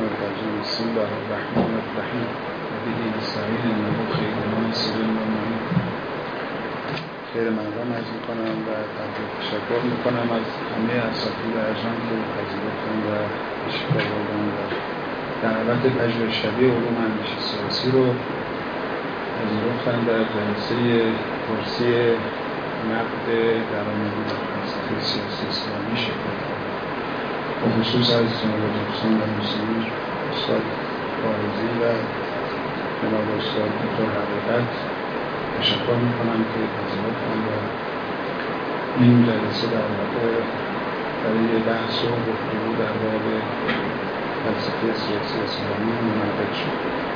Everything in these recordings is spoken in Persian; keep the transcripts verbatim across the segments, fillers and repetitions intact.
الرجيم بسم الله الرحمن الرحیم و به نستعین انه خیر ناصر و معین. خیر مردم عرض میکنم و تشکر میکنم از همه اساتید ارجمند که پذیرفتن و تشریف آوردن و دعوت پژوهشکده علوم اندیشه سیاسی رو پذیرفتن در جلسه کرسی نقد درآمدی در فلسفه سیاسی اسلامی شرکت کردن. به خصوص از جناب دوستان و مسلمین استاد فائزی و جناب استاد دکتر حقیقت تشکر میکنم که پذیرفتن و این جلسه در واقع برای بحث و گفتگو در باب فلسفه سیاسی اسلامی منعقد شد.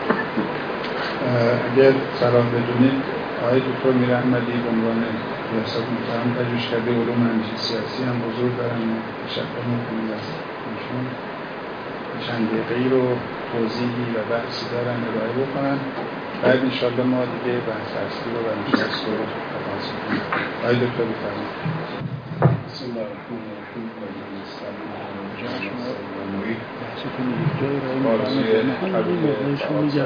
اگر صلاح بدونید آقای دکتر میر احمدی به عنوان ریاست محترم پژوهشکده علوم اندیشه سیاسی هم حضور دارن و تشکر میکنیم از ایشون. چند دقیقه‌ای رو توضیحی و بحثی دارن ارائه بکنن، بعد انشاءالله ما دیگه بحث اصلی رو و نشست رو آغاز می‌کنیم. آقای دکتر بفرمایید. بسم الله الرحمن الرحیم. بحثتون یک جای رای می‌کنه همین موضوعشو میگم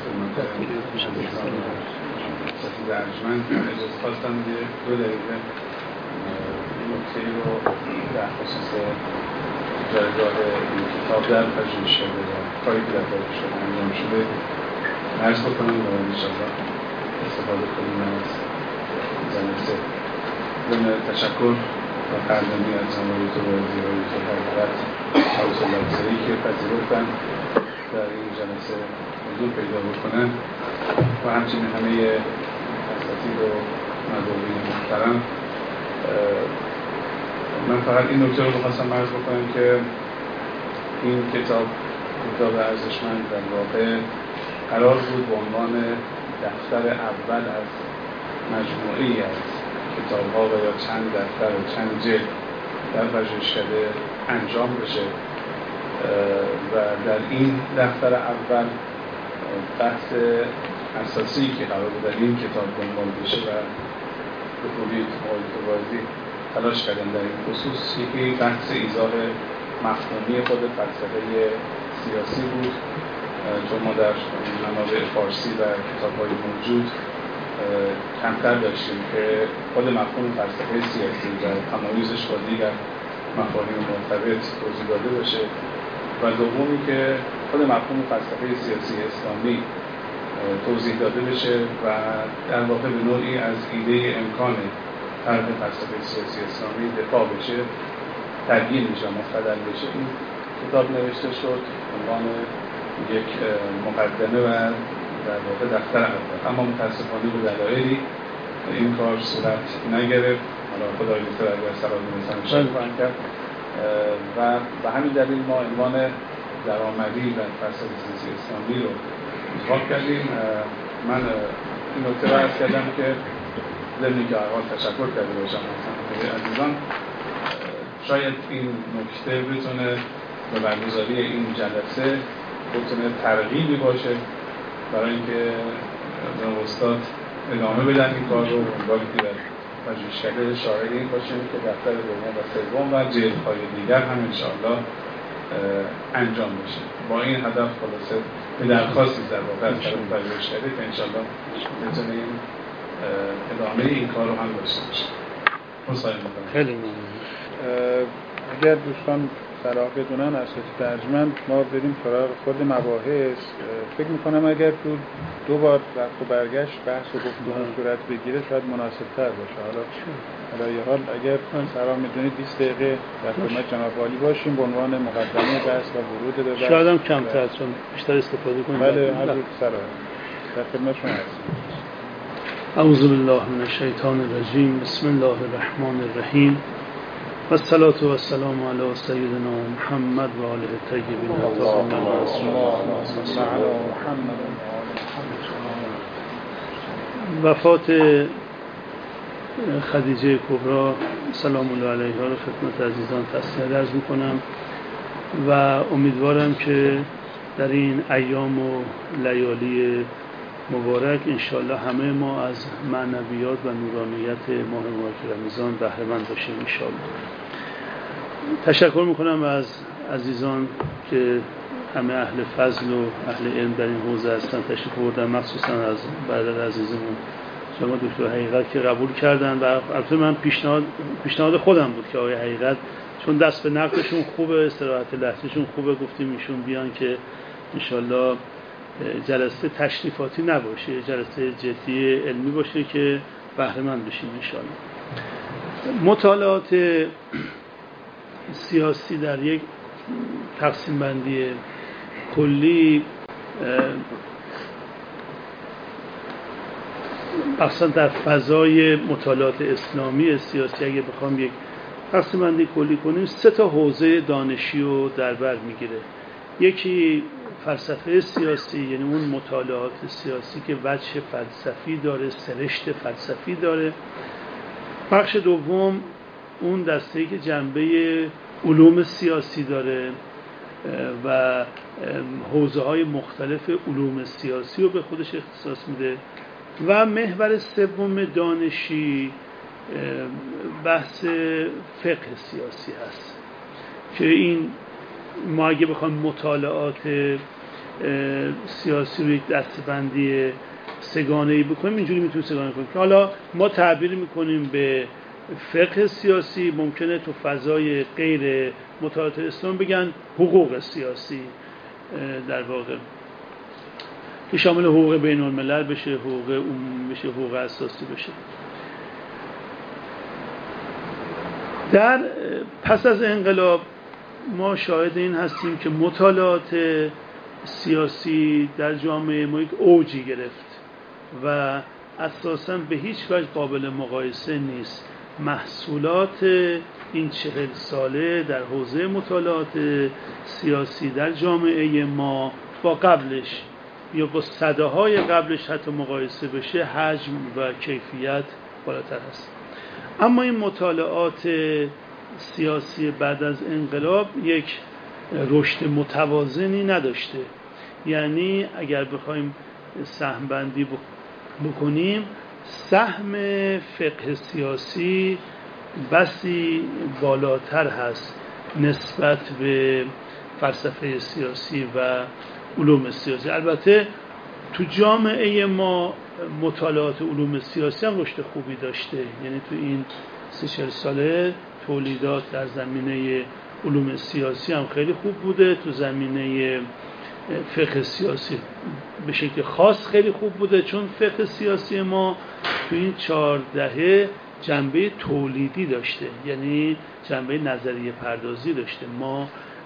سفید ارجمند اجازه خواستم یه دو دقیقه این نکته رو در خصوص جایگاه این کتاب در پژوهشکده و کاری که در پژوهشکده انجام شده عرض بکنم و انشاءالله استفاده کنیم از جلسه. ضمن تشکر و قدردانی از جناب دکتر فائزی و دکتر حقیقت حوصله افزایی که پذیرفتن در این جلسه حضور پیدا بکنن و همچنین همه اساتید و مدعوین محترم. من فقط این نکته رو می‌خواستم عرض بکنم که این کتاب کتاب ارزشمند در واقع قرار بود به عنوان دفتر اول از مجموعه‌ای از کتاب‌ها و یا چند دفتر و چند جلد در پژوهشکده انجام بشه و در این دفتر اول بحث اساسی که قرار بود در این کتاب دنبال بشه و به خوبی آقای فائزی تلاش کردن در این خصوص، یکی بحث ایضاح مفهومی خود فلسفه سیاسی بود، چون ما در منابع فارسی و کتاب‌های موجود کمتر داشتیم که خود مفهوم فلسفه سیاسی و تمایزش با دیگر مفاهیم مرتبط توضیح داده بشه و دومی که خود مفهوم فلسفه سیاسی اسلامی توضیح داده بشه و در واقع به نوعی از ایده امکان طرح فلسفه سیاسی اسلامی دفاع بشه، تبیین بشه، مستدل بشه. این کتاب نوشته شد عنوان یک مقدمه و در واقع دفتر اول، اما متاسفانه به دلایلی این کار صورت نگرفت. حالا خدای بیشتر اگر صلاح دونستن اشاره خواهند کرد و به همین دلیل ما عنوان درآمدی و فلسفه سیاسی اسلامی رو انتخاب کردیم. من این نکته رو عرض کردم که ضمن که اول تشکر کرده باشم از عزیزان، شاید این نکته بتونه به برگزاری این جلسه بتونه ترغیبی باشه برای اینکه جناب استاد ادامه بدن این کار رو اونگاهی که در پژوهشکده شاهد این باشیم که دفتر دوم و سوم و جلدهای دیگر هم انشاءالله انجام بشه. با این هدف خلاصه به درخواستی در واقع از طرف پژوهشکده که انشاءالله بتونیم ادامه این کار رو هم داشته باشیم. مصاحبه می‌کنم. خیلی ممنون. اگر دوستان صلاح بدونن اساتید ارجمند ما بریم سراغ خود مباحث. فکر میکنم اگر دو, دو بار رفت و برگشت بحث و گفتگو صورت بگیره شاید مناسب تر باشه. حالا برای حال اگر صلاح میدونید بیست دقیقه در خدمت جناب عالی باشیم به عنوان مقدمه بحث و ورود به بحث. شاید هم کمتر چون بیشتر استفاده کنیم. بله هر دو صلاح در خدمت شما هستیم. اعوذ بالله من الشیطان الرجیم. بسم الله الرحمن الرحیم. و الصلاة و السلام علی سیدنا محمد و آله الطیبین الطاهرین. وفات خدیجه کبرا سلام الله علیها رو خدمت عزیزان تسلیت عرض میکنم و امیدوارم که در این ایام و لیالی مبارک انشاءالله همه ما از معنویات و نورانیت ماه مبارک رمضان بهره مند باشیم انشاءالله. تشکر میکنم از عزیزان که همه اهل فضل و اهل علم در این حوزه هستن تشریف بردن، مخصوصا از برادر عزیزمون شما دکتر حقیقت که قبول کردن و البته من پیشنهاد پیشنهاد خودم بود که آقای حقیقت چون دست به نقدشون خوبه، استراحت لحظهشون خوبه، گفتیم ایشون بیان که انشالله جلسه تشریفاتی نباشه، جلسه جدی علمی باشه که بهره مند بشیم انشالله. مطالعات سیاسی در یک تقسیم بندی کلی اصلا در فضای مطالعات اسلامی سیاسی اگه بخوام یک تقسیم بندی کلی کنیم، سه تا حوزه دانشی رو در بر میگیره. یکی فلسفه سیاسی، یعنی اون مطالعات سیاسی که وجه فلسفی داره، سرشت فلسفی داره. بخش دوم اون دسته‌ای که جنبه علوم سیاسی داره و حوزه‌های مختلف علوم سیاسی رو به خودش اختصاص میده. و محور سوم دانشی بحث فقه سیاسی هست که این ما اگه بخوایم مطالعات سیاسی رو یک دسته‌بندی سگانه‌ای بکنیم اینجوری میتونیم سگانه کنیم که حالا ما تعبیر میکنیم به فقه سیاسی، ممکنه تو فضای غیر مطالعات اسلام بگن حقوق سیاسی در واقع که شامل حقوق بین الملل بشه، حقوق عمومی بشه، حقوق اساسی بشه. در پس از انقلاب ما شاهد این هستیم که مطالعات سیاسی در جامعه ما یک اوجی گرفت و اساساً به هیچ وجه قابل مقایسه نیست محصولات این چهل ساله در حوزه مطالعات سیاسی در جامعه ما با قبلش یا با سده‌های قبلش حتی مقایسه بشه، حجم و کیفیت بالاتر است. اما این مطالعات سیاسی بعد از انقلاب یک رشد متوازنی نداشته. یعنی اگر بخوایم سهم بندی بکنیم، سهم فقه سیاسی بسی بالاتر هست نسبت به فلسفه سیاسی و علوم سیاسی. البته تو جامعه ما مطالعات علوم سیاسی هم رشد خوبی داشته، یعنی تو این سی چهل ساله تولیدات در زمینه علوم سیاسی هم خیلی خوب بوده، تو زمینه فقه سیاسی به شکل خاص خیلی خوب بوده، چون فقه سیاسی ما تو این چهار دهه جنبه تولیدی داشته، یعنی جنبه نظریه پردازی داشته. ما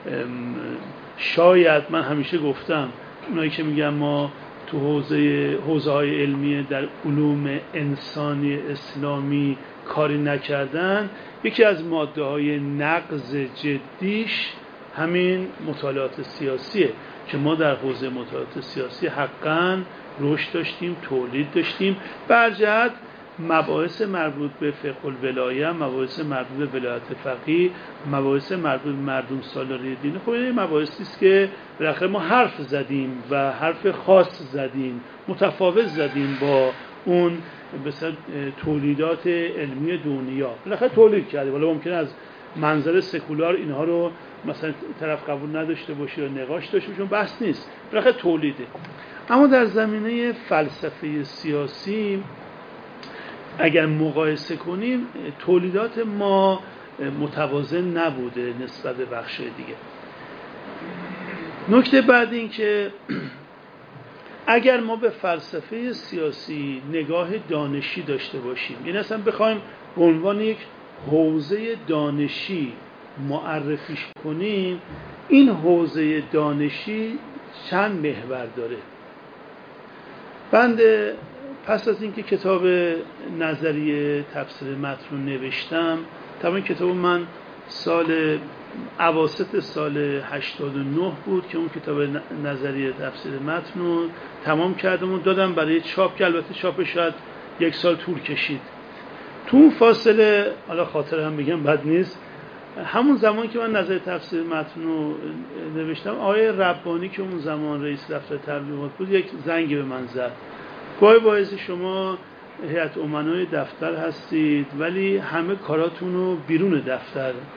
شاید من همیشه گفتم اونایی که میگن ما تو حوزه حوزه‌های علمی در علوم انسانی اسلامی کاری نکردن، یکی از ماده‌های نقض جدیش همین مطالعات سیاسیه که ما در حوزه مطالعات سیاسی حقاً رشد داشتیم، تولید داشتیم. برجهت مباحث مربوط به فقه الولایه، مباحث مربوط به ولایت فقیه، مباحث مربوط به مردم سالاری دین، خب این مباحثی است که بالاخره ما حرف زدیم و حرف خاص زدیم، متفاوت زدیم با اون مثلا تولیدات علمی دنیا. بالاخره تولید کردیم، حالا ممکنه از منظر سکولار اینها رو مثلا طرف قبول نداشته باشه یا نقاش داشته باشه، بحث نیست، بالاخره تولیده. اما در زمینه فلسفه سیاسی اگر مقایسه کنیم تولیدات ما متوازن نبوده نسبت به بخش دیگه. نکته بعد این که اگر ما به فلسفه سیاسی نگاه دانشی داشته باشیم، یعنی اصلا بخوایم به عنوان یک حوزه دانشی معرفیش کنیم، این حوزه دانشی چند محور داره. بنده پس از اینکه کتاب نظریه تفسیر متن رو نوشتم، طبعا کتاب من سال اواسط سال هشتاد و نه بود که اون کتاب نظریه تفسیر متن رو تمام کردم و دادم برای چاپ که البته چاپش شاید یک سال طول کشید. تو اون فاصله، حالا خاطر هم بگم بد نیست، همون زمان که من نظریه تفسیر متن رو نوشتم، آقای ربانی که اون زمان رئیس دفتر تبلیغات بود یک زنگ به من زد. گاهی باعث شما هیئت امنای دفتر هستید ولی همه کاراتون رو بیرون دفتر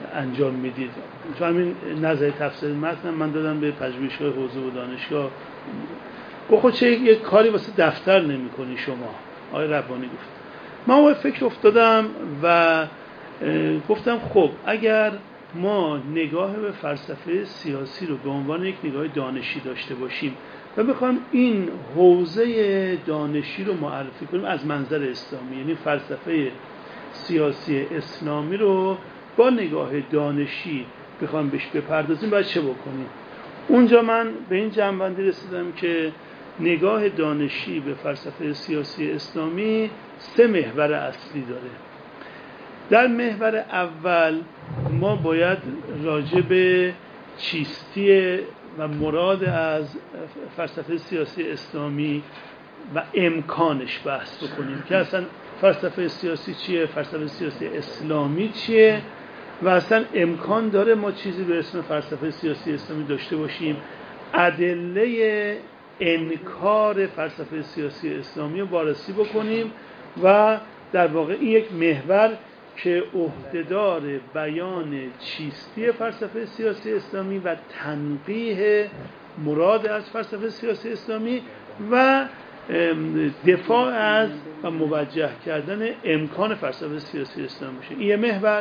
انجام میدید. تو همین نظر تفسیر متن من دادم به پژوهشگاه حوزه و دانشگاه، گفت چه یک کاری واسه دفتر نمی‌کنی شما؟ آقای ربانی گفت. من اون فکر افتادم و گفتم خب اگر ما نگاه به فلسفه سیاسی رو به عنوان یک نگاه دانشی داشته باشیم و بخوایم این حوزه دانشی رو معرفی کنیم از منظر اسلامی، یعنی فلسفه سیاسی اسلامی رو با نگاه دانشی بخوایم بهش بپردازیم، باید چه بکنیم؟ اونجا من به این جنبندی رسیدم که نگاه دانشی به فلسفه سیاسی اسلامی سه محور اصلی داره. در محور اول ما باید راجع به چیستی و مراد از فلسفه سیاسی اسلامی و امکانش بحث بکنیم که اصلا فلسفه سیاسی چیه، فلسفه سیاسی اسلامی چیه و اصلا امکان داره ما چیزی به اسم فلسفه سیاسی اسلامی داشته باشیم. ادله انکار فلسفه سیاسی اسلامی رو بررسی بکنیم و در واقع این یک محور که عهدهدار بیان چیستی فلسفه سیاسی اسلامی و تنقیح مراد از فلسفه سیاسی اسلامی و دفاع از و موجه کردن امکان فلسفه سیاسی اسلامی میشه. این محور.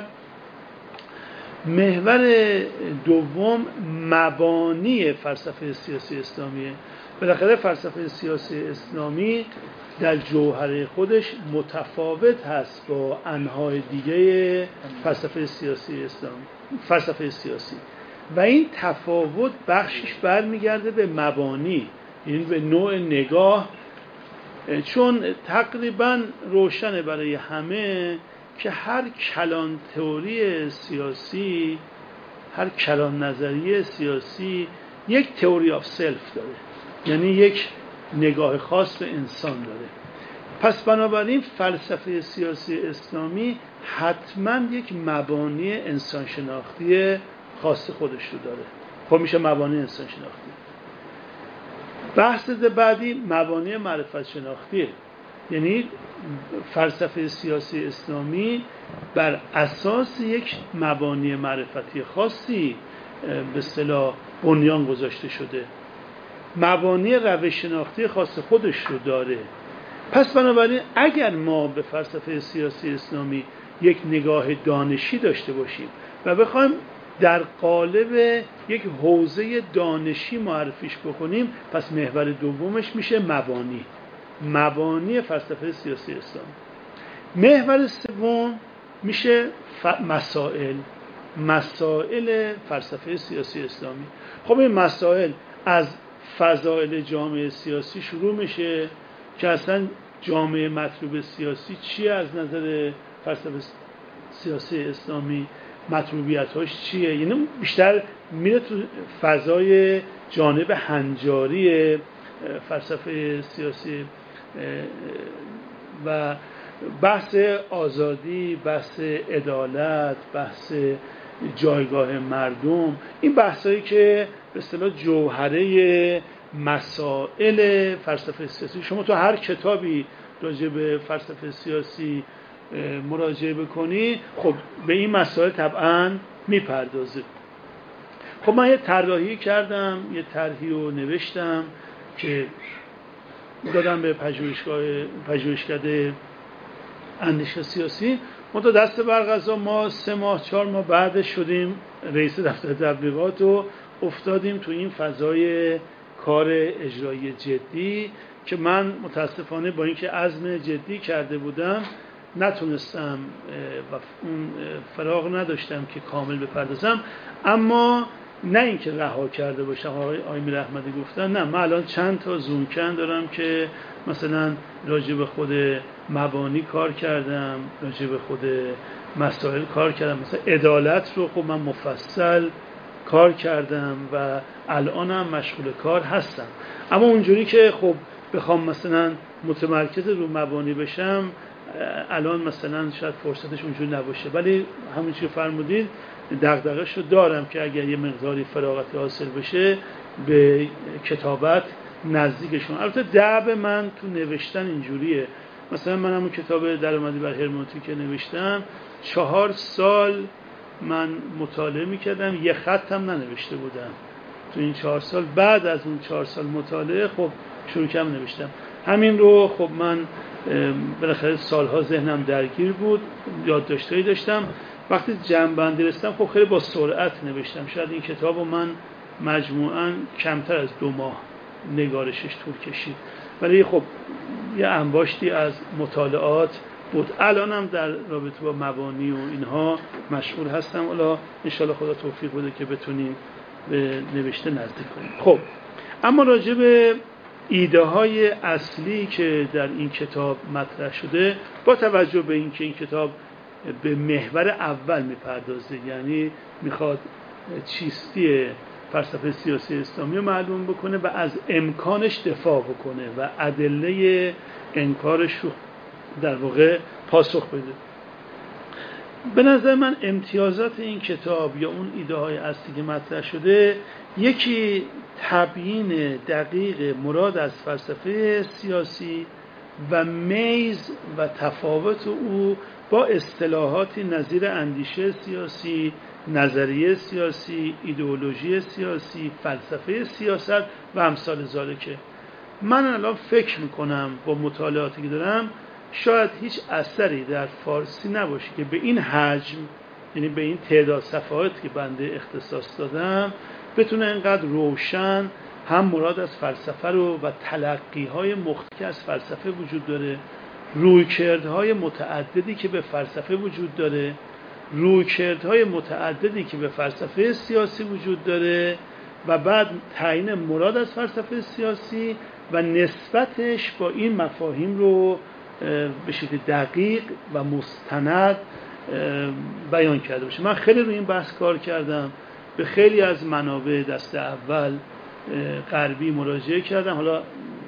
محور دوم مبانی فلسفه سیاسی اسلامیه. بالاخره فلسفه سیاسی اسلامی در جوهر خودش متفاوت هست با انواع دیگه فلسفه سیاسی اسلامی، فلسفه سیاسی، و این تفاوت بخشش برمیگرده به مبانی، یعنی به نوع نگاه. چون تقریبا روشنه برای همه که هر کلان تئوری سیاسی، هر کلان نظریه سیاسی یک تئوری آف سلف داره، یعنی یک نگاه خاص به انسان داره. پس بنابراین فلسفه سیاسی اسلامی حتما یک مبانی انسان شناختی خاص خودش رو داره. خب میشه مبانی انسان شناختی. بحث بعدی مبانی معرفت شناختیه، یعنی فلسفه سیاسی اسلامی بر اساس یک مبانی معرفتی خاصی به اصطلاح بنیان گذاشته شده، مبانی روش شناختی خاص خودش رو داره. پس بنابراین اگر ما به فلسفه سیاسی اسلامی یک نگاه دانشی داشته باشیم و بخوایم در قالب یک حوزه دانشی معرفیش بکنیم، پس محور دومش میشه مبانی، مبانی فلسفه سیاسی اسلامی. محور سوم میشه مسائل، مسائل فلسفه سیاسی اسلامی. خب این مسائل از فضائل جامعه سیاسی شروع میشه که اصلا جامعه مطلوب سیاسی چیه از نظر فلسفه سیاسی اسلامی، مطلوبیت‌هاش چیه، یعنی بیشتر میره تو فضای جانب هنجاری فلسفه سیاسی و بحث آزادی، بحث عدالت، بحث جایگاه مردم، این بحثایی که به اصطلاح جوهره مسائل فلسفه سیاسی. شما تو هر کتابی راجع به فلسفه سیاسی مراجعه بکنی، خب به این مسائل طبعا میپردازه. خب من یه طراحی کردم، یه طرحی رو نوشتم که دادم به پژوهشگاه پژوهشکده اندیشه سیاسی. ما تا دست برقضا ما سه ماه چهار ماه بعدش شدیم رئیس دفتر تبلیغات و افتادیم تو این فضای کار اجرایی جدی که من متاسفانه با اینکه عزم جدی کرده بودم نتونستم و اون فراغ نداشتم که کامل بپردازم. اما نه اینکه رها کرده باشم، آقای آیمیر احمدی گفتن نه، من الان چند تا زومکن دارم که مثلا راجع به خود مبانی کار کردم، راجع به خود مسائل کار کردم، مثلا عدالت رو خب من مفصل کار کردم و الانم مشغول کار هستم. اما اونجوری که خب بخوام مثلا متمرکز رو مبانی بشم الان مثلا شاید فرصتش اونجوری نباشه، ولی همون چیزی فرمودید دغدغه‌شو دارم که اگر یه مقداری فراغتی حاصل بشه به کتابت نزدیکشون. البته دعب من تو نوشتن اینجوریه، مثلا من همون کتاب درآمدی بر هرمنوتیک که نوشتم چهار سال من مطالعه میکردم، یه خط هم ننوشته بودم تو این چهار سال. بعد از اون چهار سال مطالعه خب شروع کردم نوشتم. همین رو خب من بالاخره سالها ذهنم درگیر بود، یادداشتایی داشتم. وقتی جمع‌بندی رسیدم خب خیلی با سرعت نوشتم. شاید این کتابو من مجموعاً کمتر از دو ماه نگارشش طول کشید، ولی خب یه انباشتی از مطالعات بود. الانم در رابطه با مبانی و اینها مشغول هستم. حالا انشالله خدا توفیق بده که بتونیم به نوشته نزدیک کنیم. خب اما راجع به ایده های اصلی که در این کتاب مطرح شده، با توجه به اینکه این کتاب به محور اول میپردازه، یعنی میخواد چیستی فلسفه سیاسی اسلامی رو معلوم بکنه و از امکانش دفاع بکنه و ادله انکارش رو در واقع پاسخ بده. به نظر من امتیازات این کتاب یا اون ایده های اصلی که مطرح شده، یکی تبیین دقیق مراد از فلسفه سیاسی و میز و تفاوت او با اصطلاحاتی نظیر اندیشه سیاسی، نظریه سیاسی، ایدئولوژی سیاسی، فلسفه سیاست و امثال ذالکه. من الان فکر میکنم با مطالعاتی که دارم شاید هیچ اثری در فارسی نباشه که به این حجم، یعنی به این تعداد صفحاتی که بنده اختصاص دادم، بتونه اینقدر روشن هم مراد از فلسفه رو و تلقی‌های مختلفی از فلسفه وجود داره، رویکردهای متعددی که به فلسفه وجود داره، رویکردهای متعددی که به فلسفه سیاسی وجود داره و بعد تعیین مراد از فلسفه سیاسی و نسبتش با این مفاهیم رو به شکل دقیق و مستند بیان کرده باشه. من خیلی روی این بحث کار کردم، به خیلی از منابع دست اول غربی مراجعه کردم. حالا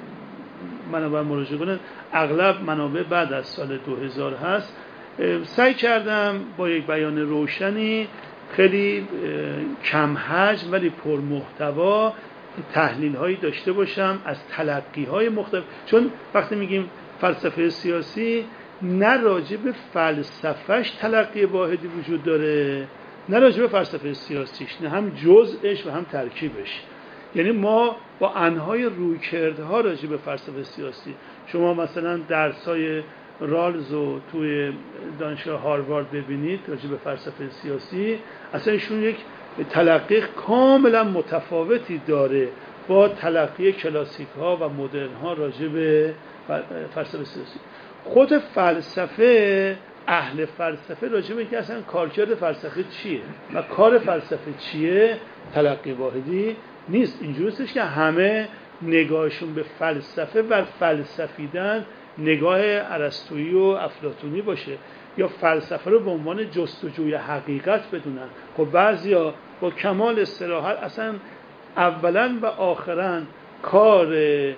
منابع مراجعه کنم اغلب منابع بعد از سال دو هزار هست. سعی کردم با یک بیان روشنی، خیلی کم حجم ولی پر محتوا، تحلیل هایی داشته باشم از تلقی های مختلف. چون وقتی میگیم فلسفه سیاسی، نه راجع به فلسفهش تلقی واحدی وجود داره، نه راجع به فلسفه سیاسیش، نه هم جزءش و هم ترکیبش. یعنی ما با انهای رویکردها راجع به فلسفه سیاسی، شما مثلا درسای رالز رو توی دانشگاه هاروارد ببینید راجع به فلسفه سیاسی، اصلا ایشون یک تلقی کاملا متفاوتی داره با تلقی کلاسیک ها و مدرن ها راجع به فلسفه سیاسی. خود فلسفه، اهل فلسفه راجع به اینکه اصلا کارکرد فلسفه چیه و کار فلسفه چیه تلقی واحدی نیست. اینجوریستش که همه نگاهشون به فلسفه و فلسفیدن نگاه ارسطویی و افلاطونی باشه، یا فلسفه رو به عنوان جستجوی حقیقت بدونن. خب بعضیا با کمال صراحت اصلا اولا و آخرا کار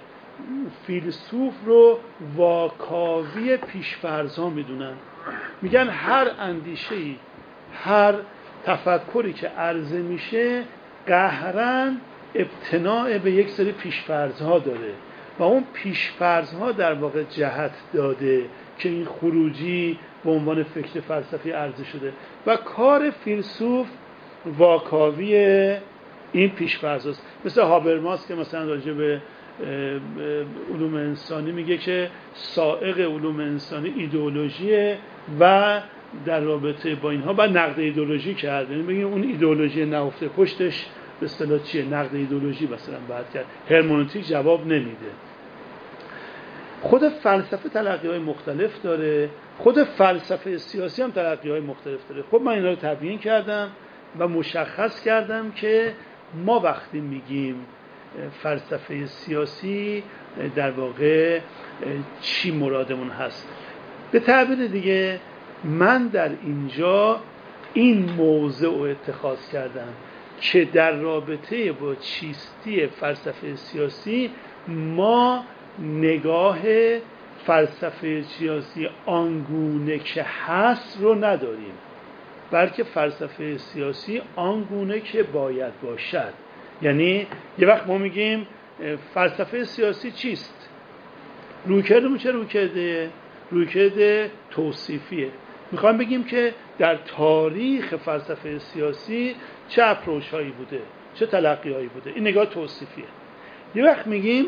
فیلسوف رو واکاوی پیش‌فرض‌ها میدونن. میگن هر اندیشه‌ای، هر تفکری که عرضه میشه قهراً ابتناء به یک سری پیش‌فرض‌ها داره و اون پیش‌فرض‌ها در واقع جهت داده که این خروجی به عنوان فکر فلسفی عرضه شده و کار فیلسوف واکاوی این پیش‌فرض‌هاست. مثل هابرماس که مثلا راجع به علوم انسانی میگه که سائق علوم انسانی ایدئولوژیه و در رابطه با اینها بعد نقد ایدئولوژی کرد. یعنی بگیم اون ایدئولوژی نهفته پشتش به اصطلاح چیه، نقد ایدئولوژی مثلا باید کرد، هرمنوتیک جواب نمیده. خود فلسفه تلقی‌های مختلف داره، خود فلسفه سیاسی هم تلقی‌های مختلف داره. خب من اینا رو تبیین کردم و مشخص کردم که ما وقتی میگیم فلسفه سیاسی در واقع چی مرادمون هست. به تعبیر دیگه من در اینجا این موضع رو اتخاذ کردم که در رابطه با چیستی فلسفه سیاسی ما نگاه فلسفه سیاسی آنگونه که هست رو نداریم، بلکه فلسفه سیاسی آنگونه که باید باشد. یعنی یه وقت ما میگیم فلسفه سیاسی چیست؟ رویکردمون چه رویکرده؟ رویکرد توصیفیه. میخوایم بگیم که در تاریخ فلسفه سیاسی چه اپروچ هایی بوده، چه تلقی هایی بوده. این نگاه توصیفیه. یه وقت میگیم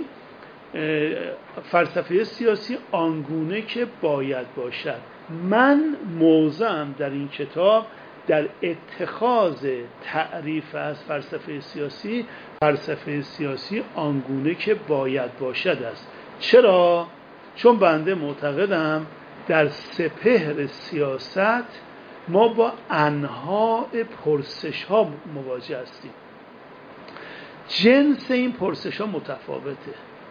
فلسفه سیاسی آنگونه که باید باشد. من موضعم در این کتاب در اتخاذ تعریف از فلسفه سیاسی، فلسفه سیاسی آنگونه که باید باشد است. چرا؟ چون بنده معتقدم در سپهر سیاست ما با انواع پرسش ها مواجه هستیم. جنس این پرسش ها متفاوته.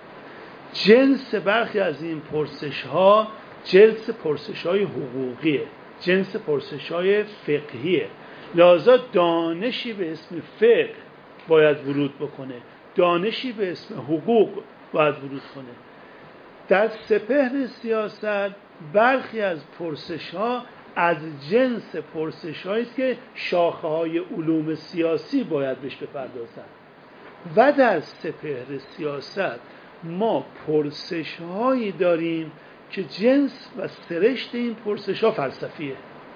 جنس برخی از این پرسش ها جنس پرسش های حقوقیه، جنس پرسش های فقهیه. لذا دانشی به اسم فقه باید ورود بکنه، دانشی به اسم حقوق باید ورود کنه. در سپهر سیاست برخی از پرسش ها از جنس پرسش هایی است که شاخه های علوم سیاسی باید بهش بپردازن. و در سپهر سیاست ما پرسش هایی داریم که جنس و سرشت این پرسش ها فلسفیه.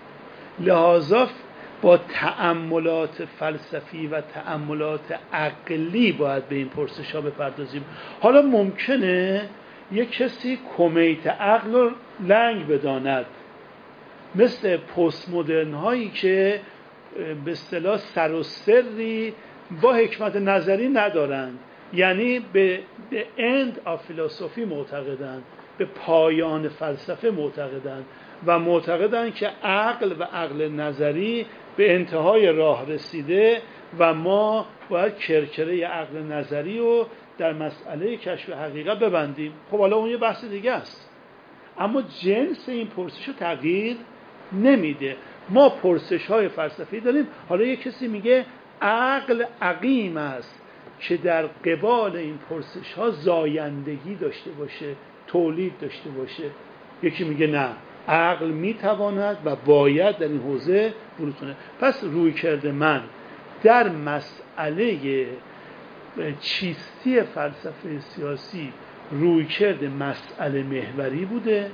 لذا با تأملات فلسفی و تأملات عقلی باید به این پرسش ها بپردازیم. حالا ممکنه یک کسی کمیت عقل رو لنگ بداند، مثل پست مدرن هایی که به اصطلاح سر و سری با حکمت نظری ندارند، یعنی به the end of philosophy معتقدند، به پایان فلسفه معتقدند و معتقدند که عقل و عقل نظری به انتهای راه رسیده و ما باید کرکره عقل نظری رو در مسئله کشف حقیقت ببندیم. خب حالا اون یه بحث دیگه است، اما جنس این پرسش رو تغییر نمیده. ما پرسش های فلسفی داریم. حالا یه کسی میگه عقل عقیم است که در قبال این پرسش ها زایندگی داشته باشه، تولید داشته باشه. یکی میگه نه، عقل میتواند و باید در این حوزه ورود کنه. پس روی کرده من در مسئله چیستی فلسفه سیاسی روی کرده مسئله محوری بوده،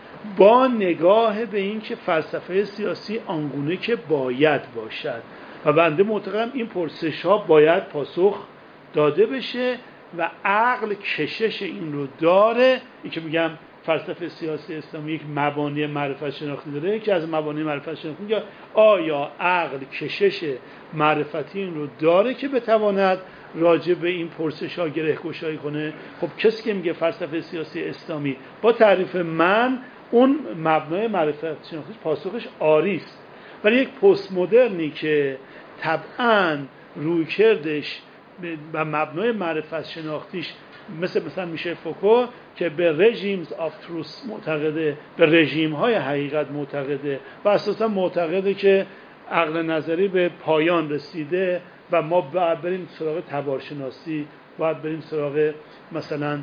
با نگاه به این که فلسفه سیاسی آنگونه که باید باشد و بنده معتقدم این پرسش ها باید پاسخ داده بشه و عقل کشش این رو داره. این که میگم فلسفه سیاسی اسلامی یک مبانی معرفت شناختی داره که از مبانی معرفت شناختی میگه آیا عقل کشش معرفتی این رو داره که بتواند راجع به این پرسش ها گره گشایی کنه. خب کسی که میگه فلسفه سیاسی اسلامی با تعریف من اون مبنای معرفت شناختی پاسخش آری است، ولی یک پست مدرنی که طبعاً روی کردش و مبنای معرفت شناختیش مثل مثلا میشه فوکو که به رژیمز آف تروث معتقده، به رژیم های حقیقت معتقده و اساسا معتقده که عقل نظری به پایان رسیده و ما باید بریم سراغ تبارشناسی، باید بریم سراغ مثلا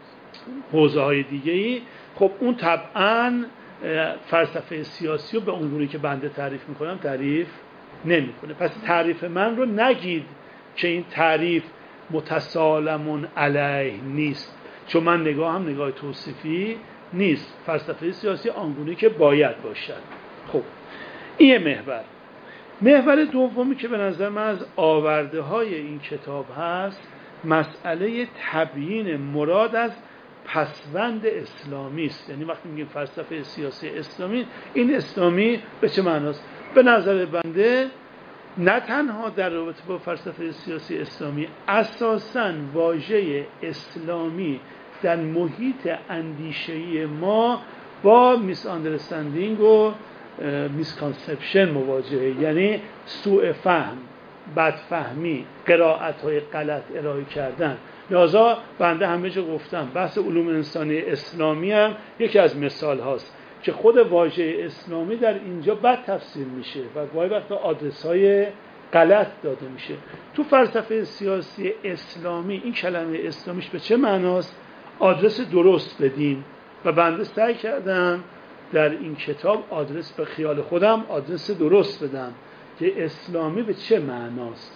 حوزه های دیگه ای. خب اون طبعاً فلسفه سیاسی رو به اونگونه که بنده تعریف میکنم تعریف نمیکنه. پس تعریف من رو نگید که این تعریف متسالمون علیه نیست، چون من نگاه هم نگاه توصیفی نیست. فلسفه سیاسی آنگونه که باید باشد. خب این محور. محور دومی که به نظر من از آورده های این کتاب هست مسئله تبیین مراد از پسوند اسلامی است. یعنی وقتی میگیم فلسفه سیاسی اسلامی، این اسلامی به چه معناست؟ به نظر بنده نه تنها در رابطه با فلسفه سیاسی اسلامی، اساساً واژه اسلامی در محیط اندیشه‌ای ما با میس آندرستندینگ و میس کانسپشن مواجهه، یعنی سوء فهم، بدفهمی، قرائت‌های غلط ارائه کردن. لذا بنده همه جا گفتم بحث علوم انسانی اسلامی هم یکی از مثال هاست که خود واژه اسلامی در اینجا بد تفسیر میشه و گاهی وقتا آدرس‌های غلط داده میشه. تو فلسفه سیاسی اسلامی این کلمه اسلامیش به چه معناست؟ آدرس درست بدین و بنده سعی کردم در این کتاب آدرس به خیال خودم آدرس درست بدم که اسلامی به چه معناست،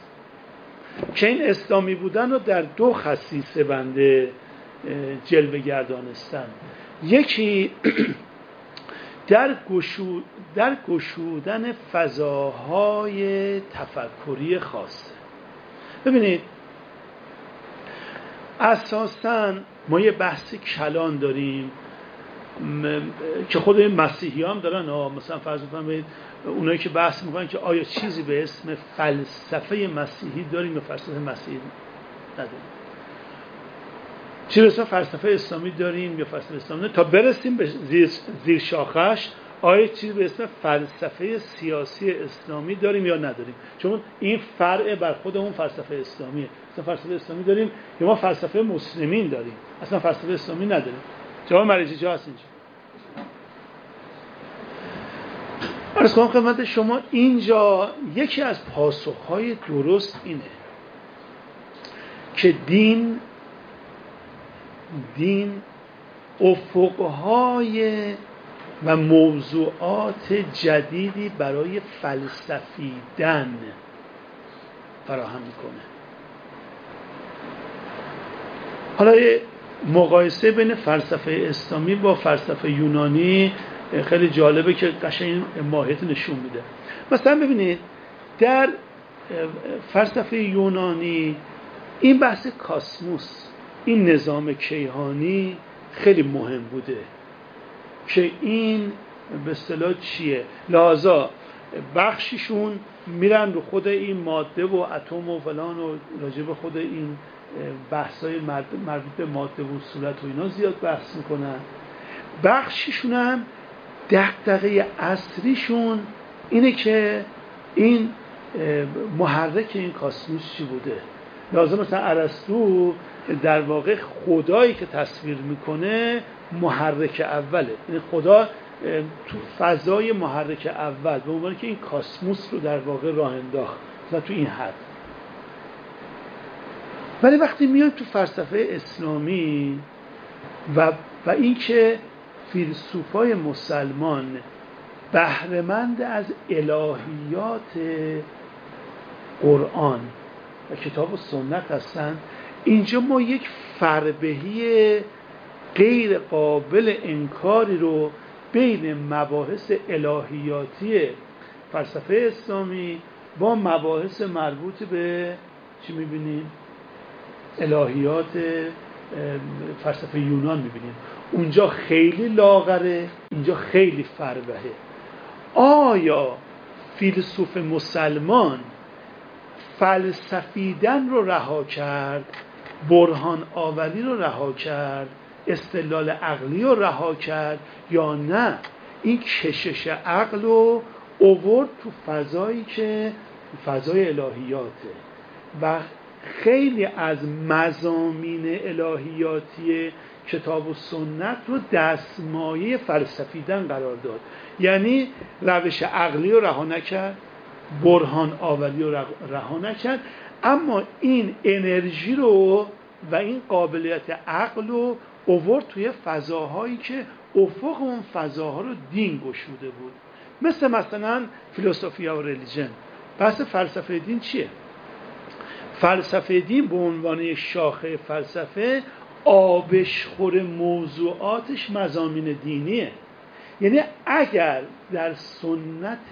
که این اسلامی بودن رو در دو خصیصه بنده جلوه گردانستن. یکی در گشود در گشودن فضاهای تفکری خاصه. ببینید اساساً ما یه بحث کلان داریم که خود این مسیحی هم دارن ها. مثلا فرض بفرمایید اونایی که بحث میکنن که آیا چیزی به اسم فلسفه مسیحی داریم یا فلسفه مسیحی نداریم، چی به اسم فلسفه اسلامی داریم یا فلسفه اسلامی نداریم، تا برسیم به زیر, زیر شاخش آیا چیزی به اسم فلسفه سیاسی اسلامی داریم یا نداریم، چون این فرع بر خود اون فلسفه اسلامیه. اصلا فلسفه اسلامی داریم یا ما فلسفه مسلمین داریم، اصلا فلسفه اسلامی نداریم. جواب مریجی جا هست اینجا. عرض کنم خدمت شما اینجا یکی از پاسخهای درست اینه که دین دین افقهای و موضوعات جدیدی برای فلسفیدن فراهم میکنه. حالا مقایسه بین فلسفه اسلامی با فلسفه یونانی خیلی جالبه که قشنگ ماهیت نشون میده. مثلا ببینید در فلسفه یونانی این بحث کاسموس، این نظام کیهانی خیلی مهم بوده که این به اصطلاح چیه، لحاظا بخشیشون میرن رو خود این ماده و اتم و فلان و راجع به خود این بحثای مربوط به ماده و صورت و اینا زیاد بحث میکنن، بخشیشون هم دغدغه اصلیشون اینه که این محرک این کاسموس چی بوده. لازم مثلا ارسطو در واقع خدایی که تصویر میکنه محرک اوله، یعنی خدا تو فضای محرک اول به عنوان که این کاسموس رو در واقع راه انداخت مثلا تو این حد. ولی وقتی میاد تو فلسفه اسلامی و و اینکه فیلسوفای مسلمان بهره‌مند از الهیات قرآن و کتاب و سنت هستن، اینجا ما یک فربهی غیر قابل انکاری رو بین مباحث الهیاتی فلسفه اسلامی با مباحث مربوط به چی میبینیم؟ الهیات فلسفه یونان میبینیم. اونجا خیلی لاغره، اینجا خیلی فربهه. آیا فیلسوف مسلمان فلسفیدن رو رها کرد، برهان آوری رو رها کرد، استدلال عقلی رو رها کرد، یا نه این کشش عقل رو اوورد تو فضایی که فضای الهیاته و خیلی از مضامین الهیاتی کتاب و سنت رو دستمایه فلسفیدن قرار داد. یعنی روش عقلی رو رها نکرد، برهان آوری رو رها نکرد، اما این انرژی رو و این قابلیت عقل رو اوورد توی فضاهایی که افق اون فضاها رو دین گشوده بود. مثل مثلا فیلسوفیا و ریلیجن. بحث فلسفه دین چیه؟ فلسفه دین به عنوان شاخه فلسفه آبشخور موضوعاتش مضامین دینیه. یعنی اگر در سنت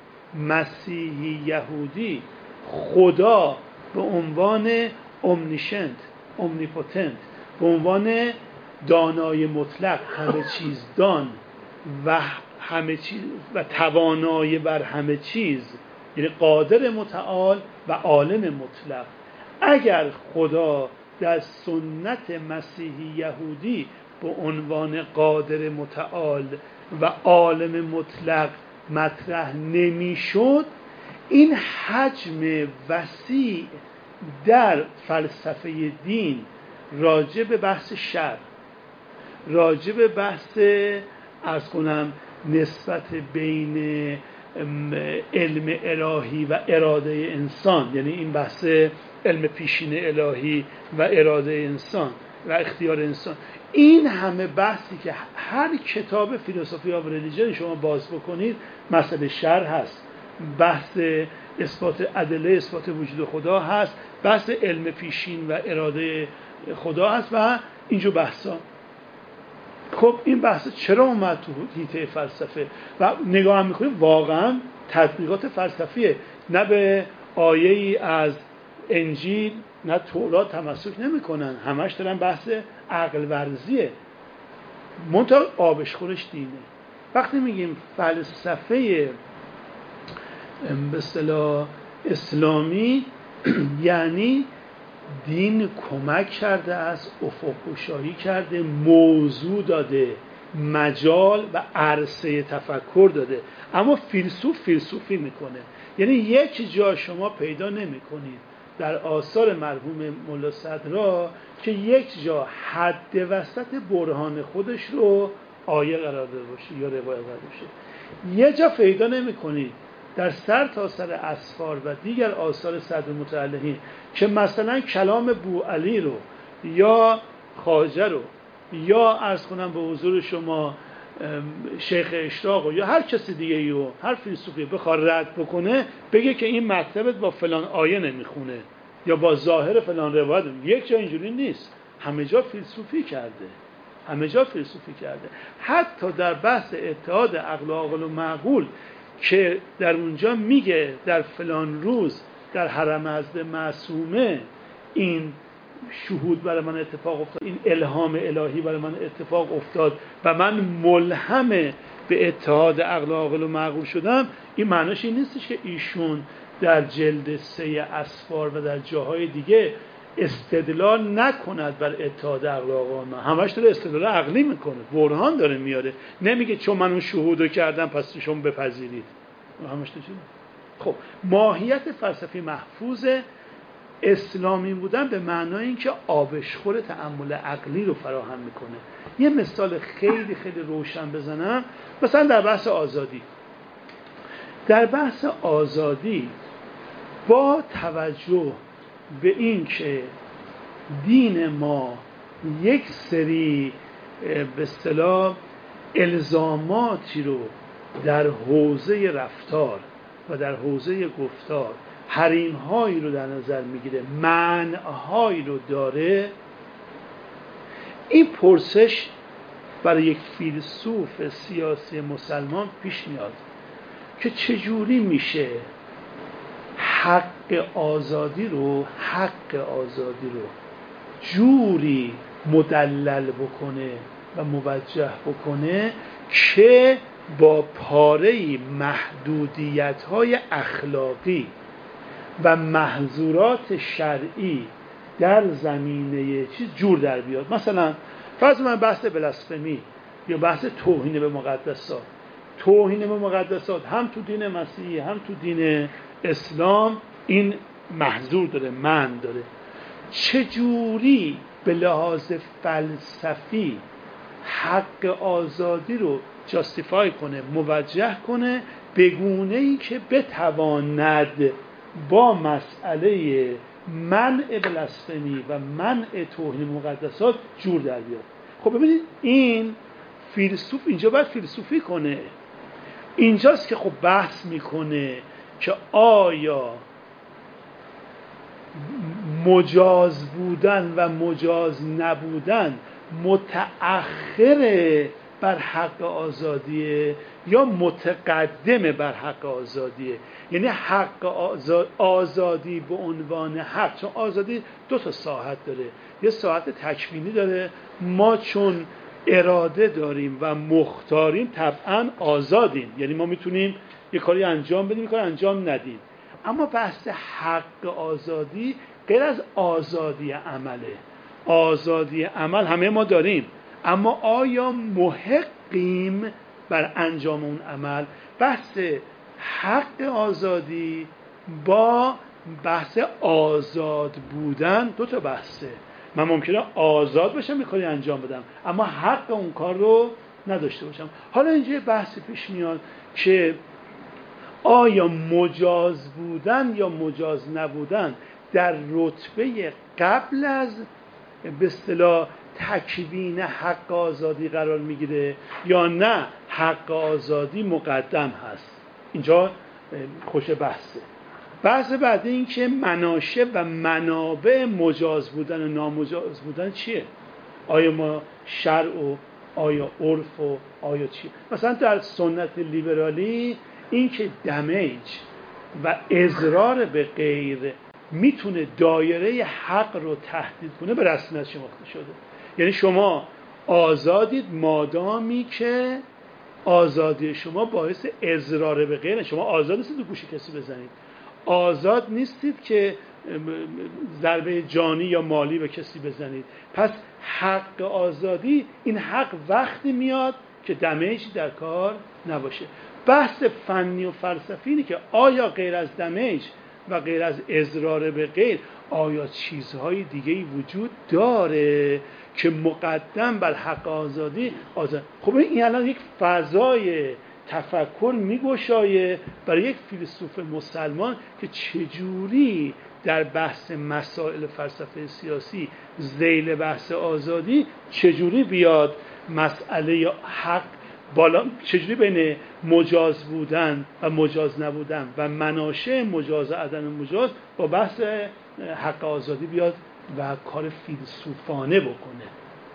مسیحی یهودی خدا به عنوان امنیشنت، امنیپوتنت، به عنوان دانای مطلق، همه چیز دان و همه چیز و توانای بر همه چیز، یعنی قادر متعال و عالم مطلق، اگر خدا در سنت مسیحی یهودی به عنوان قادر متعال و عالم مطلق مطرح نمیشد، این حجم وسیع در فلسفه دین راجع به بحث شر، راجع به بحث عرض کنم نسبت بین علم الهی و اراده انسان، یعنی این بحث علم پیشین الهی و اراده انسان و اختیار انسان، این همه بحثی که هر کتاب فیلسوفیا و ریلیجن شما باز بکنید مسئله شر هست، بحث اثبات ادله اثبات وجود خدا هست، بحث علم پیشین و اراده خدا هست و اینجور بحثا. خب این بحث چرا اومد تو حیطه فلسفه و نگاه هم میکنیم واقعا تطبیقات فلسفیه، نه به آیه‌ای از انجیل نه تورات تمسک نمیکنن، همش دارن بحث عقل ورزیه، منتها آبشخورش دینه. وقتی میگیم فلسفه به اصطلاح اسلامی یعنی دین کمک کرده است، افق گشایی کرده، موضوع داده، مجال و عرصه تفکر داده، اما فیلسوف فیلسوفی میکنه. یعنی یک جا شما پیدا نمیکنید در آثار مرحوم ملا صدرا که یک جا حد وسط برهان خودش رو آیه قرار داده باشه یا روایت قرار باشه. یه جا پیدا نمیکنید در سر تا سر اسفار و دیگر آثار صدر متعلقین که مثلا کلام بوعلی رو یا خواجه رو یا عرض کنم به حضور شما شیخ اشراق یا هر کسی دیگه رو، هر فیلسوفی بخواد رد بکنه بگه که این مطلبت با فلان آیه نمیخونه یا با ظاهر فلان روایت. یک جا اینجوری نیست، همه جا فیلسوفی کرده، همه جا فیلسوفی کرده. حتی در بحث اتحاد عقل و عاقل و معقول که در اونجا میگه در فلان روز در حرم حضرت معصومه این شهود برای من اتفاق افتاد، این الهام الهی برای من اتفاق افتاد و من ملهم به اتحاد عقل و عاقل و معقول شدم، این معنیش این نیستش که ایشون در جلد سه اسفار و در جاهای دیگه استدلال نکند بر اتحاد عقل و عاقل، همش داره استدلال عقلی میکنه، برهان داره میاره، نمیگه چون من اون شهودو کردم پس شما بپذیرید. همش چیه؟ خب ماهیت فلسفی محفوظ اسلامی بودن به معنای اینکه آبشخور تأمل عقلی رو فراهم میکنه. یه مثال خیلی خیلی روشن بزنم، مثلا در بحث آزادی. در بحث آزادی با توجه به این که دین ما یک سری به اصطلاح الزاماتی رو در حوزه رفتار و در حوزه گفتار حریم‌هایی رو در نظر میگیره، منع‌هایی رو داره، این پرسش برای یک فیلسوف سیاسی مسلمان پیش میاد که چجوری میشه حق آزادی رو حق آزادی رو جوری مدلل بکنه و موجه بکنه که با پاره‌ای محدودیت‌های اخلاقی و محظورات شرعی در زمینه چیز جور در بیاد. مثلا فرض من بحث بلاسفمی یا بحث توهین به مقدسات، توهین به مقدسات هم تو دین مسیحی هم تو دین اسلام این محظور داره، منع داره. چجوری به لحاظ فلسفی حق آزادی رو جاستیفای کنه، موجه کنه به گونه‌ای که بتواند با مسئله منع بلاسفمی و منع توهین مقدسات جور در بیاد. خب ببینید این فیلسوف اینجا باید فیلسوفی کنه، اینجاست که خب بحث میکنه که آیا مجاز بودن و مجاز نبودن متأخر بر حق آزادیه یا متقدم بر حق آزادیه. یعنی حق آزادی به عنوان حق، چون آزادی دو تا ساحت داره، یه ساحت تکوینی داره، ما چون اراده داریم و مختاریم طبعا آزادیم، یعنی ما میتونیم یه کاری انجام بدیم، یه کاری انجام ندیم. اما بحث حق آزادی غیر از آزادی عمله. آزادی عمل همه ما داریم، اما آیا محقیم بر انجام اون عمل؟ بحث حق آزادی با بحث آزاد بودن دو تا بحثه. من ممکنه آزاد باشم یه کاری انجام بدم اما حق اون کار رو نداشته باشم. حالا اینجا بحثی پیش میاد که آیا مجاز بودن یا مجاز نبودن در رتبه قبل از به اصطلاح تکوین حق آزادی قرار میگیره یا نه حق آزادی مقدم هست؟ اینجا خوش بحثه. بحث بعدی این که مناشأ و منابع مجاز بودن و نامجاز بودن چیه؟ آیا ما شرع و آیا عرف و آیا چی. مثلا در سنت لیبرالی این که دمیج و اضرار به غیر میتونه دایره حق رو تهدید کنه به رسمیت شناخته شده. یعنی شما آزادید مادامی که آزادی شما باعث اضرار به غیره. شما آزاد نیستید تو گوش کسی بزنید، آزاد نیستید که ضربه جانی یا مالی به کسی بزنید. پس حق آزادی، این حق وقتی میاد که دمیجی در کار نباشه. بحث فنی و فلسفی اینه که آیا غیر از دمیج و غیر از اضرار به غیر آیا چیزهای دیگه‌ای وجود داره که مقدم بر حق آزادی آزاد. خب این الان یک فضای تفکر میگشایه برای یک فیلسوف مسلمان که چجوری در بحث مسائل فلسفه سیاسی ذیل بحث آزادی چجوری بیاد مسئله حق بالا، چجوری بین مجاز بودن و مجاز نبودن و مناشأ مجاز و عدم مجاز با بحث حق آزادی بیاد و کار فیلسوفانه بکنه،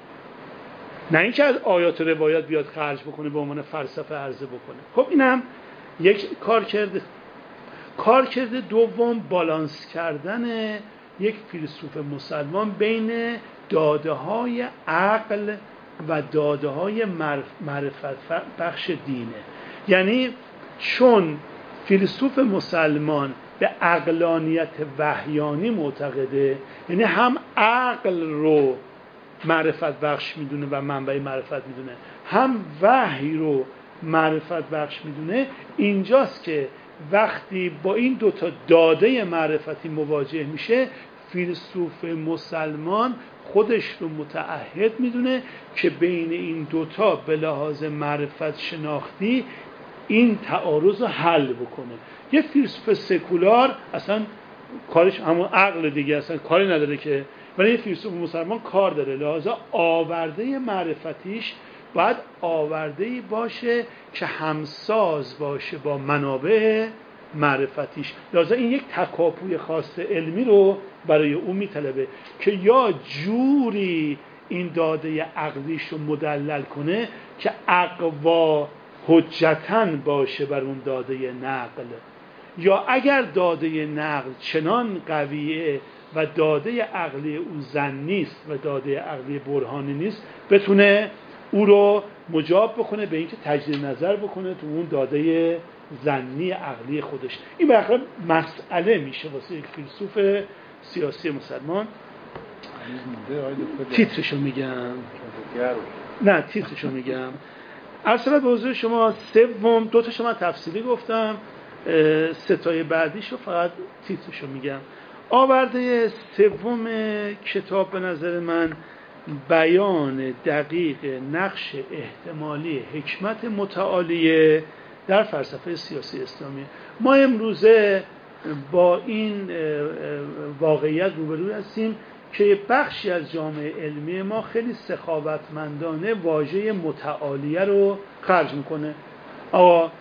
نه اینکه از آیات و روایات بیاد خرج بکنه به عنوان فلسفه عرضه بکنه. خب اینم یک کار کرده. کار کرده دوم بالانس کردن یک فیلسوف مسلمان بین داده های عقل و داده های معرفت بخش دینه. یعنی چون فیلسوف مسلمان به عقلانیت وحیانی معتقده، یعنی هم عقل رو معرفت بخش میدونه و منبع معرفت میدونه، هم وحی رو معرفت بخش میدونه، اینجاست که وقتی با این دوتا داده معرفتی مواجه میشه فیلسوف مسلمان خودش رو متعهد میدونه که بین این دوتا به لحاظ معرفت شناختی این تعارض رو حل بکنه. یه فیلسوف سکولار اصلا کارش همون عقل دیگه، اصلا کاری نداره که، ولی یه فیلسوف مسلمان کار داره، لحاظا آورده معرفتیش باید آورده‌ای باشه که همساز باشه با منابع معرفتیش. لحاظا این یک تکاپوی خاص علمی رو برای اون میطلبه که یا جوری این داده عقلیش رو مدلل کنه که اقوا حجتاً باشه بر اون داده نقل، یا اگر داده نقل چنان قویه و داده عقلی او ظنی نیست و داده عقلی برهانی نیست بتونه او رو مجاب بکنه به اینکه تجدید نظر بکنه تو اون داده ظنی عقلی خودش. این بالاخره مسئله میشه واسه یک فیلسوف سیاسی مسلمان. تیترشو میگم نه تیترشو میگم ارسلت به حضور شما. سوم دو تا شما تفصیلی گفتم، ستای بعدیشو فقط تیترشو میگم. آورده سوم کتاب به نظر من بیان دقیق نقش احتمالی حکمت متعالیه در فلسفه سیاسی اسلامی. ما امروزه با این واقعیت روبرو هستیم که بخشی از جامعه علمی ما خیلی سخاوتمندانه واژه متعالیه رو خرج میکنه. آقا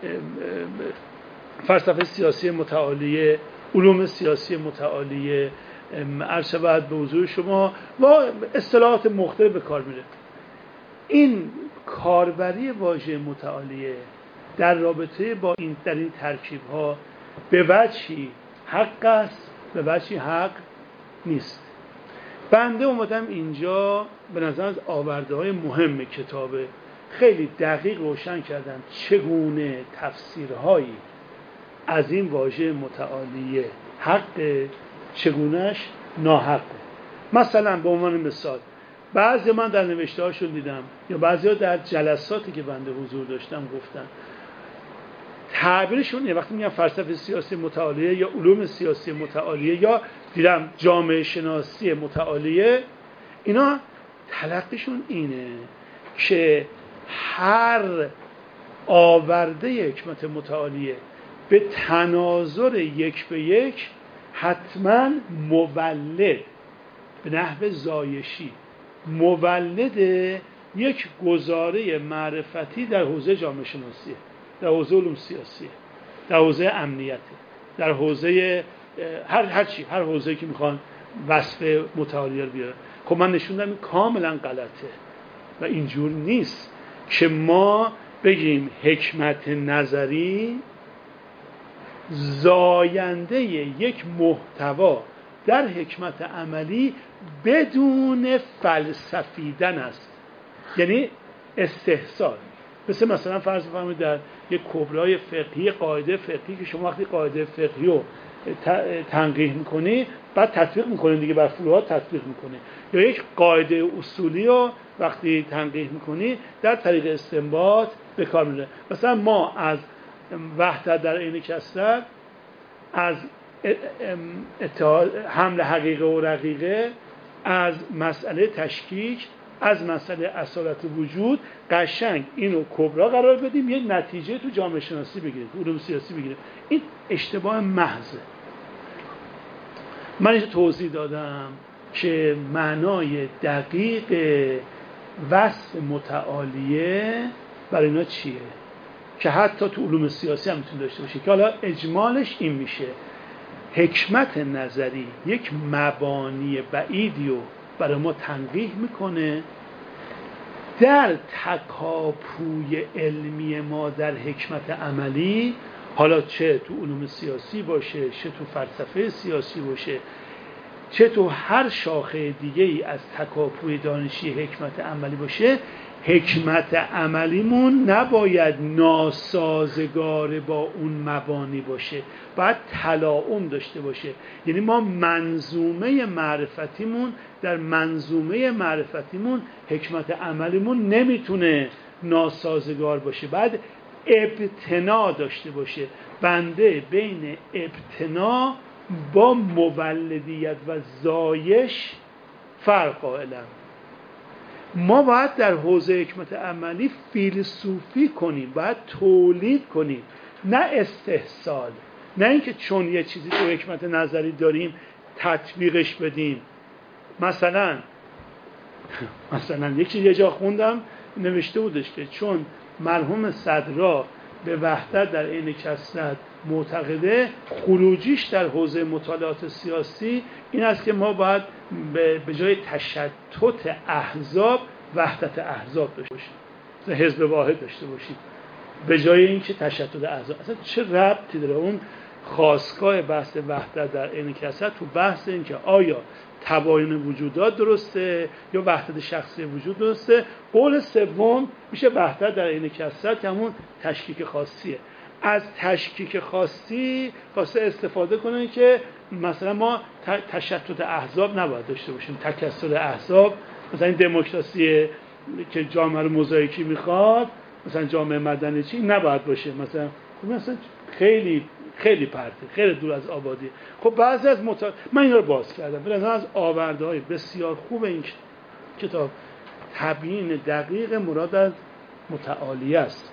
فلسفه سیاسی متعالیه، علوم سیاسی متعالیه، عرض بعد به حضور شما و اصطلاحات مختلف به کار میره. این کاربری واژه متعالیه در رابطه با این در این ترکیب ها به وجهی حق است، به وجهی حق نیست. بنده اومدم اینجا به نظر از آورده های مهم کتابه خیلی دقیق روشن کردم چگونه تفسیرهایی از این واژه متعالیه حق، چگونهش ناحقه. مثلا به عنوان مثال بعضی من در نوشته هاشون دیدم یا بعضی ها در جلساتی که بنده حضور داشتم گفتن تعبیرشون وقتی میگن فلسفه سیاسی متعالیه یا علوم سیاسی متعالیه یا دیدم جامعه شناسی متعالیه، اینا تلقیشون اینه که هر آورده حکمت متعالیه به تناظر یک به یک حتما مولد به نحو زایشی مولد یک گزاره معرفتی در حوزه جامعه شناسیه، در حوزه علوم سیاسیه، در حوزه امنیته، در حوزه هر هر چی، هر حوزه‌ای که میخوان وصف متعالیه رو بیارن. خب من نشوندم این کاملا غلطه. و اینجور نیست که ما بگیم حکمت نظری زاینده یک محتوا در حکمت عملی بدون فلسفیدن است، یعنی استحصال. مثل مثلا فرض بفرمایید در یک کبرای فقهی قاعده فقهی که شما وقتی قاعده فقهی رو تنقیح میکنی بعد تطبیق میکنی دیگه، بر فروعات تطبیق میکنی، یا یک قاعده اصولی رو وقتی تنقیح میکنی در طریق استنباط به کار میره. مثلا ما از وحدت در عین کثرت، از حمل حقیقه و رقیقه، از مسئله تشکیک، از مسئله اصالت وجود قشنگ اینو کبرا قرار بدیم، یه نتیجه تو جامعه شناسی بگیریم، تو علوم سیاسی بگیریم. این اشتباه محضه. من اینجا توضیح دادم که معنای دقیق وصف متعالیه برای اینا چیه که حتی تو علوم سیاسی هم میتونه داشته باشه، که حالا اجمالش این میشه: حکمت نظری یک مبانی بعیدی رو برای ما تنقیح میکنه، در تکاپوی علمی ما در حکمت عملی، حالا چه تو علوم سیاسی باشه، چه تو فلسفه سیاسی باشه، چه تو هر شاخه دیگه ای از تکاپوی دانشی حکمت عملی باشه، حکمت عملیمون نباید ناسازگار با اون مبانی باشه، باید تلاؤم داشته باشه. یعنی ما منظومه معرفتیمون در منظومه معرفتیمون حکمت عملیمون نمیتونه ناسازگار باشه، باید ابتنا داشته باشه. بنده بین ابتنا با مولدیت و زایش فرق قائلم. ما باید در حوزه حکمت عملی فیلسوفی کنیم، باید تولید کنیم، نه استحصال، نه اینکه چون یه چیزی تو حکمت نظری داریم تطبیقش بدیم. مثلا مثلا یک چیز یه جا خوندم نوشته بودش که چون مرحوم صدرا به وحدت در عین کثرت معتقده، خروجیش در حوزه مطالعات سیاسی این است که ما باید به جای تشتت احزاب وحدت احزاب داشته باشیم، مثلا حزب واحد داشته باشیم به جای اینکه تشتت احزاب. اصلا چه ربطی داره اون خاستگاه بحث وحدت در عین کثرت تو بحث این که آیا تباین وجودات درسته یا وحدت شخصی وجود درسته؟ قول سوم میشه وحدت در عین کثرت که همون تشکیک خاصیه. از تشکیک خاصی خواسته استفاده کنه که مثلا ما تشتت احزاب نباید داشته باشیم، تکثر احزاب، مثلا این دموکراسی که جامعه رو موزاییکی میخواد، مثلا جامعه مدنی چی نباید باشه، مثلا مثلا خیلی خیلی پرته، خیلی دور از آبادی. خب بعضی از مطالعه من اینا رو باز کردم، به نظر از آورده‌های بسیار خوب این کتاب تبیین دقیق مراد از متعالی است.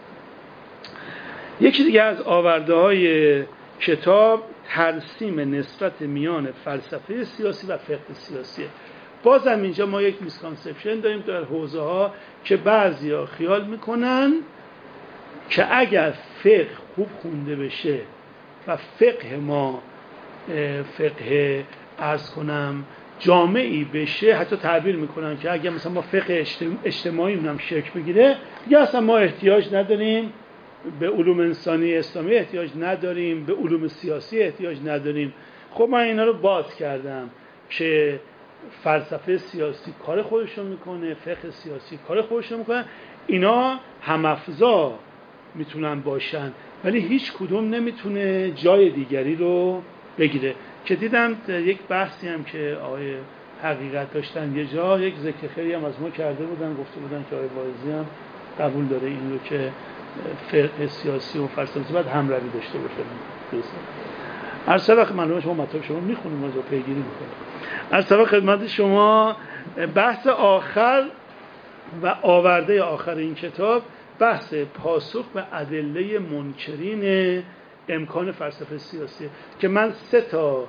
یکی دیگه از آورده‌های کتاب ترسیم نسبت میان فلسفه سیاسی و فقه سیاسی. بازم اینجا ما یک میسکانسپشن داریم در حوزه ها که بعضیا خیال میکنن که اگر فقه خوب خونده بشه و فقه ما فقه عرض کنم جامعی بشه، حتی تعبیر میکنن که اگر مثلا ما فقه اجتماعی هم شکل بگیره دیگه اصلا ما احتیاج نداریم به علوم انسانی اسلامی، احتیاج نداریم به علوم سیاسی، احتیاج نداریم. خب من اینا رو باز کردم که فلسفه سیاسی کار خودشون میکنه، فقه سیاسی کار خودشون میکنه، اینا هم‌افزا میتونن باشن ولی هیچ کدوم نمیتونه جای دیگری رو بگیره. که دیدم یک بحثی هم که آقای حقیقت داشتن یه جا، یک ذکر خیری هم از ما کرده بودن، گفته بودن که آقای واعظی هم قبول داره این رو که فقه سیاسی و فلسفه باید همروی داشته باشه. هر سبق معلومه شما مطلب شما میخونیم از پیگیری میکنیم. هر سبق خدمت شما بحث آخر و آورده آخر این کتاب بحث پاسخ به ادله منکرین امکان فلسفه سیاسی، که من سه تا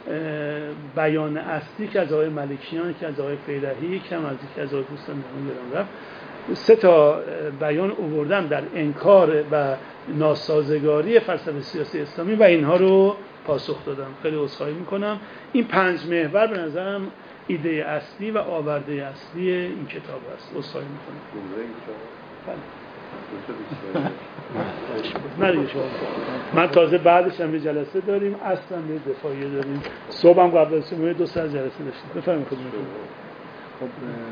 بیان اصلی که از آقای ملکیان، که از آقای فیرحی، که هم از یکی از آقای دوستان نمیدونم رفت، سه تا بیان آوردم در انکار و ناسازگاری فلسفه سیاسی اسلامی و اینها رو پاسخ دادم. خیلی عذرخواهی میکنم. این پنج محور به نظرم ایده اصلی و آورده اصلی این کتاب است. عذرخواهی می‌کنم. بله. نه دیگه شما من تازه بعدش هم یه جلسه داریم، اصلا یه دفاعیه داریم، صبح هم قبل از صبح دو ساعت جلسه داشتیم. بفرمایید خودتون. خب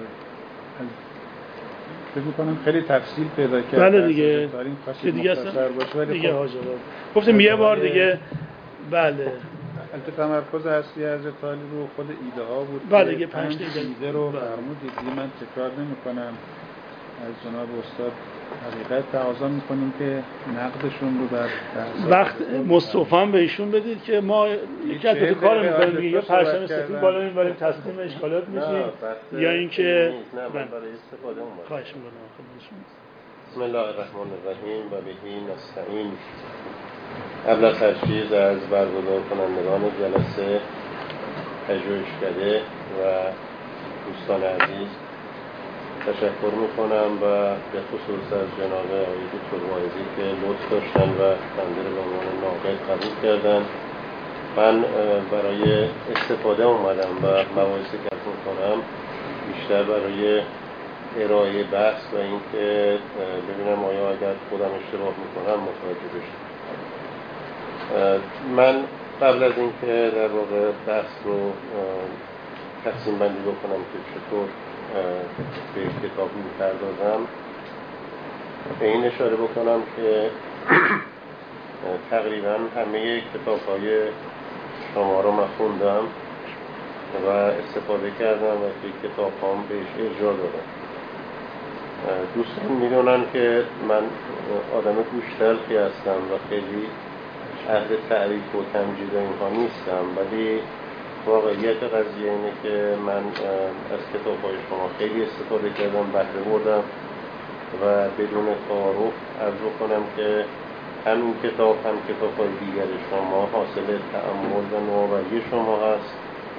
فکر می‌کنم خیلی تفصیل پیدا کرد. بله دیگه. که دیگه اصلا دیگه حاجا گفتم یه بار دیگه. بله. البته تمرکز اصلی از تالی رو خود ایده ها بود. بله دیگه پنج تا ایده رو فرمودید. من تکرار نمی‌کنم. از جناب استاد حقیقت تقاضا می‌کنیم که نقدشون رو در وقت مصطفی به ایشون بدید که ما یکی از دو کار می‌کنیم، یا پرچم سفید بالا می‌بریم تسلیم اشکالات میشیم، یا اینکه نه من برای استفاده اومدم. خواهش می‌کنم خدمتتون. بسم الله الرحمن الرحیم و به نستعین. قبل از هر چیز از برگزار کنندگان جلسه پژوهشکده و دوستان عزیز تشکر میکنم و به خصوص از جناب آقای دکتر واعظی که لطف داشتن و بنده رو به عنوان ناقد قبول کردن. من برای استفاده اومدم و مباحثی که میکنم بیشتر برای ارائه بحث و اینکه ببینم آیا اگر خودم اشتباه میکنم متوجه بشم. من قبل از اینکه در واقع بحث رو تقسیم بندی بکنم که چطور به کتاب می‌پردازم، به این اشاره بکنم که تقریبا همه کتاب‌های شما رو من خوندم و استفاده کردم و که کتاب‌هام بهش ارجاع دادم. دوستان می‌دونن که من آدم گوش‌تلخی هستم و خیلی اهل تعریف و تمجید اینها نیستم، ولی واقعیت قضیه اینه که من از کتاب‌های شما خیلی استفاده کردم، بهره بردم و بدون تعارف عرض کنم که همین کتاب هم کتاب‌های دیگر شما حاصل تأمل و نوآوری شما هست.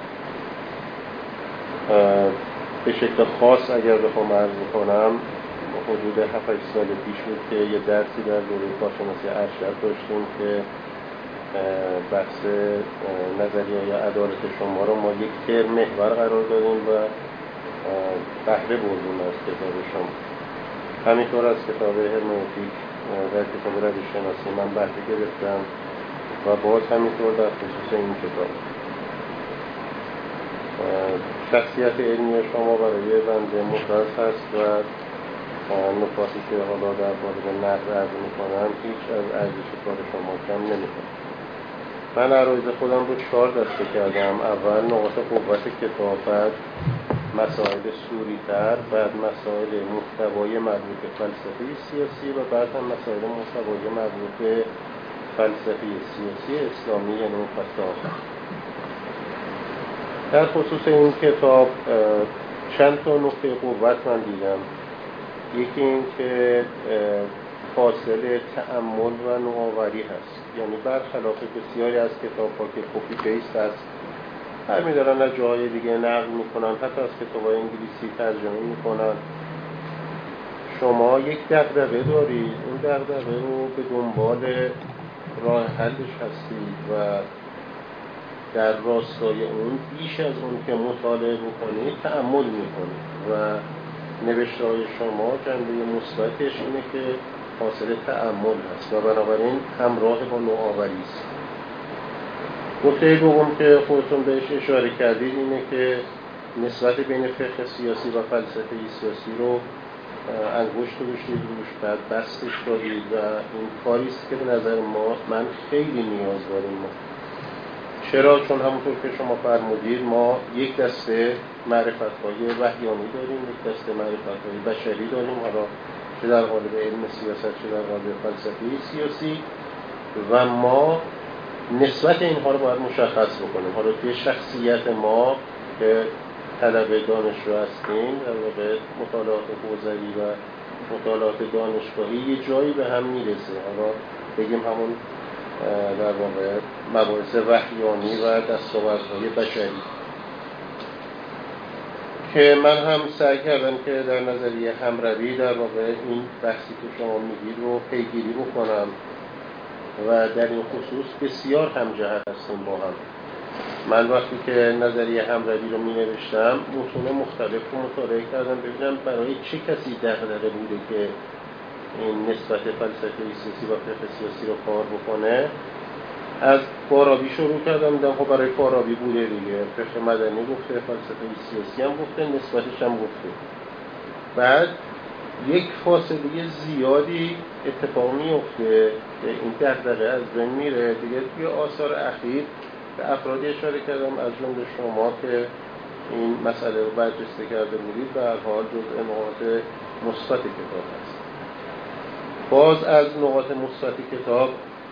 به شکل خاص اگر بخوام عرض کنم، حدود هفت هشت سال پیش بود که یه درسی در دوره کارشناسی ارشد داشتیم که بحث نظریه یا عدالت شما رو ما یک ترم محور قرار دادیم و بهره بردیم از کتاب شما. همینطور از کتاب هرمنوتیک در کتاب روش شناسی من بهره گرفتم و باز همینطور در خصوص این کتاب. شخصیت علمی شما برای بنده مفرد هست و نکاتی که حالا در مورد نقد عرض می‌کنم هیچ از ارزش کار شما کم نمی‌کنه. من عرایض خودم رو چهار دسته کردم. اول نقاط قوت کتاب، بعد مسائل سوری تر، بعد مسائل محتوای مربوط به فلسفه سیاسی و بعد هم مسائل محتوای مربوط به فلسفه سیاسی اسلامی یعنی مفصل. در خصوص این کتاب چند تا نقطه قوت من دیدم. یکی این که فاصله تأمل و نوآوری هست، یعنی برخلاف بسیاری از کتاب‌ها که کپی پیست هست، برمی‌دارن از جاهای دیگه نقل می‌کنن، حتی از کتاب‌های انگلیسی ترجمه می‌کنن. شما یک دغدغه دارید، اون دغدغه رو به دنبال راه حلش هستید و در راستای اون بیش از اون که مطالعه بکنید تأمل می‌کنید و نوشته‌های شما جنبه مثبتش اینه که حاصل تأمل هست و بنابراین همراه با نوآوری است. نکته دوم که خودتون بهش اشاره کردید اینه که نسبت بین فقه سیاسی و فلسفه سیاسی رو انگشت گذاشتید روش، بعد بستش دادید و این کاری است که به نظر ما من خیلی نیاز داریم. چرا؟ چون همونطور که شما فرمودید ما یک دسته معرفت‌های وحیانی داریم، یک دسته معرفت‌های بشری داریم، حالا چه در قالب علم سیاست چه در قالب فلسفه سیاسی، و ما نسبت اینها رو باید مشخص بکنیم. حالا توی شخصیت ما که طلبه دانشجو هستیم، در واقع مطالعات حوزوی و مطالعات دانشگاهی یه جایی به هم میرسه، حالا بگیم همون در واقع مباحث وحیانی و دستاوردهای بشری که من هم سعی کردم که در نظریه همروی در واقع این بحثی که شما میگید رو پیگیری بکنم و در این خصوص بسیار همجهت هستیم با هم. من وقتی که نظریه همروی رو می نوشتم متون مختلف رو مطالعه کردم ببینم برای چه کسی دغدغه بوده که این نسبت فلسفه سیاسی و فقه سیاسی رو کار بکنه. از فارابی شروع کردم، دیدم خب برای فارابی بوده دیگه، فقه مدنی گفته، فلسفه سیاسی هم گفته، نسبتش هم گفته. بعد یک فاصله زیادی اتفاق میفته که این دغدغه از بین میره دیگه. توی آثار اخیر به افرادی اشاره کردم از جمله شما که این مسئله رو برجسته کرده بودید، به هر حال جزء نقاط مثبت کتاب هست. باز از نقاط مثبت کتاب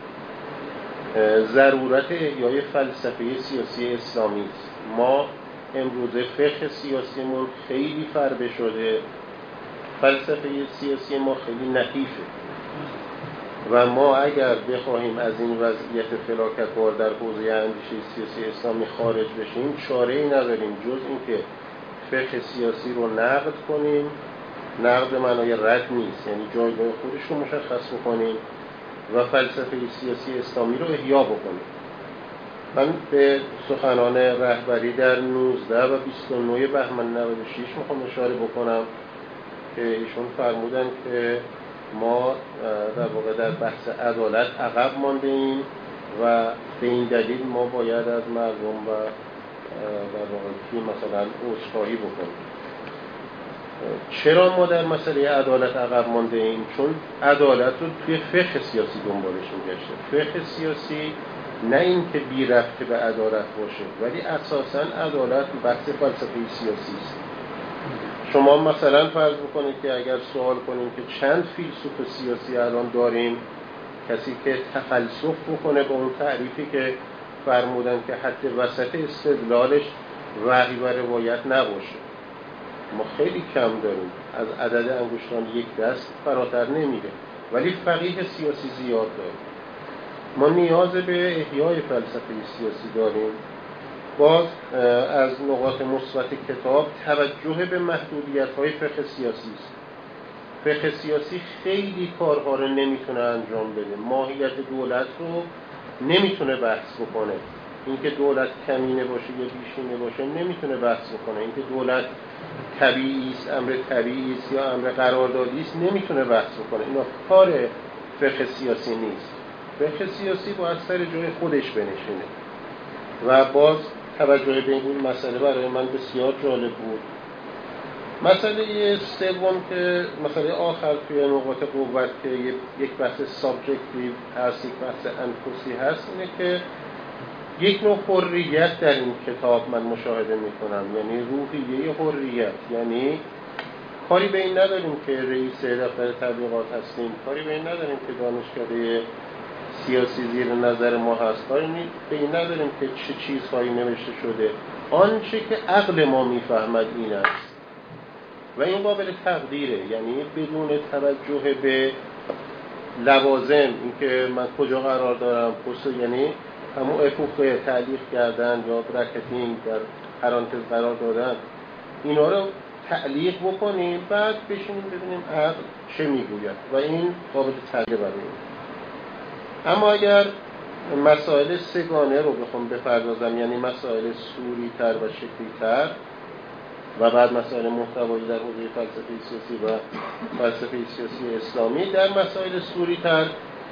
ضرورت احیای فلسفه سیاسی اسلامی است. ما امروزه فقه سیاسیمون خیلی فربه شده، فلسفه سیاسی ما خیلی نحیفه و ما اگر بخواهیم از این وضعیت فلاکت‌بار در حوزه اندیشه سیاسی اسلامی خارج بشیم چاره‌ای نداریم جز اینکه فقه سیاسی رو نقد کنیم. نقد به معنای رد نیست، یعنی جایگاه خودش رو مشخص بکنیم و فلسفه سیاسی اسلامی رو احیا بکنیم. من به سخنان رهبری در نوزده و بیست و نه بهمن نود و شش میخوام اشاره بکنم که ایشون فرمودن که ما در واقع در بحث عدالت عقب مانده ایم و به این دلیل ما باید از مردم و در واقع کی مثلا عذرخواهی بکنیم. چرا ما در مسئله عدالت عقب مانده ایم؟ چون عدالت رو توی فقه سیاسی دنبالش می‌گشته. فقه سیاسی نه این که بی ربط به عدالت باشه، ولی اساساً عدالت بحث فلسفه سیاسی است. شما مثلا فرض بکنید که اگر سوال کنیم که چند فیلسوف سیاسی الان داریم، کسی که تفلسف بکنه با اون تعریفی که فرمودن که حد وسط استدلالش وحی و روایت نباشه، ما خیلی کم داریم، از عدد انگشتان یک دست فراتر نمیره، ولی فقیه سیاسی زیاد داریم. ما نیاز به احیای فلسفه سیاسی داریم. باز از نقاط مثبت کتاب توجه به محدودیت‌های فقه سیاسی است. فقه سیاسی خیلی کارها رو نمیتونه انجام بده، ماهیت دولت رو نمیتونه بحث بکنه. اینکه دولت کمینه باشه یا بیشینه باشه نمیتونه بحث بکنه. اینکه دولت طبیعی است، امر طبیعی است یا امر قراردادی است نمیتونه بحث بکنه. اینا کار فقه سیاسی نیست. فقه سیاسی باید سر جای خودش بنشینه. و باز توجه به این مسئله برای من بسیار جالب بود. مسئله سوم که مسئله آخر توی نقاط قوت که یک بحث سابجکتیو هست، یک بحث انفسی هست، اینه که یک نوع حریت در این کتاب من مشاهده میکنم، یعنی روحیه حریت. یعنی کاری به این نداریم که رئیس دفتر تبلیغات هستیم، کاری به این نداریم که دانشکده سیاسی زیر نظر ما هست، کاری به این نداریم که چه چیزهایی نوشته شده. آنچه که عقل ما میفهمد این است و این قابل تقدیره، یعنی بدون توجه به لوازم، اینکه من کجا قرار دارم، پست، یعنی همون افق تعلیق کردن یا برکتینگ در پرانتز قرار دادن، اینا رو تعلیق بکنیم، بعد بشینیم ببینیم عقل چه میگوید و این قابل تقدیر برای این. اما اگر مسائل سگانه رو بخوام بپردازم، یعنی مسائل سوری تر و شکلی تر و بعد مسائل محتوایی در حوزه فلسفه سیاسی و فلسفه سیاسی اسلامی، در مسائل سوری تر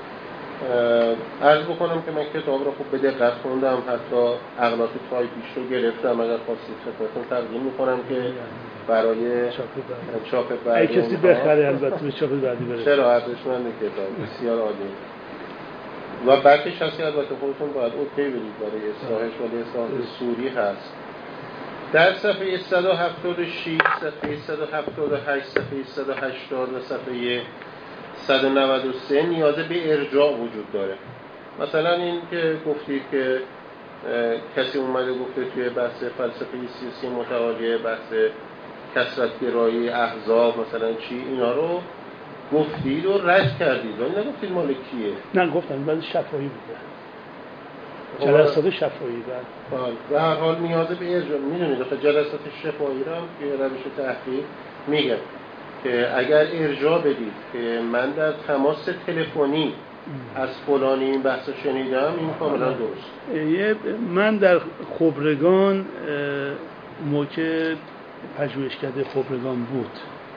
عرض بکنم که من کتاب رو خوب به دقت خوندم، حتی اغلاط تایپیش رو گرفتم. اگر خواستید خدمتتون تقدیم میکنم که برای چاپ بعدی اگه کسی بخره البته به چاپ بعدی برسه. چرا ارزشمند کتاب بسیار عالی و بعدش هستی البته خودتون باید اوکی بدید برای اصلاحش، ولی اصلاح سوری هست. در صفحه صد و هفتاد و شش، صفحه صد و هفتاد و هشت، صفحه صد و هشتاد و صفحه صد و نود و سه نیاز به ارجاع وجود داره. مثلا این که گفتید که کسی اومده گفته توی بحث فلسفه سیاسی متعالی، بحث کثرت‌گرایی احزاب مثلا چی، اینا رو گفتید و رد کردید و نگفتید مال کیه. نه گفتم بعد شفاهی بوده، جلسات شفاهی بعد به هر حال نیاز به ارجاع. میدونید آخه جلسات شفاهی رو هم توی روش تحقیق میگن که اگر ارجاع بدید که من در تماس تلفنی از فلانی این بحث رو شنیدم، این کاملا درست. من در خبرگان موقع پژوهشکده خبرگان بود،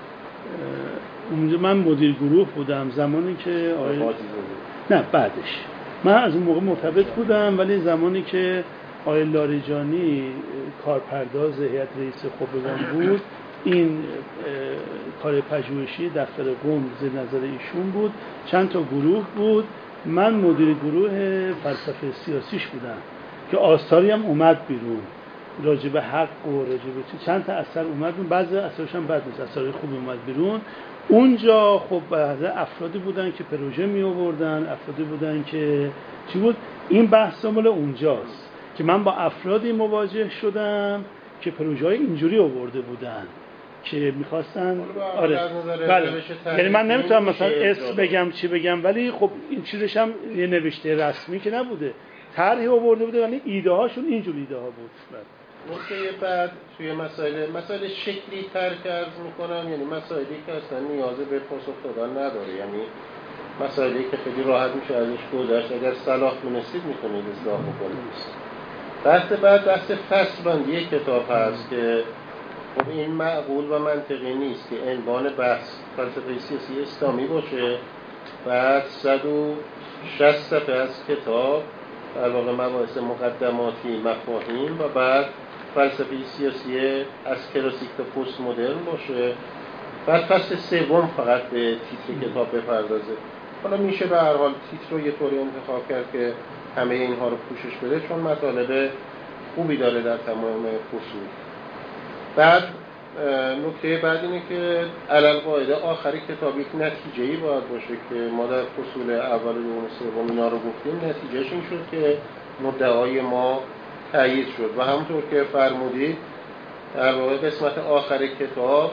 اونجا من مدیر گروه بودم زمانی که آقای نه بعدش من از اون موقع مرتبط بودم، ولی زمانی که آقای لاریجانی کارپرداز هیئت رئیس خبرگان بود، این کار پژوهشی دفتر قم زیر نظر ایشون بود، چند تا گروه بود، من مدیر گروه فلسفه سیاسیش بودم که آثاری هم اومد بیرون راجع به حق و راجع به چند تا اثر اومد بیرون، بعضی اثرش هم بد نیست، اثرای خوبی اومد بیرون. اونجا خب بعضی افرادی بودن که پروژه می آوردن، افرادی بودن که چی بود، این بحث مال اونجاست که من با افرادی مواجه شدم که پروژه های اینجوری آورده بودن که میخواستن آره بله، یعنی من نمیتونم مثلا اسم بگم چی بگم، ولی خب این چیزش هم یه نوشته رسمی که نبوده، طرحی آورده بوده، یعنی ایده هاشون اینجور ایده ها بود. نکته بعد توی مسائل مسائل شکلی ترک عرض میکنم، یعنی مسائلی که اصلا نیاز به پاسخ دادن نداره، یعنی مسائلی که خیلی راحت میشه ازش گذشت، اگر صلاح دونستید میتونید اصلاح بکنید. بحث بعد بحث فصل بندی کتاب هست که خب این معقول و منطقی نیست که عنوان بحث فلسفه سیاسی اسلامی باشه، بعد صد و شصت صفحه از کتاب در واقع مباحث مقدماتی مفاهیم و بعد فلسفه سیاسی از کلاسیک تا پست مدرن باشه، بعد فصل سوم فقط به تیتر کتاب بپردازه. حالا میشه به هر حال تیتر رو یه طوری انتخاب کرد که همه اینها رو پوشش بده، چون مطالب خوبی داره در تمام فصول. بعد نکته بعد اینه که علل قاعده آخر کتاب یک نتیجه‌ای باید باشه که ما در فصول اول و دوم و سوم اینا رو گفتیم، نتیجهش این شد که مدعای ما تایید شد و همونطور که فرمودید در واقع قسمت آخر کتاب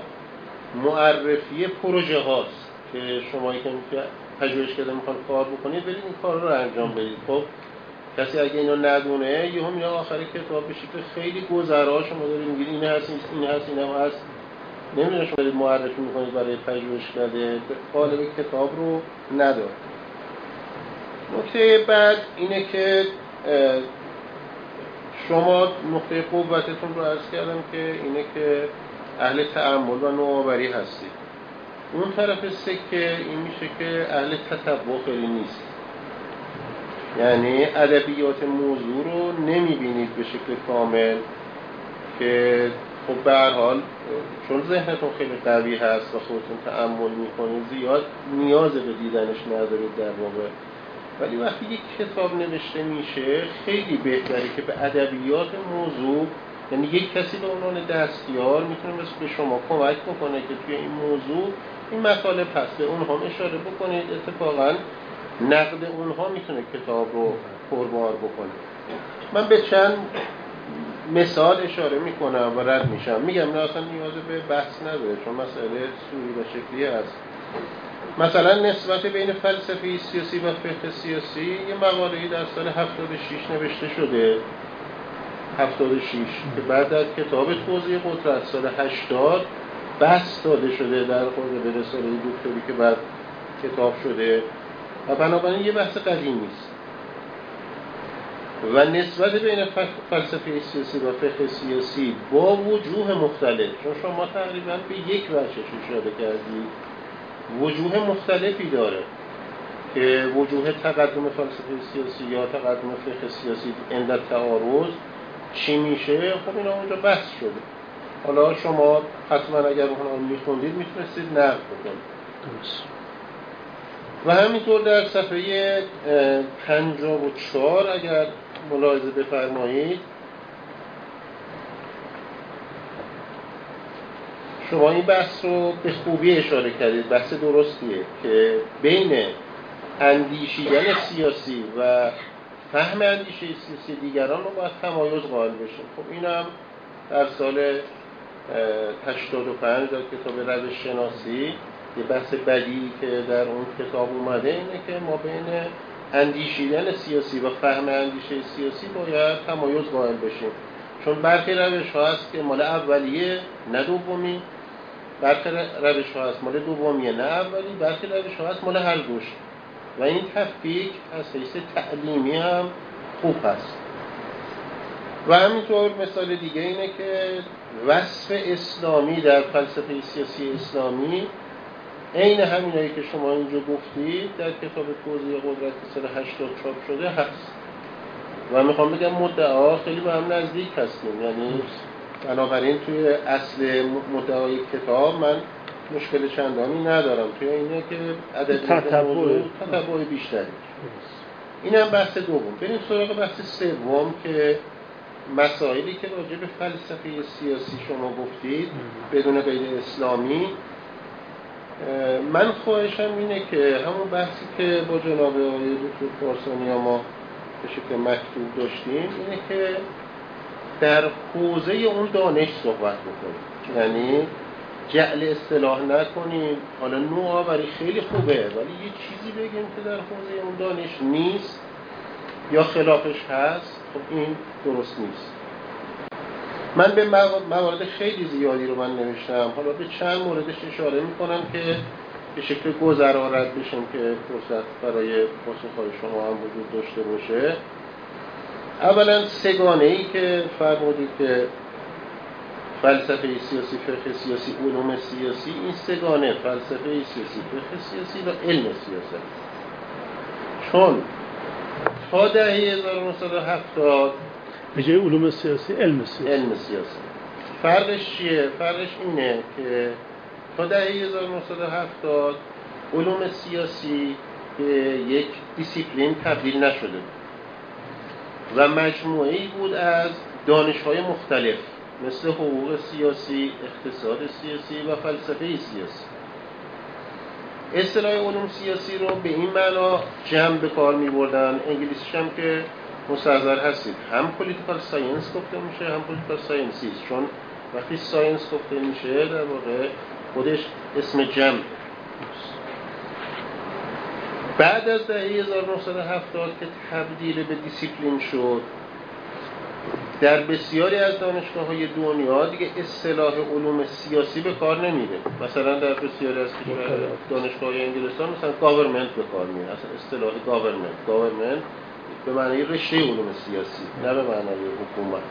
معرفی پروژه هاست که شما که پژوهش کرده میخوان کار بکنید برید این کار رو انجام بدید. خب کسی اگه اینو ندونه یهو میاد آخر کتاب به شکل خیلی گذرا شما دارید میگید این هست این هست این هم هست، نمیدونم شما دارید معرفی میکنید برای پژوهش کرده، قالب کتاب رو نداره. نکته بعد اینه که شما نقطه قوتتون رو عرض کردم که اینه که اهل تأمل و نوآوری هستید. اون طرف سکه این میشه که اهل تتبع خیلی نیست، یعنی ادبیات موضوع رو نمیبینید به شکل کامل که خب به هر حال چون ذهنتون خیلی قوی هست و خودتون تأمل میکنید زیاد نیاز به دیدنش ندارید در واقع، ولی وقتی یک کتاب نوشته میشه خیلی بهتره که به ادبیات موضوع، یعنی یک کسی به عنوان دستیار میتونه مثل به شما کمک بکنه که توی این موضوع این مطالب هست به اونها اشاره بکنید، اتفاقا نقد اونها میتونه کتاب رو پربار بکنه. من به چند مثال اشاره میکنم و رد میشم، میگم نه اصلا نیاز به بحث نداره چون مسئله سوری و شکلی هست. مثلا نسبت بین فلسفه سیاسی و فقه سیاسی یه مقاله‌ای در سال هفتاد و شش نوشته شده، هفتاد و شش که بعد در کتاب توضیح قدرت سال هشتاد بحث داده شده در خود به رساله دکتری که بعد کتاب شده و بنابراین یه بحث قدیمی است. و نسبت بین فلسفه سیاسی و فقه سیاسی با وجوه مختلف، چون شما تقریبا به یک وجهش اشاره کردید، وجوه مختلفی داره که وجوه تقدم فلسفه سیاسی یا تقدم فقه سیاسی عند تعارض چی میشه، خب اینا اونجا بحث شده. حالا شما حتما اگر اونها رو میخوندید میتونستید نقد بکنید. و همینطور در صفحه پنجاه و چهار اگر ملاحظه بفرمایید شما این بحث رو به خوبی اشاره کردید، بحث درستیه که بین اندیشیدن سیاسی و فهم اندیشه سیاسی دیگران رو باید تمایز قائل بشیم. خب این هم در سال هشتاد و پنج در کتاب روش شناسی یه بحث بدی که در اون کتاب اومده اینه که ما بین اندیشیدن سیاسی و فهم اندیشه سیاسی باید تمایز قائل بشیم، چون برخی روش ها هست که مال اولیه نه دومی، برخی روش ها هست مال دومیه نه اولی، برخی روش ها هست مال هر دوش و این تفکیک از حیث تعلیمی هم خوب هست. و همینطور مثال دیگه اینه که وصف اسلامی در فلسفه سیاسی اسلامی عین همینایی که شما اینجا گفتید در کتاب توضیح قدرت سال هشتاد چاپ شده هست و میخوام بگم مدعا خیلی به هم نزدیک هستیم. یعنی بنابراین توی اصل مدعای کتاب من مشکل چندانی ندارم، توی اینه که عدد موضوع تتبع بیشتری. این هم بحث دوم. بریم سراغ بحث سوم که مسائلی که راجع به فلسفه سیاسی شما گفتید بدون قید اسلامی. من خواهشم اینه که همون بحثی که با جناب آقای دکتر پارسانی ما به شکل مکتوب داشتیم اینه که در حوزه اون دانش صحبت بکنیم، یعنی جعل اصطلاح نکنیم. حالا نوآوری خیلی خوبه ولی یه چیزی بگیم که در حوزه اون دانش نیست یا خلافش هست، خب این درست نیست. من به موارد خیلی زیادی رو من نوشتم، حالا به چند موردش اشاره میکنم که به شکل گذرا رد بشیم که فرصت برای پاسخ‌های شما هم وجود داشته باشه. اولا سگانه‌ای که فرمودید که فلسفه سیاسی، فقه سیاسی، علوم سیاسی، این سگانه فلسفه سیاسی، فقه سیاسی و علم سیاسی، چون تا دهه هزار و نهصد و هفتاد به جای علوم سیاسی علم سیاسی. علم سیاسی فرقش چیه؟ فرقش اینه که تا دهه هزار و نهصد و هفتاد علوم سیاسی به یک دیسیپلین تبدیل نشده و مجموعه‌ای بود از دانش‌های مختلف مثل حقوق سیاسی، اقتصاد سیاسی و فلسفه سیاسی. اصطلاح علوم سیاسی رو به این معنا جمع به کار می‌بردن، انگلیسیش هم که مستحضر هستید، هم پولیتیکال ساینس گفته میشه هم پولیتیکال ساینسیز، چون وقتی ساینس گفته میشه در واقع خودش اسم جمع. بعد از دهه هزار و نهصد و هفتاد که تبدیل به دیسیپلین شد، در بسیاری از دانشگاه‌های دنیا دیگه اصطلاح علوم سیاسی به کار نمیره. مثلا در بسیاری از دانشگاه‌های انگلستان مثلا گاورمنت به کار میره، اصلا اصطلاح گاورمنت گاورمنت به معنی رشته علوم سیاسی، نه به معنی حکومت.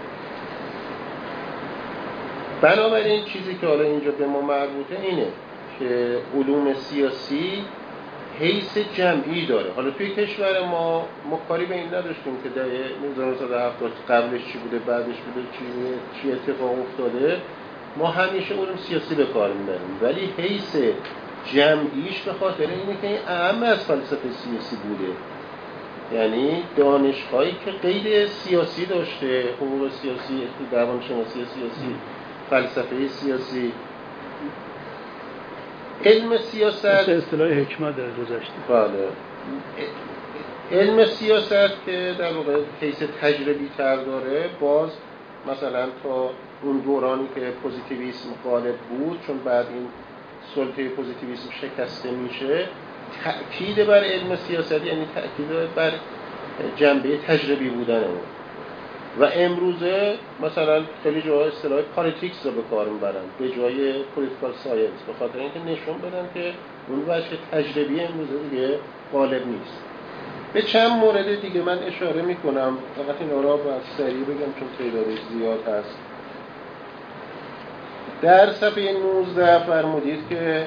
بنابراین چیزی که حالا اینجا به ما مربوطه اینه که علوم سیاسی حیث جمعی داره. حالا توی کشور ما ما کاری به این نداشتیم که در هزار و نهصد و هفتاد قبلش چی بوده بعدش بوده چی چی اتفاق افتاده، ما همیشه علوم سیاسی به کار می‌بریم، ولی حیث جمعیش به خاطر اینه که این اهم از فلسفه سیاسی بوده. یعنی دانشگاهی که قید سیاسی داشته، حقوق سیاسی، روانشناسی سیاسی، فلسفه سیاسی، علم سیاست، اصطلاح حکمت در گذشته. بله. علم سیاست که در واقع حیث تجربی تر داره، باز مثلا تا اون دورانی که پوزیتیویسم غالب بود، چون بعد این سلطه پوزیتیویسم شکسته میشه، تأکید بر علم سیاست یعنی تأکید بر جنبه تجربی بودن اون. و امروزه مثلا خیلی جاها اصطلاح پالیتیکس رو به کار میبرن به جای پولیتیکال ساینس، به خاطر اینکه نشون بدن که اون وجه تجربی امروزه دیگه غالب نیست. به چند مورد دیگه من اشاره میکنم، فقط این را باید سریع بگم چون تعدادش زیاد هست. در صفحه نوزده فرمودید که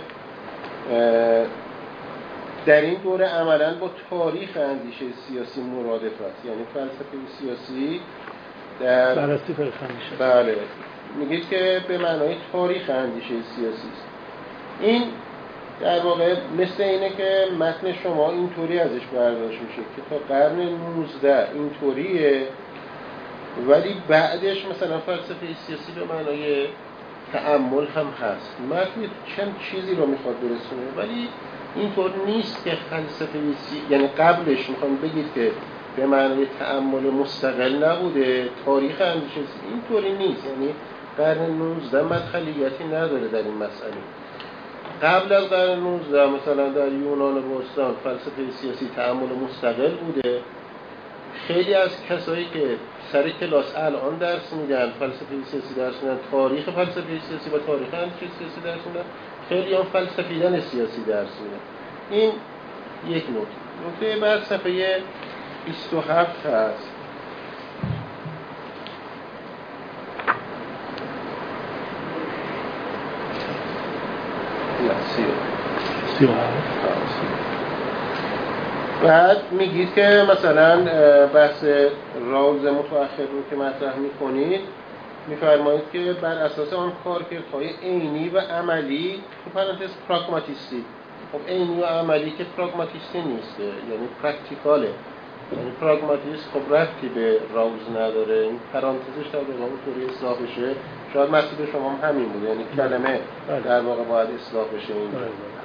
در این دوره عملاً با تاریخ اندیشه سیاسی مرادف است، یعنی فلسفه سیاسی در بررسی فقه اندیشه. بله، میگید که به معنای تاریخ اندیشه سیاسی است. این در واقع مثل اینه که متن شما اینطوری ازش برداشت میشه که تا قرن نوزده اینطوریه، ولی بعدش مثلا فلسفه سیاسی به معنای تأمل هم هست. متن چند چیزی رو میخواد برسونه، ولی اینطور نیست که فلسفه سیاسی، یعنی قبلش میخوام بگید که به معنای تأمل مستقل نبوده، تاریخ اندیشه اینطوری نیست. یعنی قرن نوزده مدخلیتی نداره در این مسئله. قبل از قرن نوزده مثلا در یونان باستان فلسفه سیاسی تأمل مستقل بوده. خیلی از کسایی که سر کلاس الان درس میدن، فلسفه سیاسی درس میدن، تاریخ فلسفه سیاسی و تاریخ اندیشه سیاسی درس میدن، خیلی هم فلسفیدن سیاسی درس میدن. این یک نکته. نکته بعد صفحه بیست و هفت هست. بعد میگید که مثلا بحث راوز متأخر رو که مطرح میکنید میفرمایید که بر اساس آن کارکردهای عینی و عملی تو پرانتز پراگماتیستی. خب عینی و عملی که پراگماتیستی نیست، یعنی پرکتیکاله، یعنی پراگماتیست خب ربطی به راوز نداره. این پرانتزش در واقع اونطوری اصلاح بشه. شاید مسئله شما هم همین بود، یعنی کلمه در واقع باید اصلاح بشه اینجا.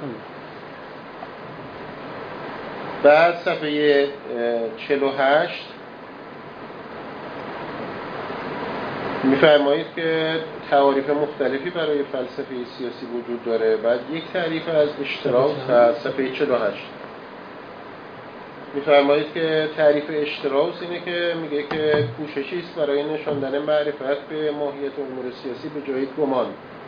بعد صفحه چهل و هشت میفرمایید که تعاریف مختلفی برای فلسفه سیاسی وجود داره. بعد یک تعریف از اشتراس هست، صفحه چهل و هشت میفرمایید که تعریف اشتراس اینه که میگه که کوششی است برای نشاندن معرفت به ماهیت امور سیاسی به جای گمان.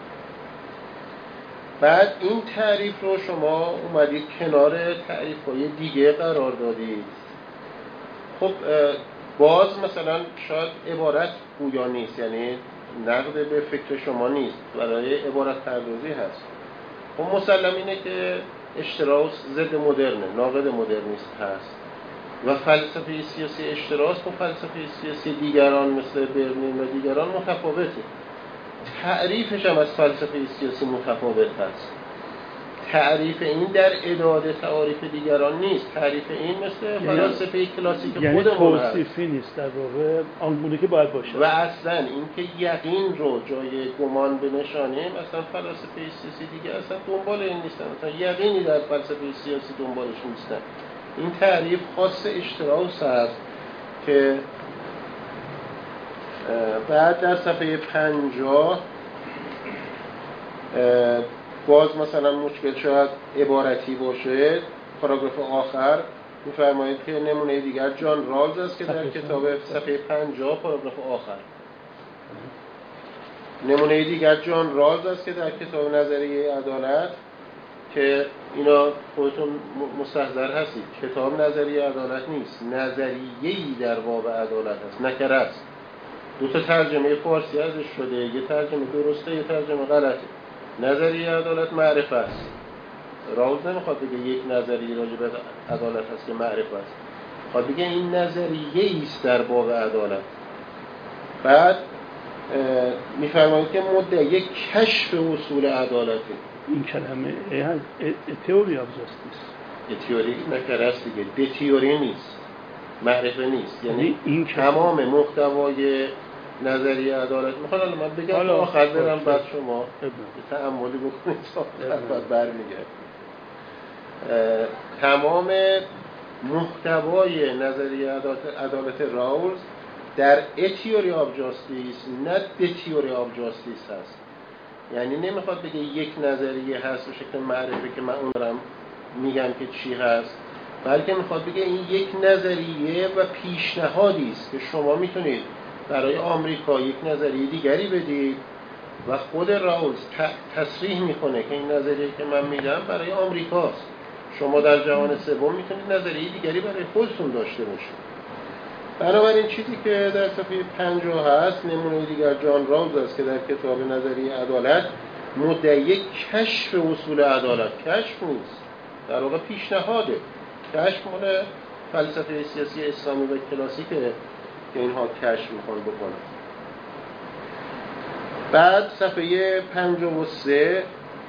بعد این تعریف رو شما اومدید کنار تعریف‌های دیگه قرار دادید. خب باز مثلا شاید عبارت گویا نیست، یعنی نقد به فکر شما نیست، برای عبارت پردازی هست. خب مسلم اینه که اشتراس ضد مدرنه، ناقد مدرنیست هست و فلسفه سیاسی اشتراس با فلسفه سیاسی دیگران مثل برنین و دیگران متفاوته. تعریفش هم از فلسفه سیاسی متفاوت هست. تعریف این در اداده تعریف دیگران نیست. تعریف این مثل فلسفه کلاسیک یعنی خودمون هست. توصیفی نیست در واقع، آنگونه که باید باشه. و اصلا این که یقین رو جای گمان بنشانیم، اصلا فلسفه سیاسی دیگه اصلا دنبال این نیستن، اصلا یقینی در فلسفه سیاسی دنبالش نیستن. این تعریف خاص اشتراس هست که بعد در صفحه پنجاه باز مثلا مشکل شاید عبارتی باشه. پاراگراف آخر میفرمایید که نمونه دیگر جان رالز است که در کتاب صفحه پنجاه پاراگراف آخر نمونه دیگر جان رالز است که در کتاب نظریه عدالت، که اینا خودتون مستحضر هستید کتاب نظریه عدالت نیست، نظریه‌ای در باب عدالت است، نکره است. دو تا ترجمه فارسی ازش شده، یه ترجمه درسته یه ترجمه غلطه. نظریه عدالت معرفت است. راوز نمیخواد بگه یک نظریه راجع به عدالت هست که معرفت است، میخواد بگه این نظریه است در باب عدالت. بعد میفرمایید که مدعی کشف اصول عدالته. این کلمه تئوری آف جاستیس، تئوری نکره است دیگه، به تئوری نیست، معرفه نیست. یعنی این تمام محتوای نظریه عدالت. میخوام الان من بگم تا آخر برم، بعد شما تأملی بکنید تا بعد برمیگردید. تمام محتوای نظریه عدالت راولز در تئوری آف جاستیس نه به تئوری آف جاستیس هست. یعنی نمیخواد بگه یک نظریه هست به شکل معرفه که من اون دارم میگم که چی هست، بلکه میخواد بگه این یک نظریه و پیشنهادی است که شما میتونید برای آمریکا یک نظریه دیگری بدید و خود راولز تصریح میکنه که این نظریه که من میگم برای آمریکاست. شما در جهان سوم میتونید نظریه دیگری برای خودتون داشته باشید. بنابراین چیزی که در صفحه پنجاه هست نمونه دیگر جان راولز است که در کتاب نظریه عدالت مدعی کشف اصول عدالت، کشف نیست، در واقع پیشنهاده. کشف مال فلسفه سیاسی اسلامی و کلاسیکه که اینها کشف میخوان بکنن. بعد صفحه پنجاه و سه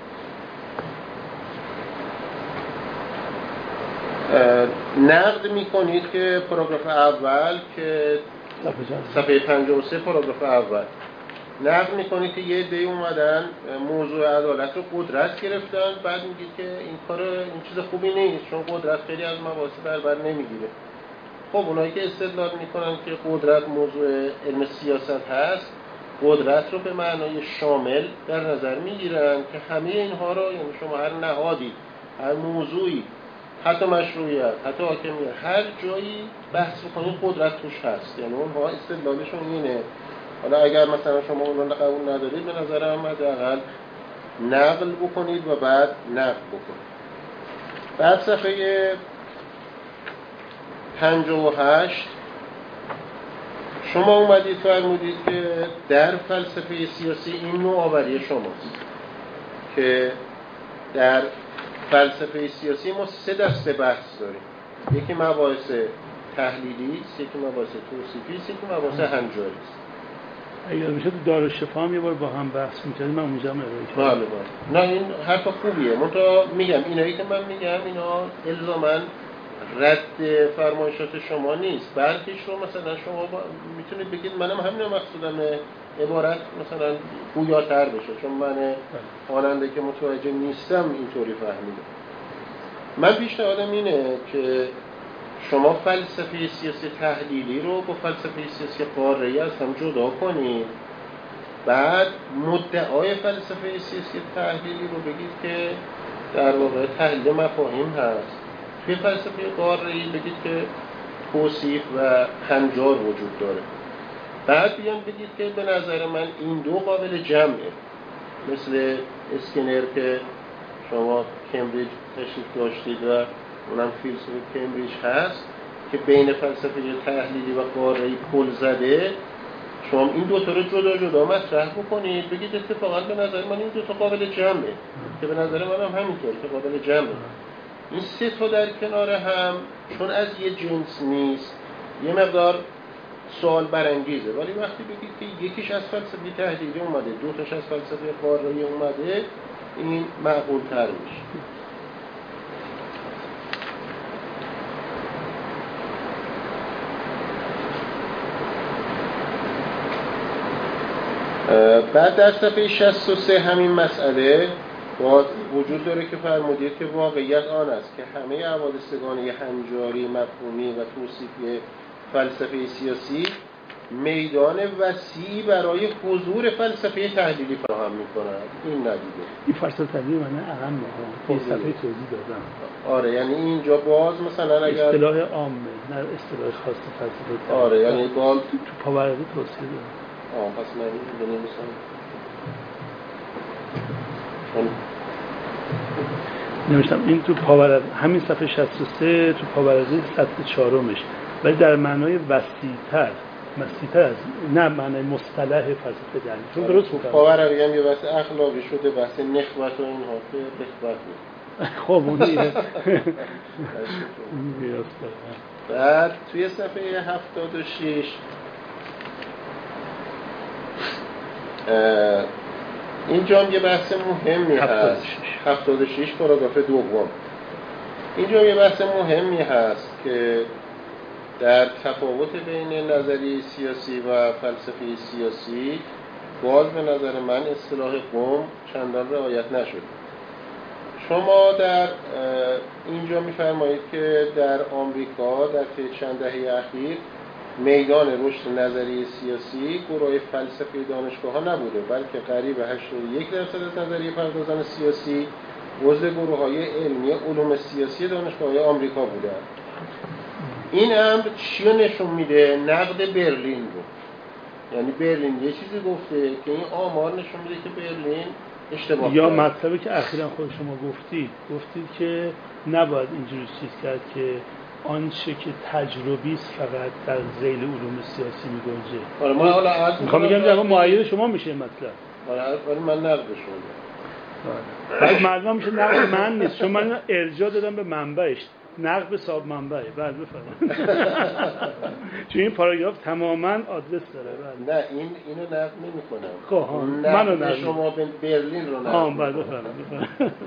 نقد میکنید که پاراگراف اول که صفحه پنجاه و سه پاراگراف اول نقد میکنید که یه عده‌ای اومدن موضوع عدالت رو قدرت گرفتن. بعد میگید که این کار این چیز خوبی نیست چون قدرت خیلی از مباحث در بر نمیگیره. خب اونایی که استدلال میکنن که قدرت موضوع علم سیاست هست، قدرت رو به معنای شامل در نظر میگیرن که همه اینها رو، یعنی شما هر نهادی، هر موضوعی، حتی مشروعیت، حتی حاکمیت، هر جایی بحث بکنید قدرت توش هست. یعنی اونها استدلالشون اینه. حالا اگر مثلا شما اون رو قبول ندارید، به نظرم حداقل نقل بکنید و بعد نقد بکنید. بعد صفحه پنجاه و هشت شما اومدید فرمودید که در فلسفه سیاسی این نوآوری شماست که در فلسفه سیاسی ما سه دسته بحث داریم. یکی مباحث تحلیلی است، یکی مباحث توصیفی است، یکی مباحث هنجاری است. اگر میشه تو دارالشفا هم یه بار با هم بحث می‌کردیم، من اونجا هم ارائه کردم. بله نه این حرف خوبیه. من تا میگم اینایی که من میگم اینا الزاماً رد فرمایشات شما نیست، بلکه شما مثلا شما با... میتونید بگید منم همین مقصودم عبارت مثلا گویاتر بشه، چون من خواننده که متوجه نیستم اینطوری فهمیدم. من پیشنهادم اینه که شما فلسفه سیاسی تحلیلی رو با فلسفه سیاسی قاره‌ای از هم جدا کنید، بعد مدعای فلسفه سیاسی تحلیلی رو بگید که در واقع تحلیل مفاهیم هست. توی فلسفه قاره‌ای بگید که توصیف و هنجار وجود داره. بعد بیان بگید که به نظر من این دو قابل جمعه، مثل اسکینر که شما کمبریج تشریف داشتید و اونم فیلسوف کمبریج هست که بین فلسفه تحلیلی و قاره‌ای پل زده. شما این دو تا رو جدا جدا مطرح بکنید، بگید اتفاقا به نظر من این دو تا قابل جمعه، که به نظر من هم همینطور که قابل جمعه. این سه تا در کنار هم چون از یه جنس نیست یه مقدار سوال برانگیزه، ولی وقتی بگید که یکیش از فلسفه تحلیلی اومده، دو تاش از فلسفه قاره‌ای اومده، این معقول تر میشه. بعد در صفحه شصت و سه همین مسئله باز وجود داره که فرمودید که واقعیت آن است که همه حوادثگانه هنجاری، مفهومی و توصیفی فلسفه سیاسی میدان وسیعی برای حضور فلسفه تحلیلی فراهم می‌کند. این ندیده. این فلسفه تحلیلی معنی اهم این صفحه توضیح دادم. آره یعنی اینجا باز مثلا اگر اصطلاح عامه نه اصطلاح خاص فلسفه تحلیلی. آره یعنی باز تو پاورقی توضیح دادم. آه پس من بنویسم. چون نمیشتم این تو پاورقی همین صفحه شصت و سه تو پاورقی سطح چهارمش، ولی در معنای وسیع‌تر وسیع‌تر از نه معنای مصطلح فلسفه تحلیلی. چون درست بود پاورقی هم یه بحث اخلاقی شده، بحث نخوت و اینها که بخوت بود. خب اونیه. بعد توی صفحه هفتاد و شش اینجا هم یه بحث مهمی هست. هفتاد و شش پاراگراف دوم. اینجا یه بحث مهمی هست که در تفاوت بین نظریه سیاسی و فلسفه سیاسی باز به نظر من اصطلاح قوم چندان رعایت نشده. شما در اینجا می‌فرمایید که در آمریکا در طی چند دهه اخیر میدان رشد نظریه سیاسی گروه فلسفه دانشگاه‌ها نبوده، بلکه قریب هشتاد و یک درصد از نظریه پردازان سیاسی عضو گروه‌های علمی علوم سیاسی دانشگاه‌های آمریکا بودند. این امر چی رو نشون میده؟ نقد برلین رو. یعنی برلین یه چیزی گفته که این آمار نشون میده که برلین اشتباه یا کرد. مطلبی که اخیراً خود شما گفتید گفتید که نباید اینجوری چیز کرد که آنچه که تجربی است فقط در ذیل علوم سیاسی میگنجه. آره من حالا عرض میخوام بگم در معاید شما میشه مطلب. آره ولی من نقد شدم. بعد معلوم میشه نقد من نیست، چون من ارجاع دادم به منبعش. نقد به صاحب منبعه. بعد بفرمایید. چون این پاراگراف تماما آدرس داره. بعد نه این اینو نقد نمی‌کنم. خب منو نقد شما به برلین رو نقد. ها بعد بفرمایید.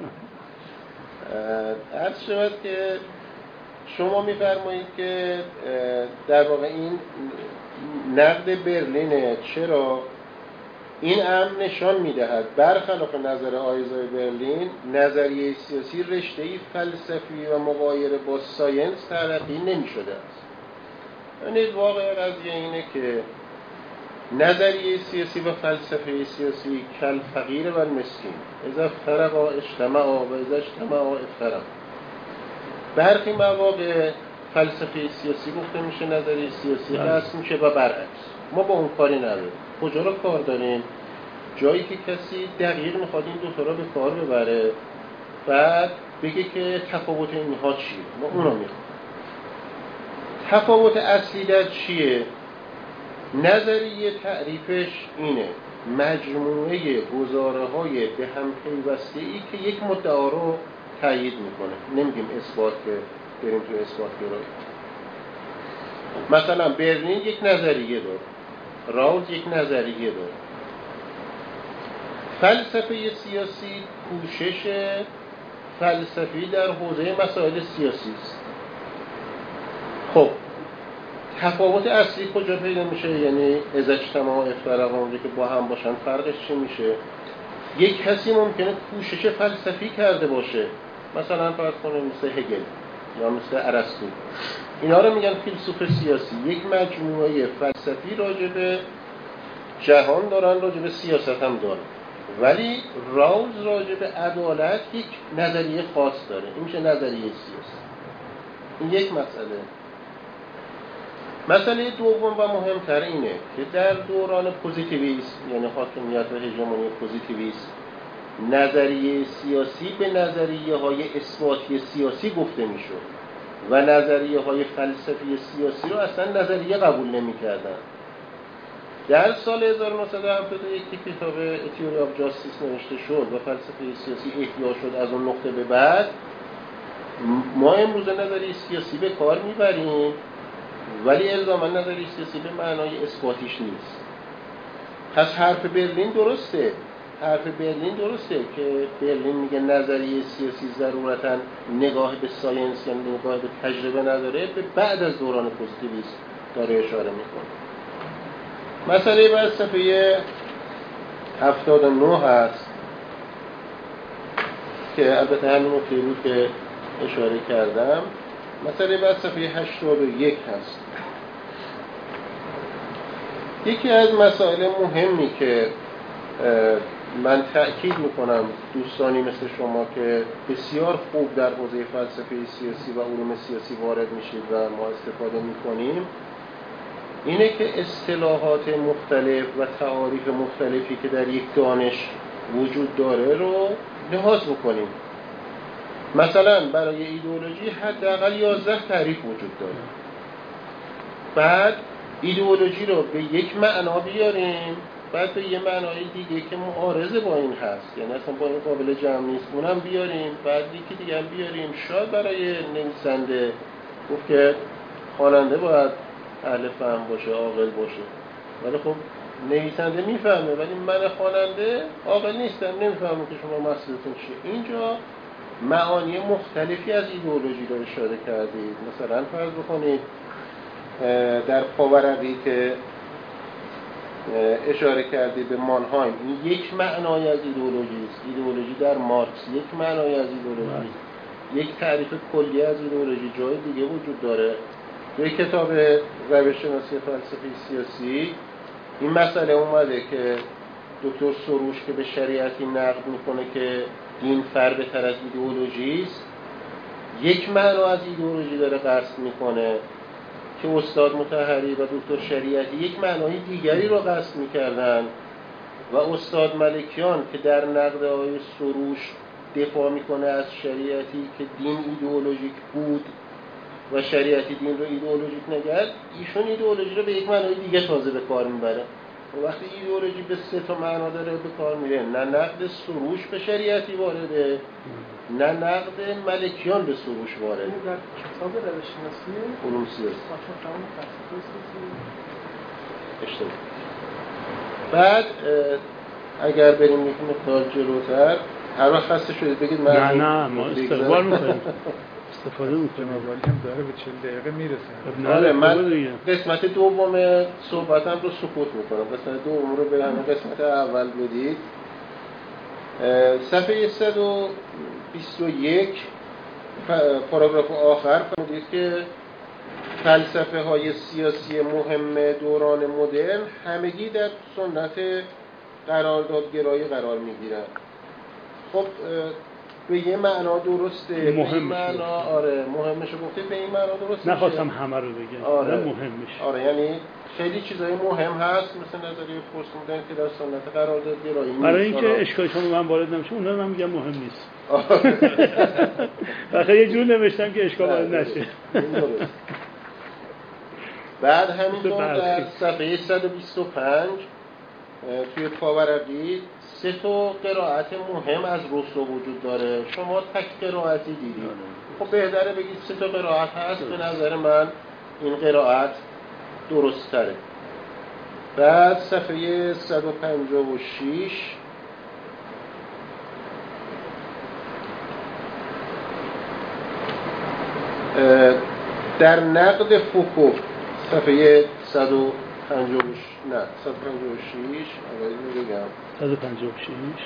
عرض شود که شما می‌فرمایید که در واقع این نقد برلینه. چرا؟ این امر نشان می‌دهد برخلاف نظر آیزای برلین نظریه سیاسی رشته‌ای فلسفی و مغایر با ساینس تلقی نمی‌شده است. یعنی واقع قضیه اینه که نظریه سیاسی و فلسفه سیاسی کل فقیر و مسکین اذا افترقا اجتمعا و اذا اجتمعا افترقا. برخی مواقع فلسفه سیاسی گفته میشه نظریه سیاسی هست میشه و برعکس. ما با اون کاری نداریم. کجا رو کار داریم؟ جایی که کسی دقیق میخواد این دو تا رو به کار ببره بعد بگه که تفاوت اینها چیه، ما اون رو میخواد. تفاوت اصلی در چیه؟ نظریه تعریفش اینه: مجموعه گزاره‌های به هم پیوسته‌ای که یک مدعا رو تایید میکنه. نمیگیم اثبات که بریم تو اثبات گرایی. مثلا برلین یک نظریه داره، راوز یک نظریه داره. فلسفه سیاسی کوشش فلسفی در حوزه مسائل سیاسی است. خب تفاوت اصلی کجا پیدا میشه؟ یعنی از اجتماع افتراق که با هم باشن فرقش چی میشه؟ یک کسی ممکنه کوشش فلسفی کرده باشه، مثلا فرض کنیم مثل هگل یا مثل ارسطو، اینا رو میگن فیلسوف سیاسی. یک مجموعه فلسفی راجع به جهان دارن، راجع به سیاست هم دارن. ولی راوز راجع به عدالت یک نظریه خاص داره، این میشه نظریه سیاسی. این یک مسئله. مسئله دوم و مهمتر اینه که در دوران پوزیتیویسم، یعنی حاکمیت و هژمونی پوزیتیویسم، نظریه سیاسی به نظریه های اثباتی سیاسی گفته میشد و نظریه های فلسفی سیاسی رو اصلا نظریه قبول نمی کردن. در سال هزار و نهصد و هفتاد و یک که کتاب تئوری آف جاستیس نوشته شد و فلسفه سیاسی احیا شد، از اون نقطه به بعد ما امروز نظریه سیاسی به کار میبریم، ولی الزاما نظریه سیاسی به معنای اثباتیش نیست. پس حرف برلین درسته، حرف برلین درسته که برلین میگه نظریه سیاسی ضرورتاً نگاه به ساینس یا نگاه به تجربه نداره، به بعد از دوران پوزیتیویسم داره اشاره میکنه. مسئله بعد صفحه هفتاد و نه هست که البته همین نکته بود که اشاره کردم. مسئله بعد صفحه هشتاد و یک هست. یکی از مسائل مهمی که من تأکید میکنم دوستانی مثل شما که بسیار خوب در حوزه فلسفه سیاسی و علوم سیاسی وارد میشید و ما استفاده میکنیم، اینه که اصطلاحات مختلف و تعاریف مختلفی که در یک دانش وجود داره رو لحاظ بکنیم. مثلا برای ایدئولوژی حداقل یازده تعریف وجود داره. بعد ایدئولوژی رو به یک معنا بیاریم، بعد به یه معنای دیگه که معارضه با این هست، یعنی اصلا با این قابل جمع نیست، اونم بیاریم، بعد یکی دیگه هم بیاریم. شاید برای نویسنده گفت که خواننده باید اهل فهم باشه، عاقل باشه، ولی خب نویسنده میفهمه، ولی من خواننده عاقل نیستم، نمیفهمم که شما مقصودتون چیه. اینجا معانی مختلفی از ایدئولوژی رو اشاره کردید. مثلا فرض بکنید در پاورقی که اشاره کردید به مانهایم، این یک معنای از ایدئولوژی است. ایدئولوژی در مارکس یک معنای از ایدئولوژی است. یک تعریف کلی از ایدئولوژی جای دیگه وجود داره. توی کتاب روش شناسی فلسفه سیاسی این مسئله اومده که دکتر سروش که به شریعتی نقد میکنه که دین فربه‌تر از ایدئولوژی است، یک معنا از ایدئولوژی داره قصد میکنه که استاد مطهری و دکتر شریعتی یک معنای دیگری رو قصد میکردن و استاد ملکیان که در نقد آقای سروش دفاع میکنه از شریعتی که دین ایدئولوژیک بود و شریعتی دین رو ایدئولوژیک نگرد، ایشون ایدئولوژی رو به یک معنای دیگه تازه به کار میبره. و وقتی ایدئولوژی به سه تا معنا داره به کار میره، نه نقد سروش به شریعتی وارده، نه نقد ملکیان به سروش وارده. این در کتاب روش شناسی علوم سیاسی اشتباه. بعد اگر بریم یک مقدار جلوتر، هر وقت خسته شدید بگید من نه نه ما استقبال میکنیم، استفاده میکنیم، ولی هم داره به چهل دقیقه میرسه. آره من قسمت دوم صحبتم رو سکوت میکنم، قسمت دوم رو به همین قسمت اول بدید. صفحه صد و بیست و یک پاراگراف آخر فرمودید که فلسفه های سیاسی مهم دوران مدرن همگی در سنت قراردادگرایی قرار میگیرند. خب به یه معنا درسته، به این معنا آره مهمش گفته، به این معنا درسته. نخواستم همه رو بگم، آره مهمش. آره یعنی خیلی چیزای مهم هست مثل نظریه پست مدرن که در سنت قراردادگرایی نیست. برای اینکه اشکال شما من وارد نمیشه اونا رو من میگم مهم نیست. آخه یه جور نوشتم که اشکال وارد نشه. بعد همینطور در صفحه صد و بیست و پنج توی پاورقی سه تا قرائت مهم از رسل وجود داره. شما تک قرائتی دیدید، خب بهتره بگید سه تا قرائت هست، به نظر من این قرائت درست تره. بعد صفحه صد و پنجاه و شش در نقد فوکو صفحه صد و پنجاه نه صد و پنجاه و شش اول میگم صد و پنجاه و شش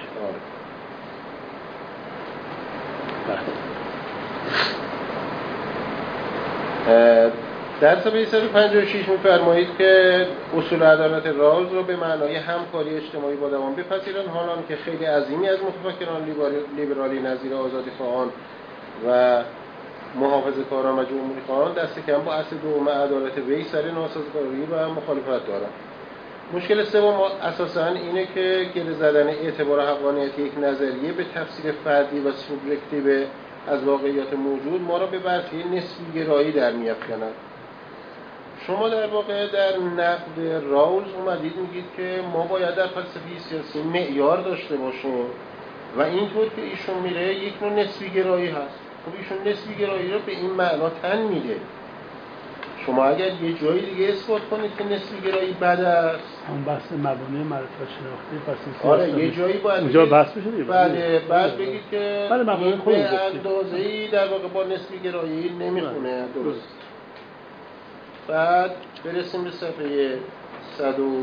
آره. در صفحه صد و پنجاه و شش می‌فرمایید که اصول عدالت رالز رو به معنای همکاری اجتماعی با دوام بپذیرند، حالان که خیلی عظیمی از متفکران لیبرالی نظیر آزادی‌خواهان و محافظه‌کاران و جمهوری‌خواهان دست کم با اصل دوم عدالت وی سر ناسازگاری و مخالفت دارند. مشکل سوم اساساً اینه که گره زدن اعتبار حقانیت یک نظریه به تفسیر فردی و سوبژکتیو از واقعیات موجود ما را به برخی نسبی گرایی در می‌افکند. شما در واقع در نقد راولز اومدید میگید که ما باید در فلسفه سیاسی معیار داشته باشیم و اینطور که ایشون میره یک نوع نسبی گرایی هست. خب ایشون نسبی گرایی رو به این معنا تن میده. شما اگر یه جایی دیگه اثبات کنید که نسبی گرایی بد است، اون بحث مبانی معرفت شناختی پس آره یه جایی باید اونجا بحث بشه دیگه. بله بعد بگید که بله مبانی این خودمون به گفتیم اندازه‌ای در واقع با نسبی گرایی نمیخونه. درست. بعد برسیم به صفحه صد و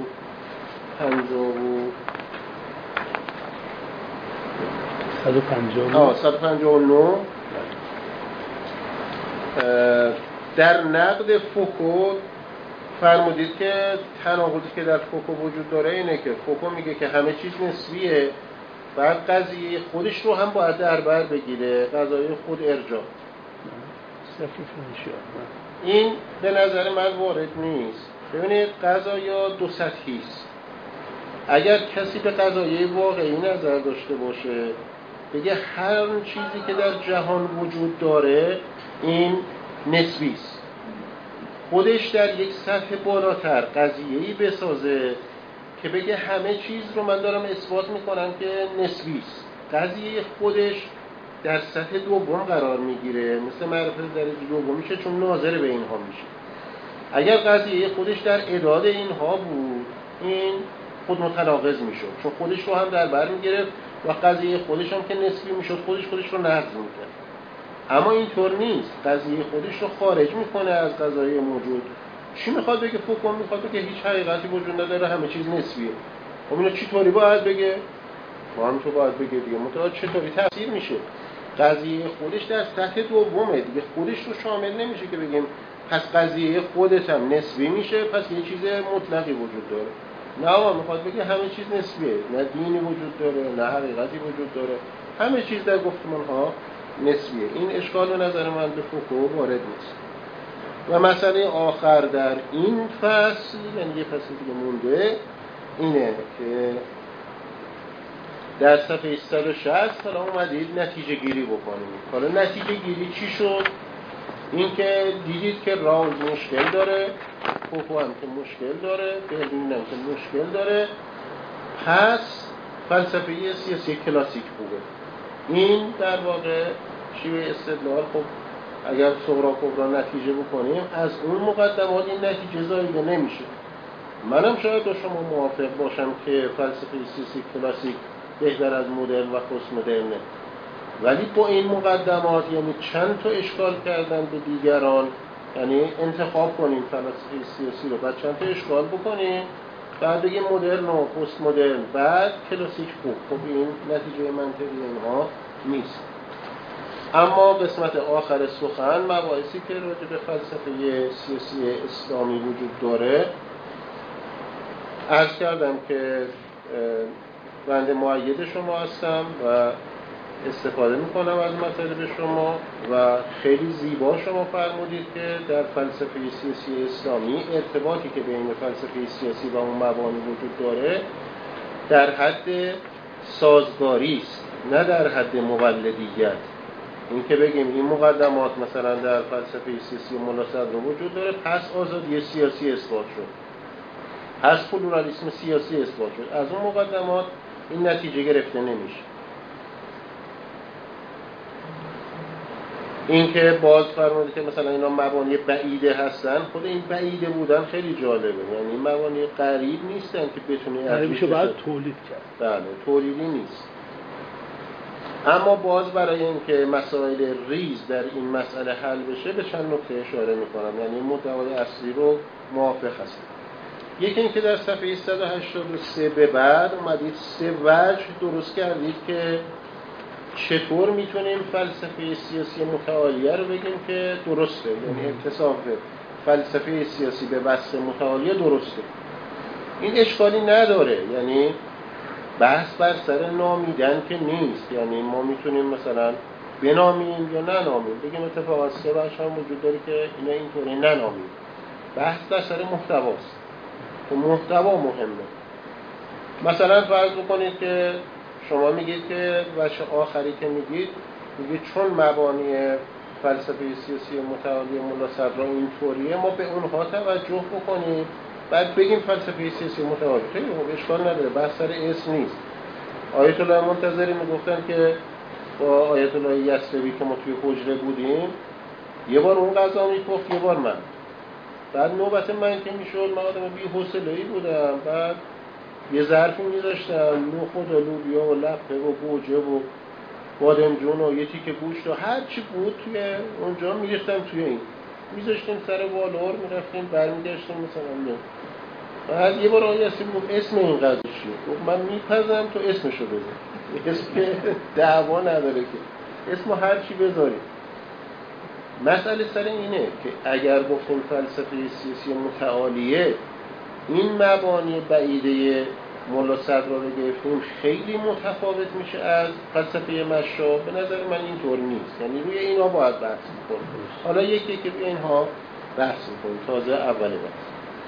پنجاه و نه در نقد فوکو فرمودید که تناقضی که در فوکو وجود داره اینه که فوکو میگه که همه چیز نسبیه، بعد قضیه خودش رو هم باید در بر بگیره، قضایه خود ارجاع. این به نظر من وارد نیست. ببینید قضایا دو سطحی است. اگر کسی به قضایه واقعی نظر داشته باشه بگه هر چیزی که در جهان وجود داره این نسبی است، خودش در یک سطح بالاتر قضیه‌ای بسازه که بگه همه چیز رو من دارم اثبات میکنم که نسبی است، قضیه خودش در سطح دوم قرار میگیره، مثل معرفت درجه دوم میشه چون ناظر به اینها میشه. اگر قضیه خودش در اعداد اینها بود این خود متناقض میشد، چون خودش رو هم در بر میگرفت و قضیه خودش هم که نسبی میشد خودش خودش رو نقض میکرد. اما اینطور نیست، قضیه خودش رو خارج میکنه از قضایای موجود. چی میخواد بگه؟ فوکو میخواد بگه هیچ حقیقتی وجود نداره، همه چیز نسبیه. خب اینو چطوری باید بگه؟ ما هم تو باید بگه دیگه، متأ چطوری تفسیر میشه؟ قضیه خودش در سطح دومه دیگه، خودش رو شامل نمیشه که بگیم پس قضیه خودش هم نسبی میشه پس یه چیز مطلقی وجود داره. نه، ما میخواد بگه همه چیز نسبیه، نه دینی وجود داره نه حقیقتی وجود داره، همه چیز در گفتمان ها نسبیه. این اشکال و نظر من به فوکو وارد نیست. و مسئله آخر در این فصل، یعنی یه فصل دیگه مونده، اینه که در صفحه صد و شصت حالا اومدید نتیجه گیری بکنید. حالا نتیجه گیری چی شد؟ این که دیدید که راولز مشکل داره، فوکو هم که مشکل داره، برلین هم که مشکل داره، پس فلسفه سیاسی کلاسیک خوبه. این در واقع شیوه استدلال. خب اگر صغرا کبرا نتیجه بکنیم از اون مقدمات این نتیجه زایده نمیشه. منم شاید با شما موافق باشم که فلسفه سیاسی کلاسیک بهتر از مدرن و پست مدرنه، ولی با این مقدمات یعنی چند تا اشکال کردن به دیگران، یعنی انتخاب کنیم فلسفه سیاسی رو بعد چند تا اشکال بکنیم بعد بگیم مدرن و پست مدرن بعد کلاسیک خوب. خب این نتیجه منطقی اینها نیست. اما قسمت آخر سخن مباحثی که راجع به فلسفه سیاسی اسلامی وجود داره، عرض کردم که بنده مؤید شما هستم و استفاده میکنم از مطالب شما و خیلی زیبا شما فرمودید که در فلسفه سیاسی اسلامی ارتباطی که بین فلسفه سیاسی و اون مبانی وجود داره در حد سازگاری است، نه در حد مولدیت. این که بگیم این مقدمات مثلا در فلسفه سیاسی ملا صدرا وجود داره، پس آزادی سیاسی اثبات شد، پس پلورالیسم سیاسی اثبات شد. از اون مقدمات این نتیجه گرفته نمیشه. این که باز فرموده که مثلا اینا مبانی بعیده هستن، خود این بعیده بودن خیلی جالبه، یعنی این مبانی قریب نیستن که بتونی قریبشو باید تولید کرد. بله، تولیدی نیست. اما باز برای اینکه مسائل ریز در این مسئله حل بشه به چند نکته اشاره میکنم، یعنی محتوای اصلی رو موافق هستم. یکی اینکه در صفحه صد و هشتاد و سه به بعد اومدید سه وجه درست کردید که چطور میتونیم فلسفه سیاسی متعالیه رو بگیم که درسته، یعنی انتصاب فلسفه سیاسی به وصف متعالیه درسته. این اشکالی نداره، یعنی بحث بر سر نامیدن که نیست، یعنی ما میتونیم مثلا بنامیم یا ننامیم، بگیم اتفاقا سه بخش هم وجود داره که اینا اینطوری ننامیم. بحث بر سر محتواست که محتوا مهمه. مثلا فرض بکنید که شما میگید که بچه آخری که میگید میگید چون مبانی فلسفه سیاسی متعالی ملا صدرا اینطوریه ما به اونها توجه بکنیم، بعد بگیم فلسفه سیاسی متعالی. خیلی خوب، اشکال نداره، بحث سر اسم نیست. آیت الله منتظری میگفتن که با آیت الله یسربی که ما توی حجره بودیم، یه بار اون قضا میپخت یه بار من، بعد نوبت من که میشد من آدم بی حوصله‌ای بودم، بعد یه ظرفی میذاشتم نخود و لوبیا و لپه و گوجه و بادمجون و یه تیکه گوشت و هر چی بود توی اونجا میریختم توی این، میذاشتیم سر والور، میرفتیم برمیگشتیم مثلا نه. بعد یه بار آیه اسم گفت اسم این قضیه چیه؟ گفت من میپذم تو اسمشو بذار، اسم که دعوا نداره که اسمو هر چی بذاری. مسئله سر اینه که اگر گفتیم فلسفه سیاسی متعالیه، این مبانی بعیده ملا صدرا رو گرفتیم خیلی متفاوت میشه از فلسفه مشا. به نظر من اینطور نیست، یعنی روی اینا باید بحث کنیم. حالا یکی که روی اینها بحث کنیم، تازه اول بحث.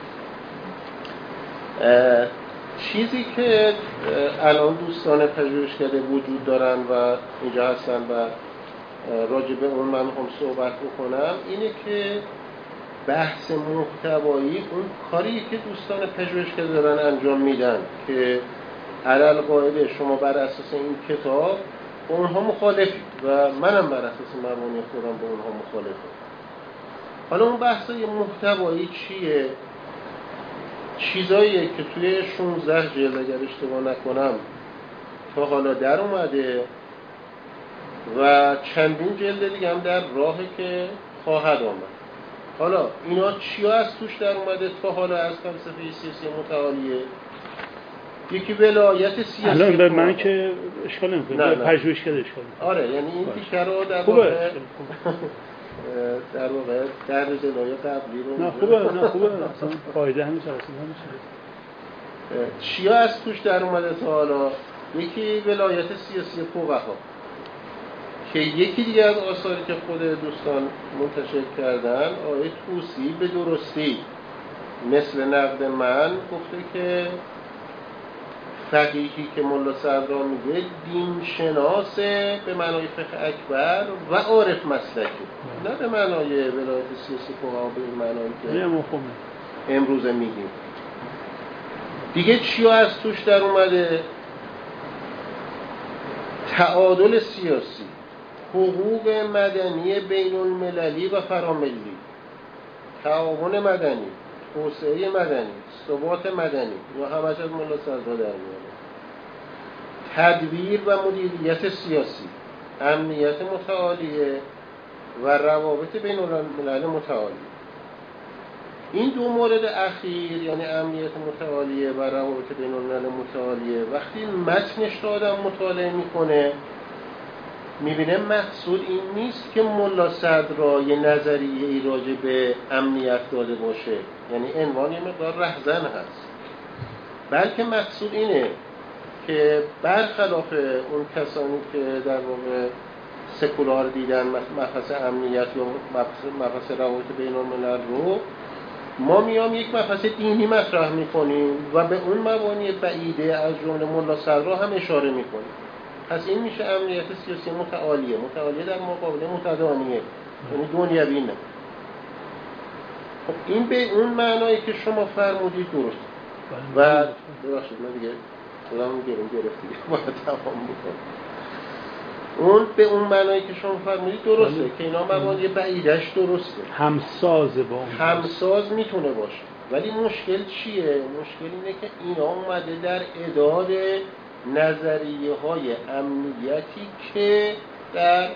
چیزی که الان دوستان پژوهشکده وجود دارن و اینجا هستن و راجع به اون من هم صحبت بکنم اینه که بحث محتوایی اون کاری که دوستان پژوهشکده دارن انجام میدن که علل قاعده شما بر اساس این کتاب با اونها مخالفید و منم بر اساس مبانی خودم با اونها مخالفم. حالا اون بحثای محتوایی چیه؟ چیزاییه که توی شانزده جلد اگر اشتباه نکنم تا حالا در اومده و چندین جلد دیگه هم در راهه که خواهد آمد. حالا اینا چیا از توش در اومده تا حالا از فلسفه سیاسی متعالیه؟ یکی ولایت سیاسی. الان به من که اشکال نمیکنه، پژوهشکده اشکال نمیکنه. آره، یعنی این تیکه رو در واقع در واقع در جلوی قبلی رو نه خوبه نه خوبه اصلا فایده همین اصلا نمیشه. چیا از توش در اومده تا حالا؟ یکی ولایت سیاسی فقها که یکی دیگه از آثاری که خود دوستان منتشر کردن آیه طوسی به درستی مثل نقد من گفته که فقیهی که ملا صدرا میگه دین شناسه به معنای فقه اکبر و عارف مسلکی، نه به معنای ولایت سیاسی فقها به این معنایی که امروزه میگیم. دیگه چیا از توش در اومده؟ تعادل سیاسی، حقوق مدنی بین المللی و فراملی، تعاون مدنی، توسعه مدنی، ثبات مدنی، یا همش از ملا صدرا در میاد. تدبیر و مدیریت سیاسی، امنیت متعالیه و روابط بین الملل متعالی. این دو مورد اخیر یعنی امنیت متعالیه و روابط بین الملل متعالیه، وقتی متنش رو آدم مطالعه میکنه میبینه مقصود این نیست که ملا صدرا یه نظریه ای راجع به امنیت داده باشه، یعنی عنوان یه مقدار رهزن هست، بلکه مقصود اینه که برخلاف اون کسانی که در واقع سکولار دیدن مبحث امنیت یا مبحث روابط بین الملل رو، ما میام یک مبحث دینی مطرح میکنیم و به اون مبانی بعیده از جمله ملا صدرا هم اشاره میکنیم. پس این میشه امنیت سیاسی متعالیه. متعالیه در مقابل متدانیه، یعنی دنیوی نه. خب این به اون معنایی که شما فرمودید درست و ببخشید من دیگه خودمون گرم گرفت دیگه باید تمام بکنم. اون به اون معنایی که شما فرمودید درسته که اینا مبانی بعیدش درسته، همساز با اون همساز میتونه باشه. ولی مشکل چیه؟ مشکل اینه که اینا اومده در اعداد نظریه های امنیتی که در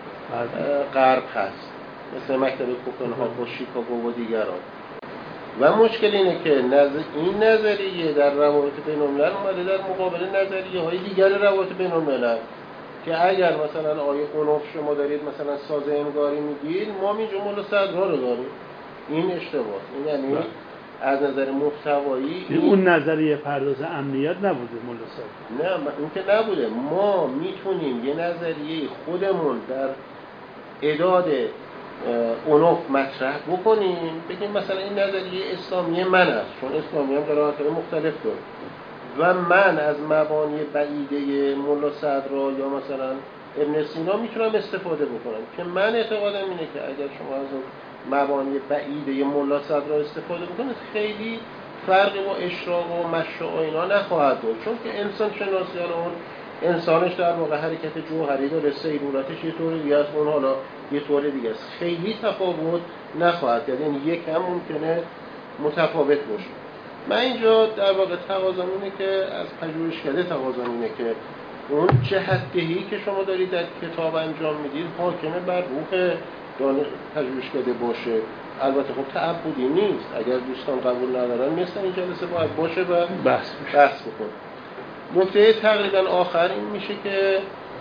غرب هست، مثل مکتب کوپنهاگ و شیکاگو و دیگران. و مشکل اینه که نظر این نظریه در روابط بین‌الملل اومده در مقابل نظریه های دیگر روابط بین‌الملل که اگر مثلا آیه اونوف شما دارید مثلا ساز انگاری میگید، ما اینجا ملا صدرا رو داریم. این اشتباه. این یعنی با. از نظر محتوایی این اون نظریه پرداز امنیت نبوده ملا صدرا. نه این که نبوده. ما میتونیم یه نظریه خودمون در اعداد اونوف مطرح بکنیم، بگیم مثلا این نظریه اسلامی من است، چون اسلامی هم قرائت‌های مختلف داره و من از مبانی بعیده ملا صدرا یا مثلا ابن سینا میتونم استفاده بکنم که من اعتقادم اینه که اگر شما از اون مبانی بعیده ملا صدرا استفاده بکنید خیلی فرقی با اشراق و مشاع و اینا نخواهد داشت، چون که انسان شناسی اون انسانش در واقع حرکت جوهری داره، سیرورتش یه طور دیگه است، اون حالا یه طور دیگه است، خیلی تفاوت نخواهد کرد، یعنی یک هم ممکنه متفاوت باشه. من اینجا در واقع تقاضام اینه که از پژوهشکده تقاضام اینه که اون جهت‌دهی که شما دارید در کتاب انجام میدید حاکم بر روح دانش پژوهشکده باشه. البته خب تعبدی نیست، اگر دوستان قبول ندارن مثلا این جلسه باید باشه و بحث بحث بکنه. نکته تقریبا آخر این میشه که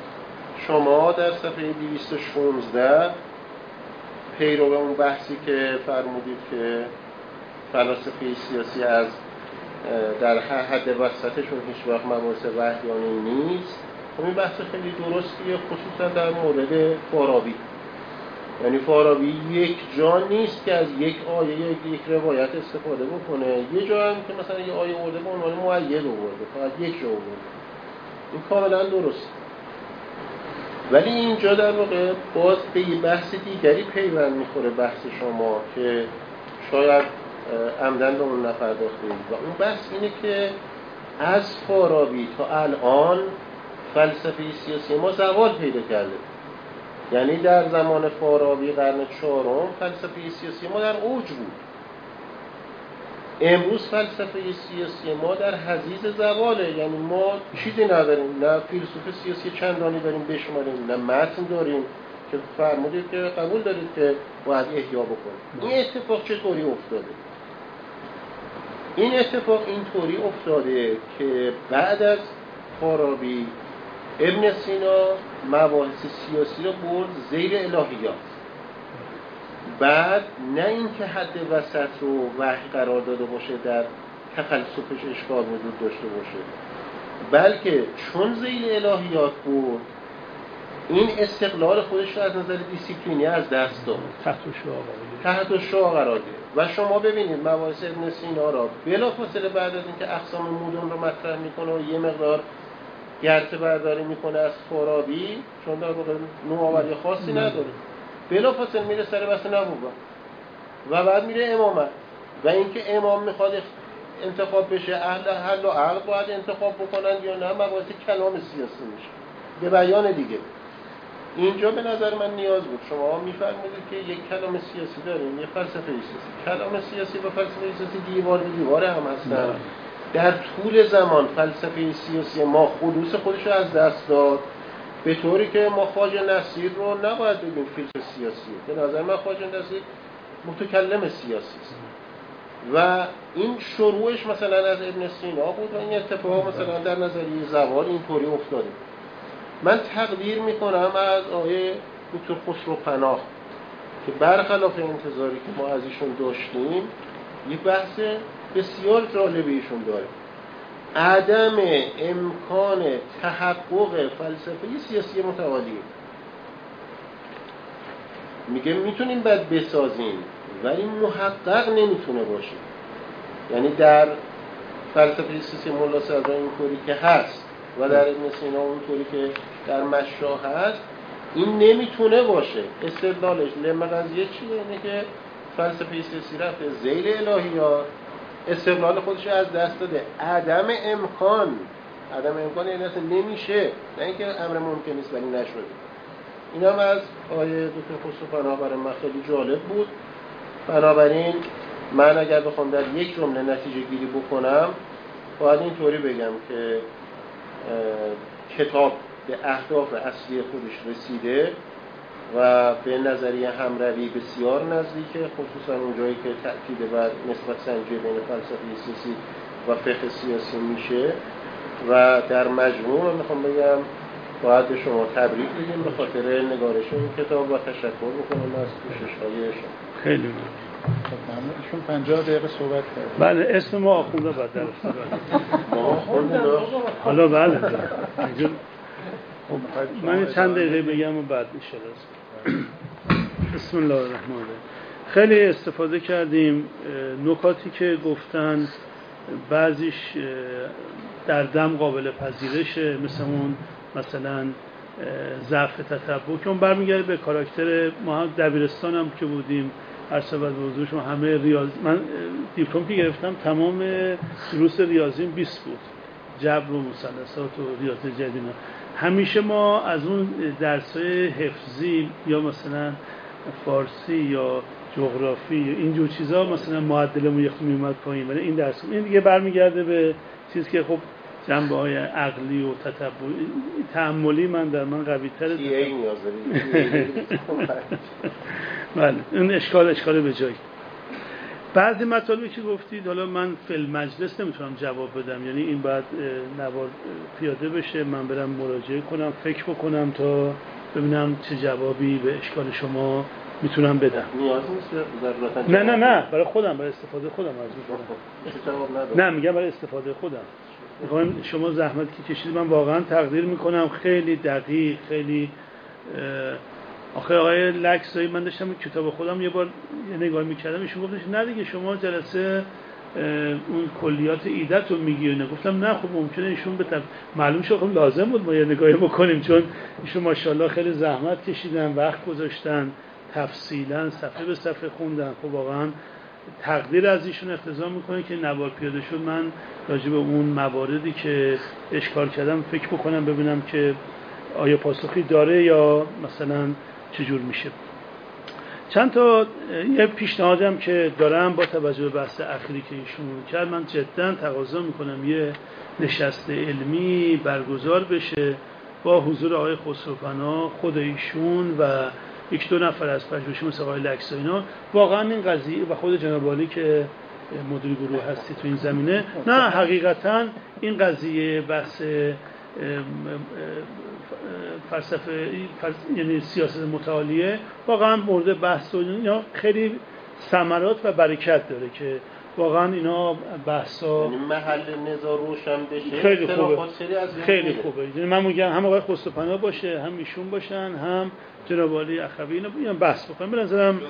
شما در صفحه دویست و شانزده پیرو اون بحثی که فرمودید که فلاسفه سیاسی از در حد وسطشون هیچ وقت مباحث وحیانی نیست، خب این بحث خیلی درستیه، خصوصا در مورد فارابی. یعنی فارابی یک جا نیست که از یک آیه یا یک روایت استفاده بکنه، یه جا هم که مثلا یه آیه آورده به عنوان مؤید آورده، فقط یک جا آورده، این کاملا درست. ولی اینجا در واقع باز به یه بحث دیگری پیوند میخوره بحث شما که شاید عمدن به اون نپرداختید و اون بحث اینه که از فارابی تا الان فلسفه سیاسی ما زوال پیدا کرده. یعنی در زمان فارابی قرن چهارم فلسفه سیاسی ما در اوج بود. امروز فلسفه سیاسی ما در حضیض زواله، یعنی ما چیزی نداریم، نه فیلسوف سیاسی چندانی داریم بشماریم، نه متن داریم که فرمودید که قبول دارید که باید احیا بکنیم. این اتفاق چطوری افتاده؟ این اتفاق اینطوری افتاده که بعد از فارابی ابن سینا مباحث سیاسی رو برد زیر الهیات. بعد نه اینکه حد وسط رو وحی قرار داده باشه در تفلسفش اشکال وجود داشته باشه، بلکه چون زیر الهیات بود این استقلال خودش رو از نظر دیسیپلینی از دست داد، تحت شعاع تحت شعاع قرار داد. و شما ببینید مباحث ابن سینا را بلافاصله بعد از اینکه اقسام مدون رو مطرح میکنه و یه مقدار گرچه برداری میکنه از فارابی، چون در واقع نوآوری خاصی نداره، بلافاصله میره سر بحث نبوت و بعد میره امامت و اینکه امام میخواد انتخاب بشه، اهل حل و عقل باید انتخاب بکنن یا نه، مباحث کلام سیاسی میشه به بیان دیگه. اینجا به نظر من نیاز بود شما میفرمایید که یک کلام سیاسی داریم، یک فلسفه سیاسی. کلام سیاسی و فلسفه سیاسی دیوار به دیوار هم هستن. در طول زمان فلسفه سیاسی ما خلوص خودش رو از دست داد، به طوری که ما خواجه نصیر رو نباید بگیم فیلسوف سیاسی. به نظر من خواجه نصیر متکلم سیاسی است و این شروعش مثلا از ابن سینا بود و این اتفاق مثلا در نظریه زوال اینطوری افتاده. من تقدیر میکنم از آقای دکتر خسرو پناه که برخلاف انتظاری که ما از ایشون داشتیم یه بحث بسیار جالبی ایشون داره. عدم امکان تحقق فلسفه سیاسی متعالی. میگه میتونیم بعد بسازیم ولی محقق نمیتونه باشه. یعنی در فلسفه سیاسی ملا صدرا اینطوری که هست و در ابن سینا اونطوری که در مشروع هست این نمیتونه باشه. استدلالش لم قضیه چیه؟ اینه که فلسفه سیاسی رفته ذیل الهیات، استقلال خودش از دست داده، عدم امکان عدم امکان یعنی اصلا نمیشه، نه اینکه امر ممکن نیست ولی نشده. این هم از آیه دکتر خسرو پناه برای من خیلی جالب بود. بنابراین من اگر بخوام در یک جمله نتیجه گیری بکنم باید اینطوری بگم که کتاب به اهداف اصلی خودش رسیده و به نظریه همروی بسیار نزدیکه، خصوصا اونجایی که تأکید بر نسبت سنجی بین فلسفه سیاسی و فقه سیاسی میشه. و در مجموع من میخوام بگم باید به شما تبریک بگیم به خاطر نگارش این کتاب و تشکر بکنم از کوشش‌های شما. خیلی ممنون. خب ممنون. ایشون پنجاه دقیقه صحبت کرد. بله اسم ما آخونده بعد در افتاد. ما آخونده حالا بله. من چند دقیقه بگم و بعد انشاءالله. بسم الله الرحمن الرحیم. خیلی استفاده کردیم. نکاتی که گفتن بعضیش در دم قابل پذیرشه، مثل اون مثلا ضعف تتبع که اون برمیگرده به کاراکتر ما. دبیرستان هم که بودیم عرض بعد حضور شما همه ریاضی، من دیپلم که گرفتم تمام دروس ریاضیم بیست بود، جبر و مثلثات و ریاضی جدیدنا. همیشه ما از اون درس‌های حفظی یا مثلا فارسی یا جغرافی یا اینجور چیزا مثلا معدلمون یه خود میومد پایین، ولی این درس این دیگه برمیگرده به چیزی که خب جنبه‌های عقلی و تتبعی تأملی من در من قوی‌تره. سی ای نیاز دارید. بله این اشکال اشکال به جای. بعضی مطالبی که گفتید حالا من فی مجلس نمیتونم جواب بدم، یعنی این بعد نوار پیاده بشه، من برم مراجعه کنم، فکر بکنم تا ببینم چه جوابی به اشکال شما میتونم بدم. نیاز نیست ضرورتا. نه نه نه برای خودم، برای استفاده خودم عرض می‌کنم. نه میگم برای استفاده خودم. میخوام شما زحمت که کشید من واقعا تقدیر میکنم، خیلی دقیق، خیلی آخه آقای لکسایی من داشتم کتاب خودم یه بار یه نگاه میکردم، ایشون گفتش نه دیگه شما جلسه اون کلیات ایده‌تو میگی. نه گفتم نه خب ممکنه ایشون بتن معلوم شد خب لازم بود ما یه نگاهی بکنیم، چون ایشون ماشاءالله خیلی زحمت کشیدن، وقت گذاشتن، تفصیلا صفحه به صفحه خوندن. خب واقعا تقدیر از ایشون اقتضا میکنه که نوار پیاده شد من راجع به اون مواردی که اشکال کردم فکر بکنم ببینم که آیا پاسخی داره یا مثلا چجور میشه. چند تا یه پیشنهادم که دارم با توجه به بحث اخیری که ایشون کرد، من جدا تقاضا میکنم یه نشست علمی برگزار بشه با حضور آقای خسروپناه، خود ایشون و یک دو نفر از پژوهشی مثل آقای لکس و اینا. واقعا این قضیه و خود جناب عالی که مدیر گروه هستی تو این زمینه، نه حقیقتا این قضیه بحث فلسفه یعنی سیاست متعالیه واقعا مورد بحث و اینا خیلی ثمرات و برکت داره که واقعا اینا بحثا یعنی محل نزاع روشن بشه. خیلی خوبه، خیلی میره. خوبه. یعنی من میگم هم آقای خسروپناه باشه، هم ایشون باشن، هم جناب عالی اخوی، اینا بیان بحث بکنن. به نظرم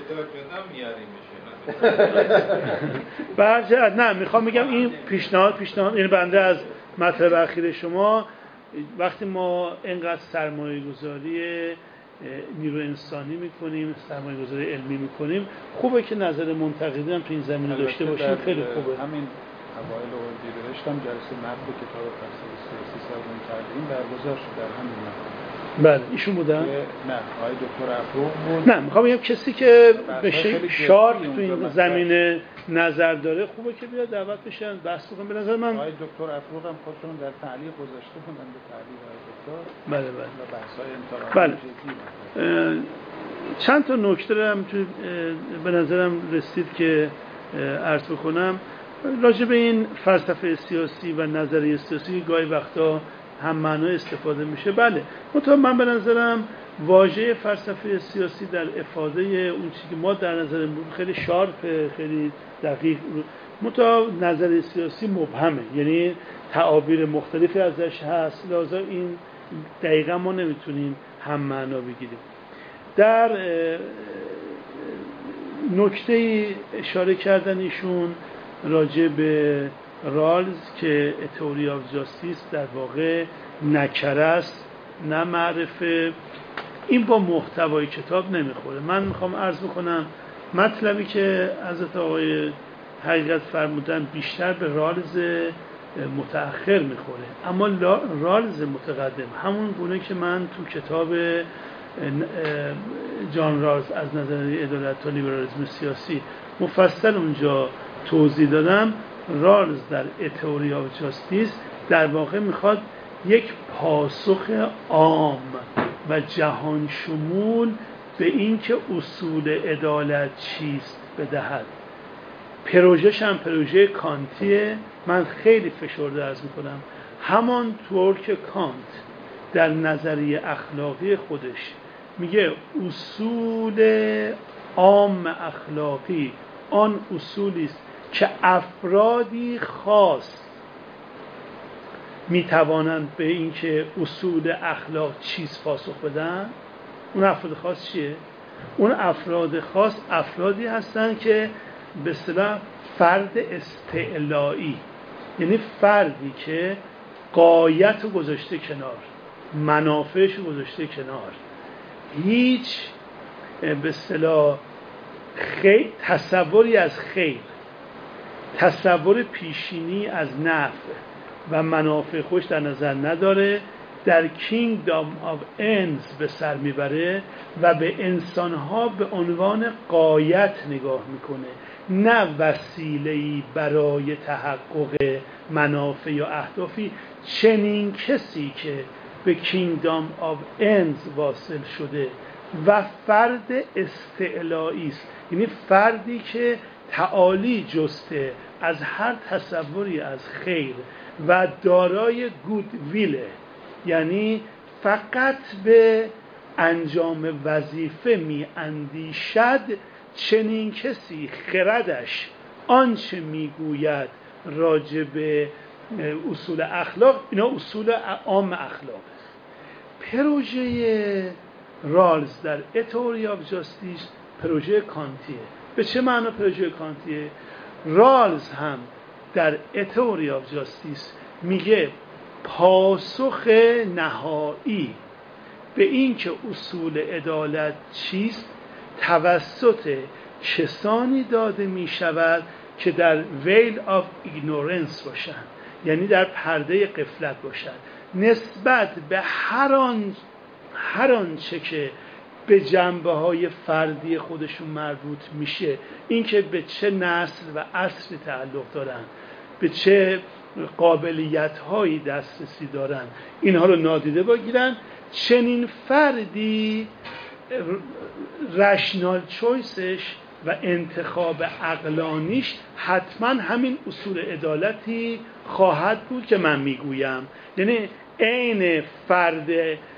بعد نه میخوام میگم این پیشنهاد پیشنهاد یعنی بنده از مطلب اخیر شما، وقتی ما اینقدر سرمایه گذاری نیرو انسانی میکنیم، سرمایه گذاری علمی میکنیم، خوبه که نظر منتقدین هم تو این زمینه داشته باشیم. خیلی خوبه. همین اوایل اردی داشتم جلسه نقد کتاب فلسفه سیاسی سازمان کردیم برگزار شد در همین مکان. بله ایشون بودن؟ نه آقای دکتر افروغ بود. نه میخوام بگم کسی که به شکل شارپ تو این زمینه نظر داره خوبه که بیاد دعوت بشن بحث بکنن. به نظر من آقای دکتر افروغ هم خودشون در تعلیق گذاشته بودن به تعلیق آقای دکتر. بله بله. و بحث‌های انتقادی بله. چند تا نکته هم تو به نظرم رسید که عرض بکنم راجع به این فلسفه سیاسی و نظریه سیاسی. گاهی وقتا هم معنا استفاده میشه. بله منتها من به نظرم واژه فلسفه سیاسی در افاده اون چیزی که ما در نظر می‌گیریم خیلی شارپ، خیلی دقیق، منتها نظریه سیاسی مبهمه، یعنی تعابیر مختلفی ازش هست، لذا این دقیقا ما نمیتونیم هم معنا بگیریم. در نکته اشاره کردن ایشون راجع به رالز که تئوری آف جاستیس در واقع نکره است نه معرفه. این با محتوای کتاب نمیخوره. من میخوام عرض بکنم مطلبی که حضرت آقای حقیقت فرمودن بیشتر به رالز متأخر میخوره، اما رالز متقدم همون گونه که من تو کتاب جان رالز از نظریه عدالت و لیبرالیسم سیاسی مفصل اونجا توضیح دادم، رالز در تئوری آف جاستیس در واقع میخواد یک پاسخ عام و جهان شمول به این که اصول عدالت چیست بدهد. پروژهش هم پروژه کانتیه. من خیلی فشرده عرض میکنم همان طور که کانت در نظریه اخلاقی خودش میگه اصول عام اخلاقی آن اصولی است که افرادی خاص میتوانند به این که اصول اخلاق چیز پاسخ بدن. اون افراد خاص چیه؟ اون افراد خاص افرادی هستند که به اصطلاح فرد استعلایی، یعنی فردی که غایت رو گذاشته کنار، منافعش رو گذاشته کنار، هیچ به اصطلاح خیر، تصوری از خیر، تصور پیشینی از نفع و منافع خوش در نظر نداره، در کینگدام آف اندز به سر میبره و به انسانها به عنوان غایت نگاه میکنه، نه وسیله‌ای برای تحقق منافع یا اهدافی. چنین کسی که به کینگدام آف اندز واصل شده و فرد استعلایی است، یعنی فردی که تعالی جسته از هر تصوری از خیر و دارای گود ویله، یعنی فقط به انجام وظیفه می اندیشد، چنین کسی خردش آنچه میگوید راجع به اصول اخلاق، اینا اصول عام اخلاق است. پروژه رالز در تئوری آف جاستیس پروژه کانتیه. به چه معنا پروژه کانتیه؟ رالز هم در تئوری آف جاستیس میگه پاسخ نهایی به این که اصول عدالت چیست توسط کسانی داده می شود که در ویل آف ایگنورنس باشند، یعنی در پرده غفلت باشند نسبت به هر آن هر آنچه که به جنبه های فردی خودشون مربوط میشه، این که به چه نسل و عصر تعلق دارن، به چه قابلیت هایی دسترسی دارن، اینها رو نادیده بگیرن. چنین فردی رشنال چویسش و انتخاب عقلانیش حتما همین اصول عدالتی خواهد بود که من میگویم، یعنی عین فرد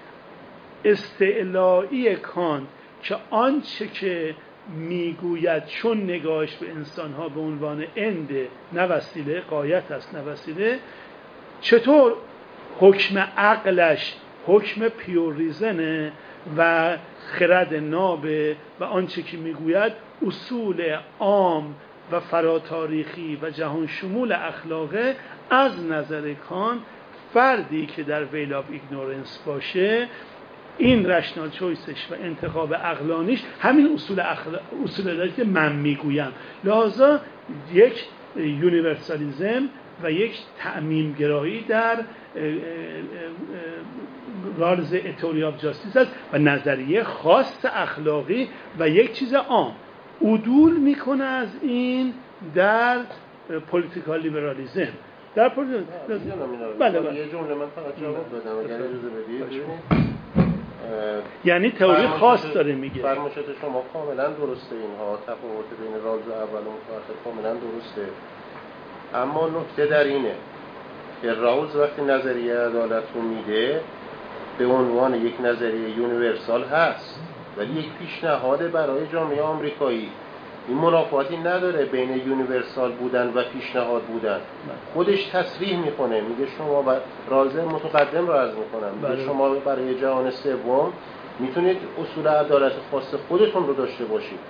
استعلایی کانت که آنچه که میگوید چون نگاهش به انسانها به عنوان انده نه وسیله، غایت است نه وسیله، چطور حکم عقلش حکم پیوریزنه و خرد نابه و آنچه که میگوید اصول عام و فراتاریخی و جهان شمول اخلاقه. از نظر کانت فردی که در ویل آف ایگنورنس باشه، این رشنال چویسش و انتخاب عقلانیش همین اصول اخلا... اصول عدالتی که من میگویم. لذا یک یونیورسالیزم و یک تعمیم گرایی در رالز تئوری آف جاستیس است و نظریه خاص اخلاقی و یک چیز عام عدول میکنه از این در پولیتیکال لیبرالیسم. در پولیتیکال بله بله یه جمله من فقط جواب بدم اگر اجازه بدید. یعنی تئوری خاص داره میگه. فرمایشات شما کاملا درسته، اینها تفاوت بین رالز اول و متأخر کاملا درسته، اما نکته در اینه که رالز وقتی نظریه عدالت رو میده به عنوان یک نظریه یونیورسال هست، ولی یک پیشنهاد برای جامعه آمریکایی. این منافاتی نداره بین یونیورسال بودن و پیشنهاد بودن. خودش تصریح میکنه، میگه شما بر... رالز متقدم رو عرض میکنم، میگه شما برای جهان سوم میتونید اصول عدالت خاص خودتون رو داشته باشید،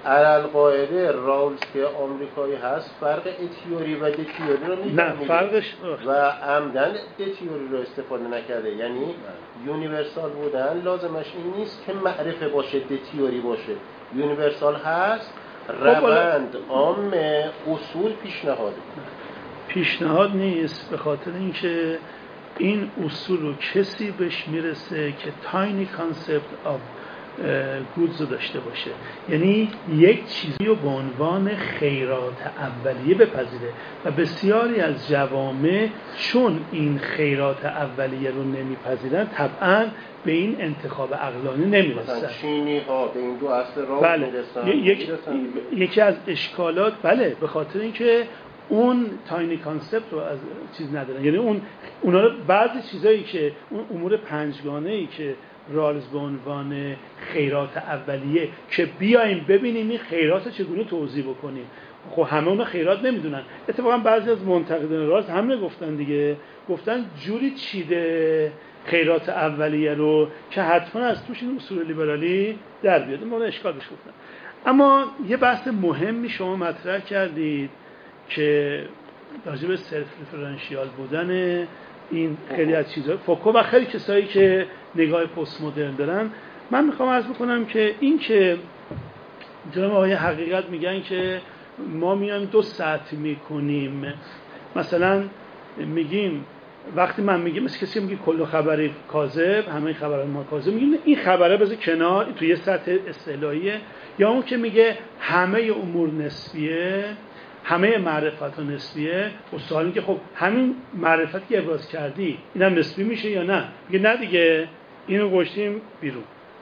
علالقاعده رالز که آمریکایی هست فرق اتیوری و دتیوری رو میفهمه. نه فرقش و عمدن دتیوری رو استفاده نکرده. یعنی یونیورسال بودن لازمش این نیست که معرفه باشه دتیوری باشه. یونیورسال هست روند عام اصول پیشنهاده. پیشنهاد نیست، به خاطر اینکه این اصول رو کسی بهش میرسه که تاینی کانسپت آف گودز رو داشته باشه، یعنی یک چیزی رو به عنوان خیرات اولیه بپذیره و بسیاری از جوامع چون این خیرات اولیه رو نمیپذیرن طبعا به این انتخاب عقلانی نمیرسن. مثلا چینی ها به این دو اصل راه بله. میرسن. یک... یکی از اشکالات بله به خاطر اینکه اون تاینی کانسپت رو از چیز ندارن، یعنی اون اونا رو بعضی چیزایی که اون امور پنجگانه‌ای که رالز به عنوان خیرات اولیه که بیایم ببینیم این خیرات چگونه توضیح بکنیم، خب همه اون خیرات نمیدونن. اتفاقا بعضی از منتقدان رالز همین گفتن دیگه، گفتن جوری چیده خیرات اولیه رو که حتما از توش این اصول لیبرالی در بیاد. ما اشکال بهش گفتن. اما یه بحث مهمی شما مطرح کردید که راجع به سلف ریفرنشیال بودن این خیلی از چیزها فوکو و خیلی کسایی که نگاه پست مدرن دارن. من میخوام عرض بکنم که این که جناب آقای حقیقت میگن که ما میایم دو سطح میکنیم، مثلا میگیم وقتی من میگم مثل کسی میگه کل خبری کاذب، همه خبرهای ما کاذب، میگیم این خبره بذار کنار تو یه سطح اصطلاحیه، یا اون که میگه همه امور نسبیه، همه معرفت ها نسبیه. و سوالی که خب همین معرفتی که ابراز کردی اینم نسبی میشه یا نه؟ میگه نه دیگه، اینو گوشتیم بیرون.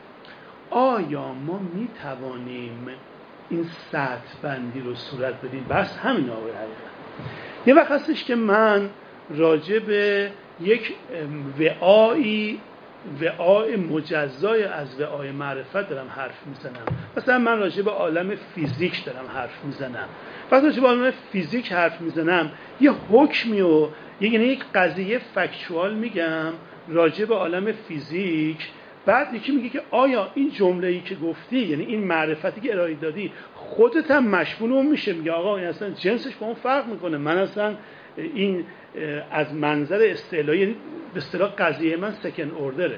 آیا ما میتوانیم این سطح بندی رو صورت بدیم؟ بس همین آقای حقیقت. یه وقت هستش که من راجع به یک وعایی وعای مجزای از وعای معرفت دارم حرف میزنم. مثلا من راجع به عالم فیزیک دارم حرف میزنم. وقتی راجع به عالم فیزیک حرف میزنم یه حکمی و یعنی یک قضیه فکتوال میگم راجع به عالم فیزیک، بعد یکی میگه که آیا این جمله‌ای که گفتی، یعنی این معرفتی که ارائه دادی، خودت هم مشمول اون میشه؟ میگه آقا این اصلا جنسش با اون فرق میکنه، من اصلا این از منظر اصطلاحی یعنی به اصطلاح قضیه من سکند اوردره.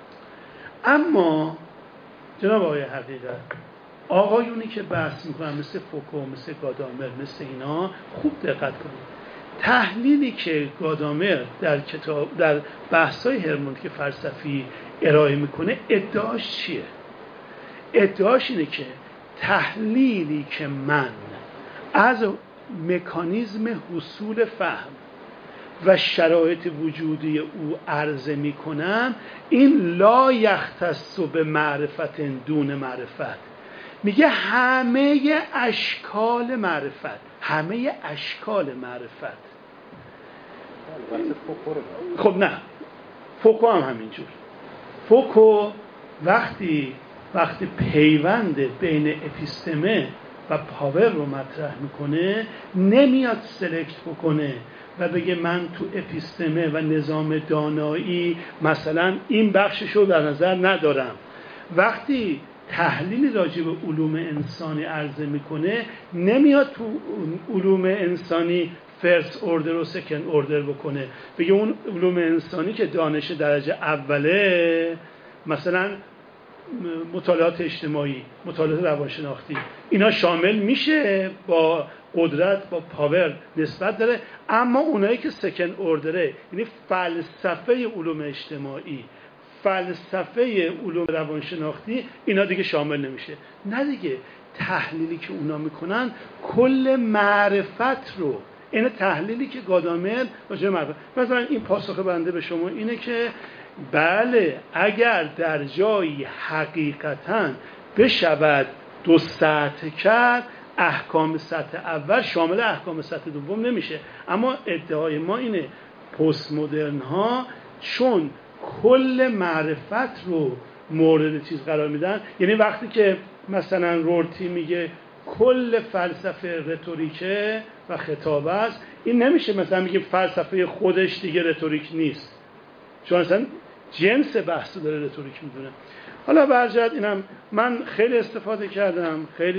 اما جناب آقای حقیقت، آقایونی که بحث میکنن مثل فوکو، مثل گادامر، مثل اینا، خوب دقت کنید. تحلیلی که گادامر در کتاب در بحث‌های هرمنوتیک فلسفی ارائه میکنه ادعاش چیه؟ ادعاش اینه که تحلیلی که من از مکانیزم حصول فهم و شرایط وجودی او عرضه میکنم این لا یختص به معرفت دون معرفت. میگه همه اشکال معرفت، همه اشکال معرفت. خب نه، فوکو هم همینجور. فوکو وقتی وقتی پیوند بین اپیستمه و پاور رو مطرح میکنه نمیاد سلکت بکنه و بگه من تو اپیستمه و نظام دانایی مثلا این بخشش رو در نظر ندارم. وقتی تحلیل راجع به علوم انسانی عرضه میکنه نمیاد تو علوم انسانی فرست اوردر و سکند اوردر بکنه، بگه اون علوم انسانی که دانش درجه اوله، مثلا مطالعات اجتماعی، مطالعات روانشناختی، اینا شامل میشه، با قدرت، با پاور نسبت داره، اما اونایی که سکند اوردره، یعنی فلسفه علوم اجتماعی، فلسفه علوم روانشناختی، اینا دیگه شامل نمیشه. نه دیگه، تحلیلی که اونا میکنن کل معرفت رو، این تحلیلی که گادامر راجع به معرفت، مثلا این پاسخ بنده به شما اینه که بله، اگر در جایی حقیقتاً بشود دو سطح کرد، احکام سطح اول شامل احکام سطح دوم نمیشه. اما ادعای ما اینه پست مدرن ها چون کل معرفت رو مورد چیز قرار میدن، یعنی وقتی که مثلا رورتی میگه کل فلسفه رتوریکه و خطاب است، این نمیشه مثلا میگه فلسفه خودش دیگه رتوریک نیست، چون اصلا جنس بحث داره رتوریک میدونه. حالا برجت اینم من خیلی استفاده کردم، خیلی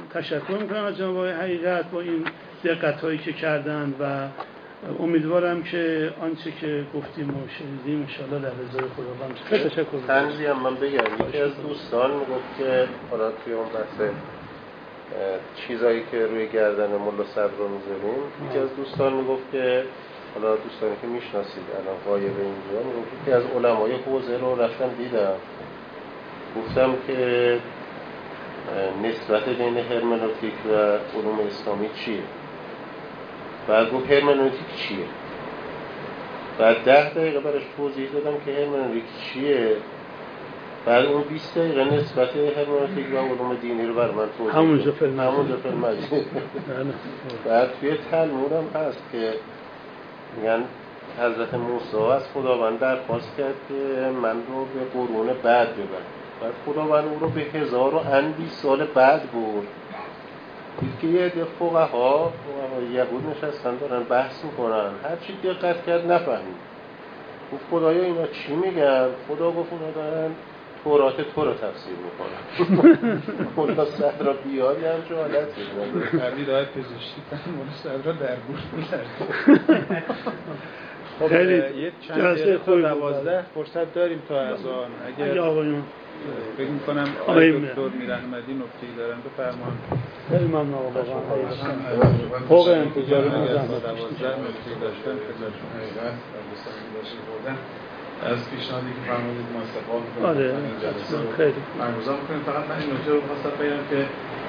تشکر میکنم از جناب آقای حقیقت با این دقت هایی که کردن و امیدوارم که آنچه که گفتیم و شنیدیم انشاءالله در رضای خداوند. خیلی تشکر میکنم. تنزی هم من بگم، یکی از دوستان میگفت که حالا توی اون بحث چیزایی که روی گردن ملا صدر رو میذاریم، یکی از دوستان میگفت که حالا دوستانی که میشناسید الان غایب اینجا، میگفت که از علمای حوزه رو رفتم دیدم، گفتم که نسبت بین هرمنوتیک و علوم اسلامی چیه؟ بعد گفت هرمنوتیک چیه؟ بعد ده دقیقه براش توضیح دادم که هرمنوتیک چیه، بعد اون بیست دقیقه نسبت هرمنوتیک و علوم دینی رو برای من توضیح داد. همونجا فیلم همونجا فیلم مجید. بعد توی تلمود هم هست که میگن حضرت موسی از خداوند درخواست کرد که من رو به قرون بعد ببر، بعد خداوند او رو به هزار و اندی سال بعد برد. دید که یه عده فقها فقهای یهود نشستن دارن بحث میکنن، هر چی دقت کرد نفهمید. گفت خدایا اینا چی میگن؟ خدا گفت اونا دارن تورات تو رو تفسیر میکنن. مولا صدر را بیاری هم چه حالتی بود. فردی راه پزشکی کنم مولا صدر را در گوش می‌کرد. خب یه چند دقیقه تا دوازده فرصت داریم تا از آن. اگر آقایون فکر می‌کنم آقای دکتر میرحمدی نکته‌ای دارن بفرمایید. خیلی ممنون آقا واقعا. فوق انتظار اگر بودم. تا دوازده نکته‌ای داشتن خدمتتون حقیقت دوستانی که داشته بودن از پیشنهادی که فرمودید ما استفاده می‌کنیم. آره خیلی برگزار می‌کنیم. فقط من این نکته رو خواستم بگم که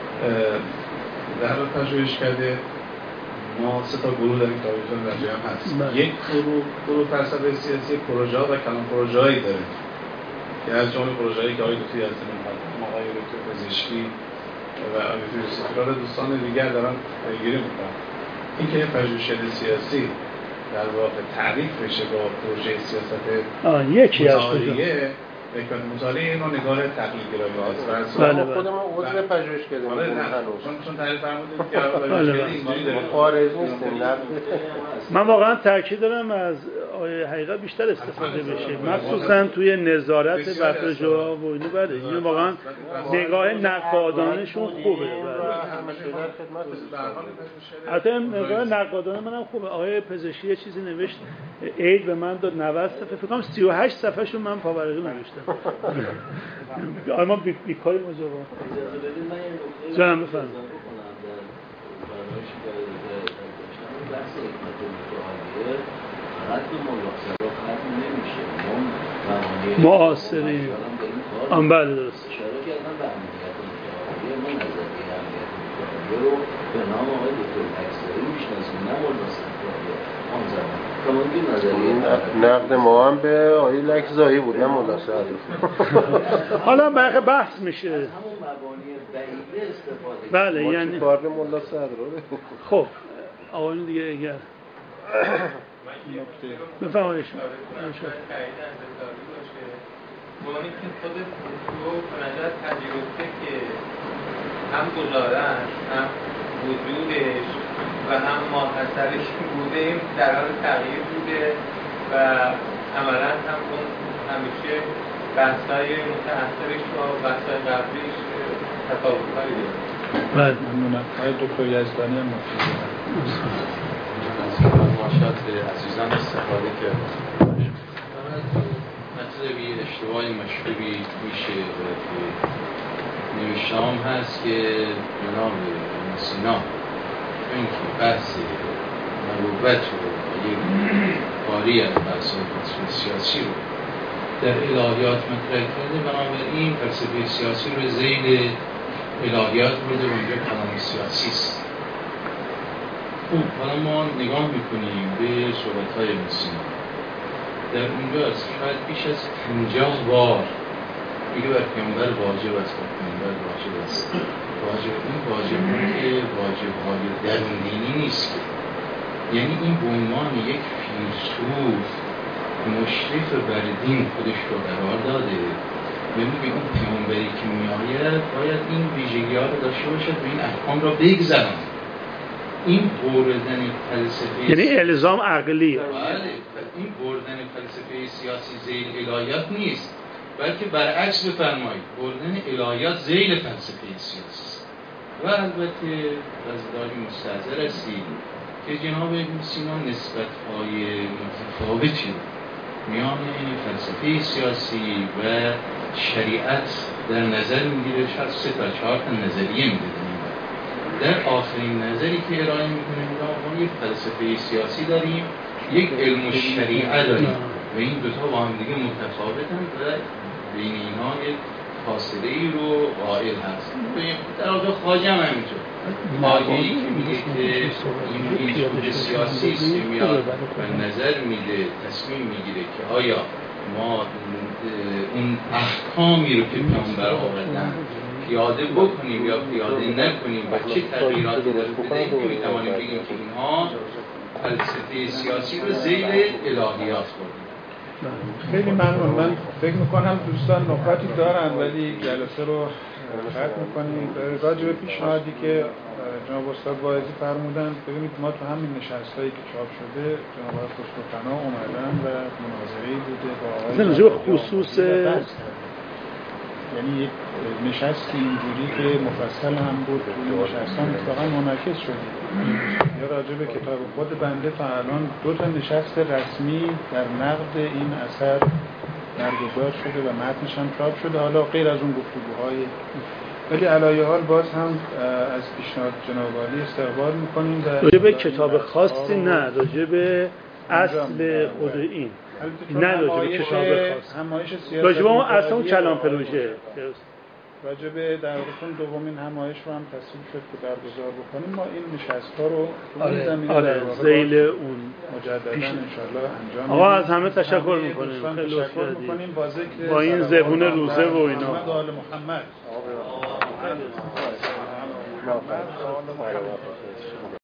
در حال پژوهش کرده ما سه تا گروه داریم که آیتون در جریان هست. یک گروه گروه فلسفه سیاسی پروژه و کلان پروژه‌ای داریم که از جمله پروژه‌ای که آقای دکتر از ما آقای دکتر پزشکی و آقای دکتر سفراد دوستان دیگر دارن پیگیری می‌کنن. این که پژوهش سیاسی در واقع تعریف بشه با پروژه سیاست آه یکی از مطالعه نکات مطالعه اینو نگاه تقلیدگرایی هست. بله بله. خودمون عضو پژوهش کردیم. آره چون چون تعریف فرمودید که پژوهش اینجوری داره. خارج نیستیم. من واقعا تاکید دارم از آیه حقیقت بیشتر استفاده بشه، مخصوصا توی نظارت بفرجا و اینو. بله این واقعا نگاه نقادانشون خوبه. حتی نگاه نقادانه منم خوبه. آقای پزشکی یه چیزی نوشت عید به من داد نود صفحه، فکر کنم سی و هشت صفحه‌شو من پاورقی نوشتم. آره ما بیکاری ما جواب. اجازه بدید من یه نکته جانم بفرمایید. بحث حکمت متعالیه فقط به ملاحظه ختم نمیشه. ما معاصرین آن بله درست اشاره کردم به امنیت متعالیه. ما نظریه امنیت متعالیه رو به نام آقای دکتر اکثری میشناسیم، نه مولا صدر آن زمان. نقد ما هم به آقای لکزایی بود، نه مولا صدر. حالا بقیه بحث میشه. از همون مبانی بعیده استفاده بله یعنی کار به مولا صدر رو. خب آقایون دیگه اگر بفرمایید. مهمی که خود رو به نظر تجربه که هم گزارش هم وجودش و هم ماحصلش بوده این در حال تغییر بوده و عملا هم اون همیشه بحثای متأثرش با بحثای قبلیش تفاوت‌هایی داره. بله ممنونم. آقای دکتر یزدانی هم مفید از فرمایشات عزیزان استفاده کرد. مطلبی اشتباهی مشهوری میشه که نوشته‌ام هست که جناب سینا اینکه بحث مروت و یک کاری از بحث سیاسی رو در الهیات مطرح کرده، بنابراین فلسفه سیاسی رو ذیل الهیات برده و اونجا کلام سیاسی است. خوب حالا ما نگاه میکنیم به صحبت‌های سینا، در اونجاست شاید بیش از پنجاه بار میگه بر پیامبر واجب است، بر پیامبر واجب است. واجب این واجب که واجب‌های درون دینی نیست که، یعنی این به عنوان یک فیلسوف مشرف بر دین خودش رو قرار داده و میگه اون پیامبری که میآید باید این ویژگی‌ها رو داشته باشد و این احکام را بگذرد. این بردن فلسفه یعنی الزام عقلی. بله این بردن فلسفه سیاسی ذیل الهیات نیست، بلکه برعکس بفرمایید بردن الهیات ذیل فلسفه سیاسی است. و البته از داری مستحضر هستید که جناب ابن سینا نسبت‌های متفاوتی میان فلسفه سیاسی و شریعت در نظر میگیره. شاید سه تا چهار تا نظریه میده. در آخرین نظری که ارائه میکنیم ما یک فلسفه سیاسی داریم، یک علم الشریعه داریم و این دوتا با هم دیگه متفاوتن و بین اینها یک فاصله ای رو قائل هست. در واقع خواجه هم همینطور. خواجه‌ای که میگه که این این سیاسی است که میاد و نظر میده، تصمیم میگیره که آیا ما اون احکامی رو که پیامبر آوردن پیاده بکنیم یا پیاده نکنیم و چه تغییراتی در بدهیم که میتوانیم بگیم که اینها فلسفه سیاسی رو ذیل الهیات بردیم. خیلی ممنون. من فکر میکنم دوستان نکاتی دارن ولی جلسه رو ختم میکنیم. راجع به پیشنهادی که جناب استاد واعظی فرمودن، ببینید ما تو همین نشستایی که چاپ شده جناب آقای خسروفنا اومدن و مناظره‌ای بوده با آقای راجع به خصوص یعنی یک نشست اینجوری که مفصل هم بود توی نشستان اتفاقا منعکس شدید یا راجع به کتاب خود بنده تا الان دو تا نشست رسمی در نقد این اثر برگزار شده و متنش هم چاپ شده، حالا غیر از اون گفتگوهای، ولی علایه حال باز هم از پیشنهاد جناب عالی استقبال میکنیم. راجع به کتاب خاصی نه، راجع به اصل خود این نه، راجع به کتاب خاص، همایش سیاست، راجع به اون اصلا اون کلام پروژه، راجع به در واقع دومین همایش رو هم تصمیم شد که برگزار بکنیم. ما این نشست‌ها رو تو این زمینه آره ذیل اون مجددا ان شاءالله انجام. آقا از همه تشکر می‌کنیم، خیلی لطف کردید با این زبون روزه و اینا. محمد